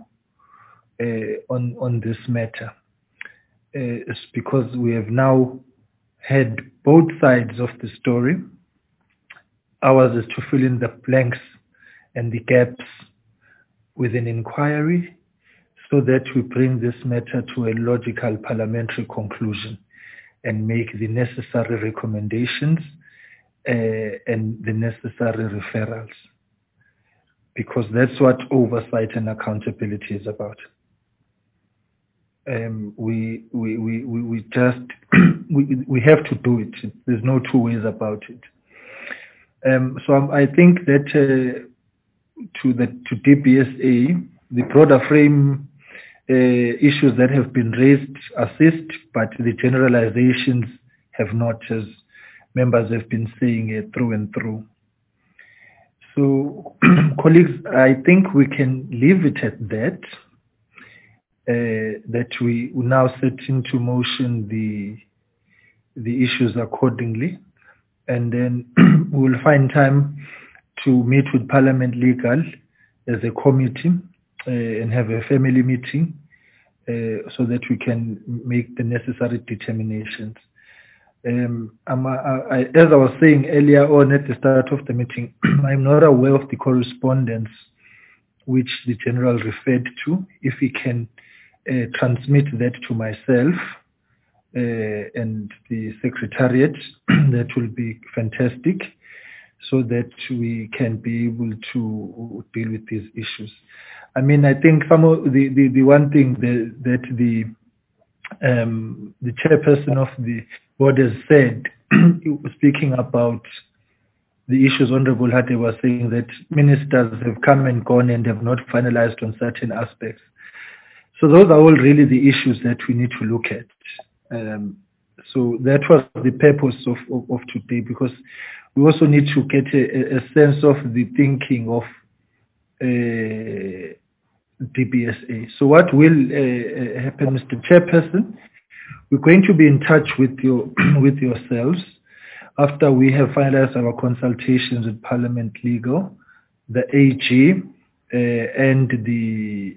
on this matter. It's because we have now had both sides of the story. Ours is to fill in the blanks and the gaps with an inquiry so that we bring this matter to a logical parliamentary conclusion and make the necessary recommendations and the necessary referrals. Because that's what oversight and accountability is about. We just we have to do it. There's no two ways about it. So I think that to DBSA, the broader frame issues that have been raised assist, but the generalizations have not, as members have been saying through and through. So, colleagues, I think we can leave it at that. That we now set into motion the the issues accordingly. And then we will find time to meet with Parliament Legal as a committee and have a family meeting so that we can make the necessary determinations. As I was saying earlier on at the start of the meeting, I'm not aware of the correspondence which the General referred to. If he can transmit that to myself and the Secretariat, that will be fantastic, so that we can be able to deal with these issues. I mean, I think some of the one thing that the chairperson of the board has said, speaking about the issues Honorable Hade was saying, that ministers have come and gone and have not finalized on certain aspects. So those are all really the issues that we need to look at. So that was the purpose of today, because we also need to get a sense of the thinking of DBSA. So what will happen, Mr. Chairperson? We're going to be in touch with yourselves after we have finalized our consultations with Parliament Legal, the AG, and the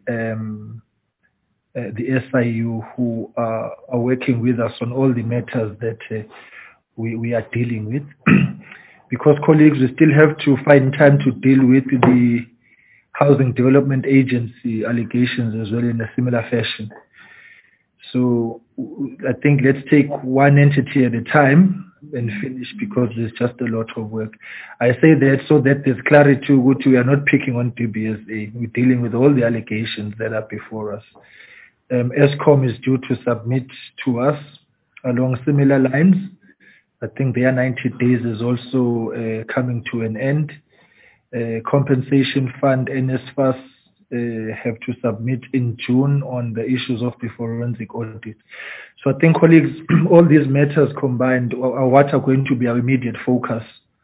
SIU, who are working with us on all the matters that we are dealing with. Because, colleagues, we still have to find time to deal with the Housing Development Agency allegations as well in a similar fashion. So I think let's take one entity at a time and finish, because there's just a lot of work. I say that so that there's clarity. We are not picking on DBSA. We're dealing with all the allegations that are before us. ESCOM is due to submit to us along similar lines. I think their 90 days is also coming to an end. Compensation Fund, NSFAS, have to submit in June on the issues of the forensic audit. So I think, colleagues, all these matters combined are what are going to be our immediate focus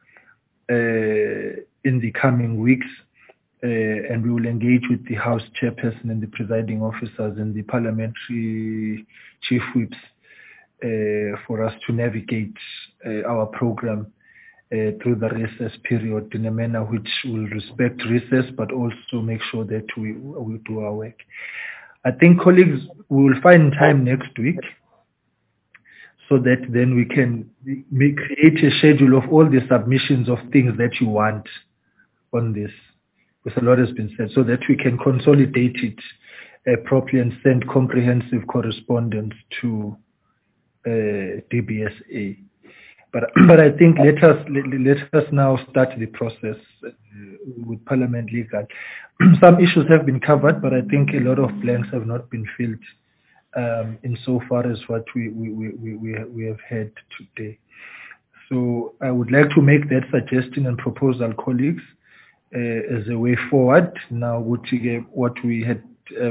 in the coming weeks. And we will engage with the House Chairperson and the presiding officers and the parliamentary chief whips for us to navigate our program through the recess period in a manner which will respect recess, but also make sure that we do our work. I think, colleagues, we will find time next week so that then we can create a schedule of all the submissions of things that you want on this, because a lot has been said, so that we can consolidate it properly and send comprehensive correspondence to DBSA. But I think let us now start the process with Parliament Legal. Some issues have been covered, but I think a lot of blanks have not been filled insofar as what we have had today. So I would like to make that suggestion and proposal, colleagues, as a way forward. Now, what we had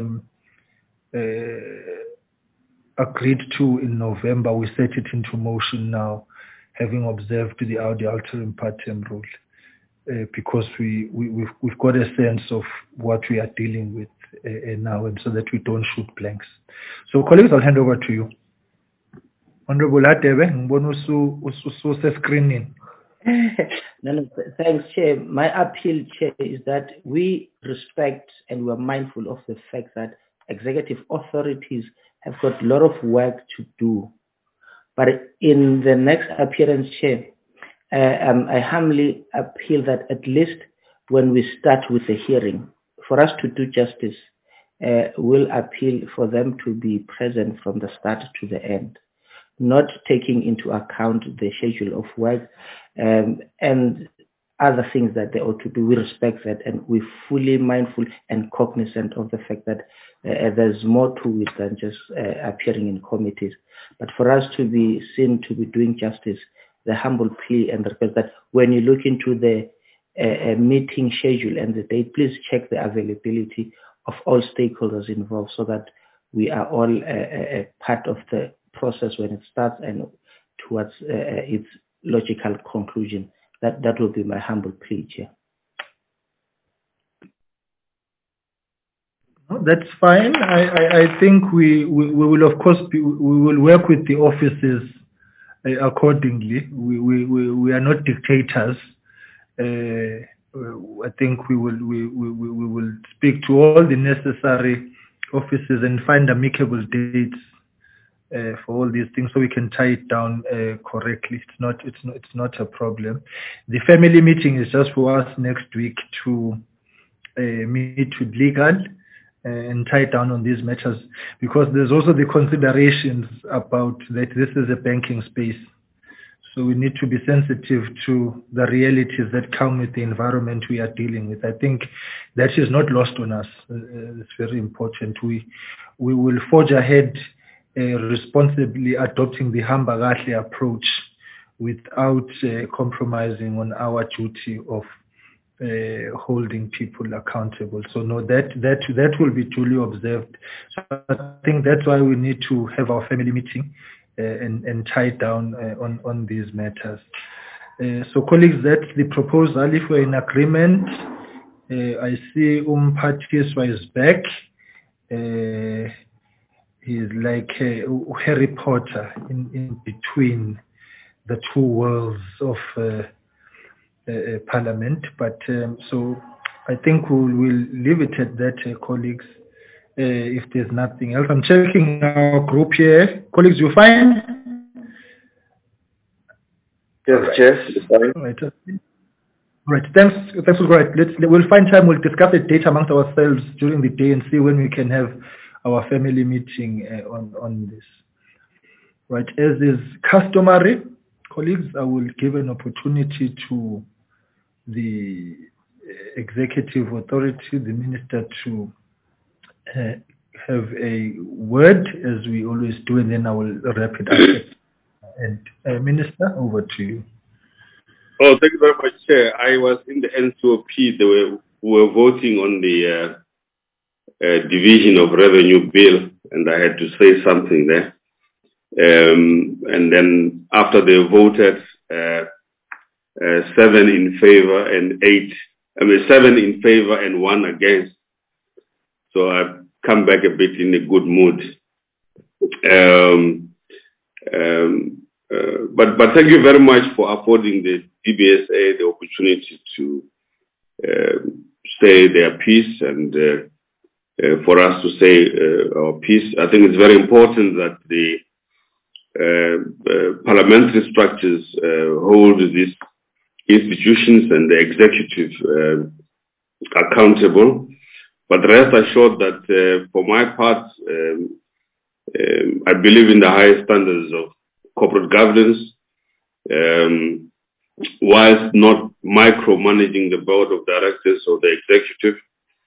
agreed to in November, we set it into motion now, having observed the Audi Alterum Partem rule, because we've got a sense of what we are dealing with now, and so that we don't shoot blanks. So, colleagues, I'll hand over to you. Honorable Hadebe, ngibona screening. No, thanks, Chair. My appeal, Chair, is that we respect and we are mindful of the fact that executive authorities have got a lot of work to do. But in the next appearance, Chair, I humbly appeal that at least when we start with the hearing, for us to do justice, we'll appeal for them to be present from the start to the end, not taking into account the schedule of work and other things that they ought to do. We respect that, and we're fully mindful and cognizant of the fact that there's more to it than just appearing in committees. But for us to be seen to be doing justice, the humble plea and request that when you look into the meeting schedule and the date, please check the availability of all stakeholders involved, so that we are all a part of the process when it starts and towards its logical conclusion. That will be my humble plea, Chair. That's fine. I think we will, of course, we will work with the offices accordingly. We are not dictators. I think we will speak to all the necessary offices and find amicable dates for all these things, so we can tie it down correctly. It's not a problem. The family meeting is just for us next week to meet with legal and tie down on these matters, because there's also the considerations about that this is a banking space. So we need to be sensitive to the realities that come with the environment we are dealing with. I think that is not lost on us. It's very important. We will forge ahead responsibly adopting the Hamba Kahle approach without compromising on our duty of holding people accountable. So no, that will be duly observed. So I think that's why we need to have our family meeting and tie down on these matters. So colleagues, that's the proposal. If we're in agreement, I see Mphathiswa is back. He's like Harry Potter in between the two worlds of Parliament. But so I think we'll leave it at that, colleagues. If there's nothing else, I'm checking our group here. Colleagues, you fine? Yes, Chair. Right. Thanks. Right. We'll find time. We'll discuss the data amongst ourselves during the day and see when we can have our family meeting on this. Right. As is customary, colleagues, I will give an opportunity to the executive authority, the minister, to have a word, as we always do, and then I will wrap it up. And Minister, over to you. Oh, thank you very much, Chair. I was in the NCOP. We were voting on the division of revenue bill, and I had to say something there. And then after they voted, 7 in favor and 7 in favor and 1 against. So I've come back a bit in a good mood. But thank you very much for affording the DBSA the opportunity to say their piece and for us to say our piece. I think it's very important that the parliamentary structures hold these institutions and the executive accountable. But rest assured that for my part, I believe in the highest standards of corporate governance, whilst not micromanaging the board of directors or the executive.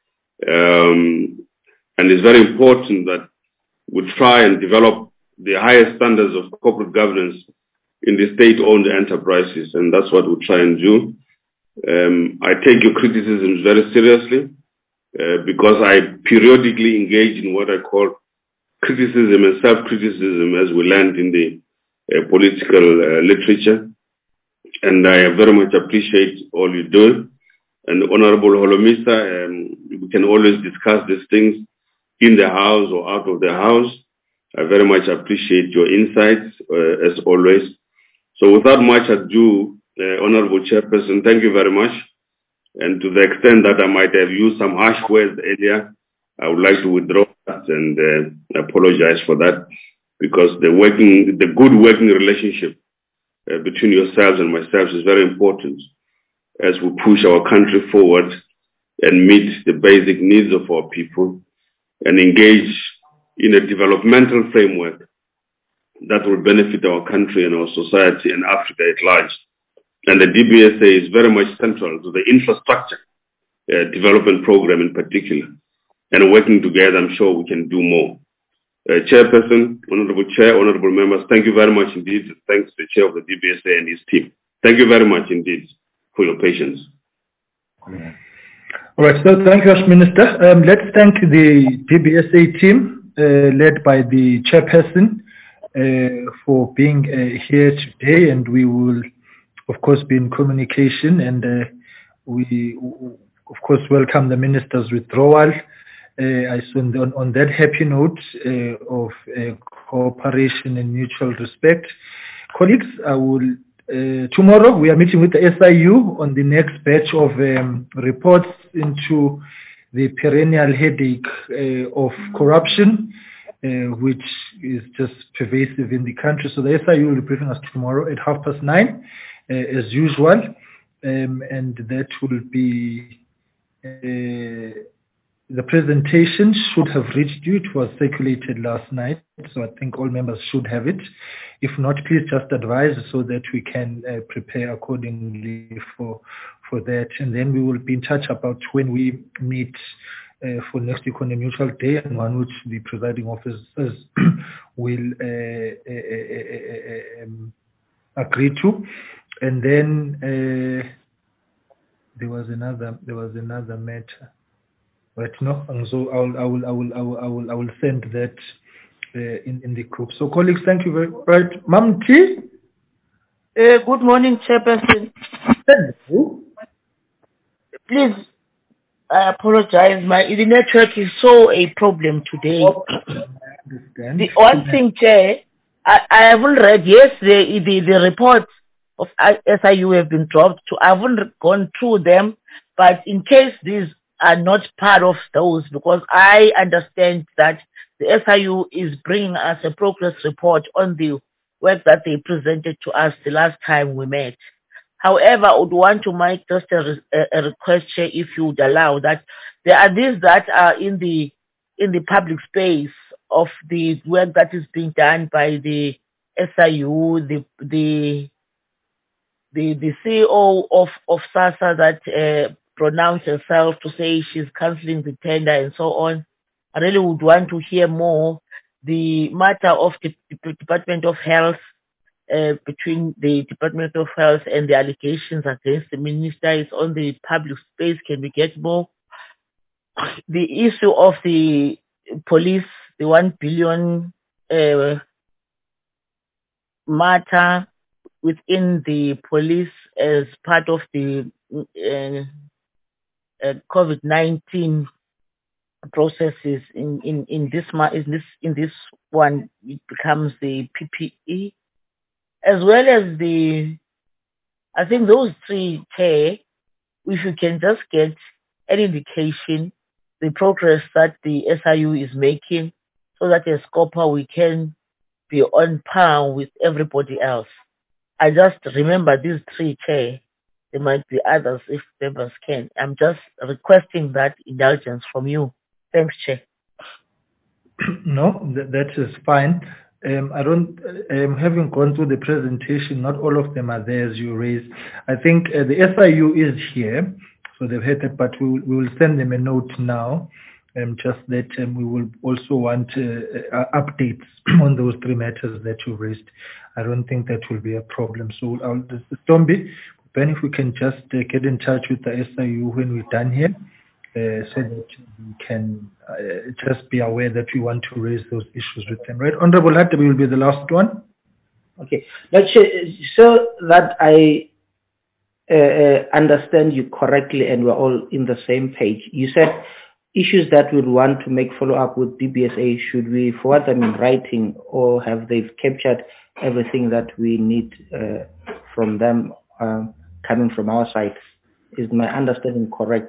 And it's very important that we try and develop the highest standards of corporate governance in the state-owned enterprises, and that's what we try and do. I take your criticisms very seriously. Because I periodically engage in what I call criticism and self-criticism as we learned in the political literature. And I very much appreciate all you do. And Honorable Holomisa, we can always discuss these things in the House or out of the House. I very much appreciate your insights, as always. So without much ado, Honorable Chairperson, thank you very much. And to the extent that I might have used some harsh words earlier, I would like to withdraw that and apologize for that, because the good working relationship between yourselves and myself is very important as we push our country forward and meet the basic needs of our people and engage in a developmental framework that will benefit our country and our society and Africa at large. And the DBSA is very much central to the infrastructure development program in particular. And working together, I'm sure we can do more. Chairperson, Honorable Chair, Honorable Members, thank you very much indeed. Thanks to the Chair of the DBSA and his team. Thank you very much indeed for your patience. All right, so thank you, Minister. Let's thank the DBSA team led by the Chairperson for being here today, and we will of course be in communication, and we of course welcome the Minister's withdrawal. I saw on that happy note of cooperation and mutual respect, Colleagues, I will tomorrow we are meeting with the SIU on the next batch of reports into the perennial headache of corruption, which is just pervasive in the country. So the SIU will be briefing us tomorrow at 9:30, as usual, and that will be the presentation should have reached you. It was circulated last night, so I think all members should have it. If not, please just advise so that we can prepare accordingly for that. And then we will be in touch about when we meet for next week on a neutral day, and one which the presiding officers will agree to. And then there was another matter. Right, no, and so I will send that in the group. So, colleagues, thank you very much. Right, Ma'am T. Good morning, Chairperson. Please, I apologize. The network is so a problem today. The one thing, Chair, I haven't read. Yes, the reports of SIU have been dropped. I haven't gone through them, but in case these are not part of those, because I understand that the SIU is bringing us a progress report on the work that they presented to us the last time we met. However, I would want to make just a request, Chair, if you would allow that there are these that are in the public space of the work that is being done by the SIU, the CEO of SASSA that pronounced herself to say she's cancelling the tender and so on. I really would want to hear more. The matter of the Department of Health, between the Department of Health and the allegations against the minister is on the public space. Can we get more? The issue of the police, the 1 billion matter within the police as part of the COVID-19 processes in this one, it becomes the PPE, as well as I think those three, Chair, if you can just get an indication, the progress that the SIU is making, so that as COPA we can be on par with everybody else. I just remember these three, Chair. There might be others if members can. I'm just requesting that indulgence from you. Thanks, Chair. No, that is fine. I don't, having gone through the presentation, not all of them are there as you raised. I think the SIU is here, so they've heard that, but we will send them a note now, just that we will also want updates on those three matters that you raised. I don't think that will be a problem. So Stombi, Ben, if we can just get in touch with the SIU when we're done here, so that we can just be aware that we want to raise those issues with them. Right, Honorable Hatebe will be the last one. Okay, but so that I understand you correctly and we're all in the same page. You said issues that we want to make follow-up with DBSA, should we forward them in writing, or have they captured everything that we need from them coming from our side? Is my understanding correct?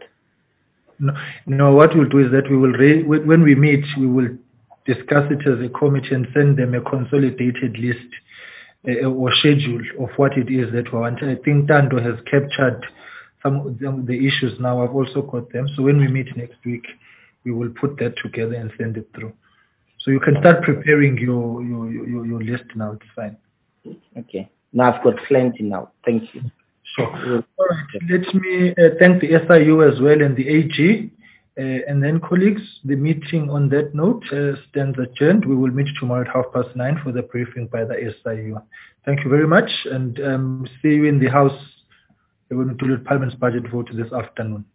No, what we'll do is that we will when we meet, we will discuss it as a committee and send them a consolidated list or schedule of what it is that we want. I think Tando has captured some of the issues now. I've also got them. So when we meet next week, we will put that together and send it through. So you can start preparing your list now. It's fine. Okay. Now I've got plenty now. Thank you. Sure. All right. Let me thank the SIU as well and the AG. And then, colleagues, the meeting on that note stands adjourned. We will meet tomorrow at 9:30 for the briefing by the SIU. Thank you very much, and see you in the House when we do the Parliament's budget vote this afternoon.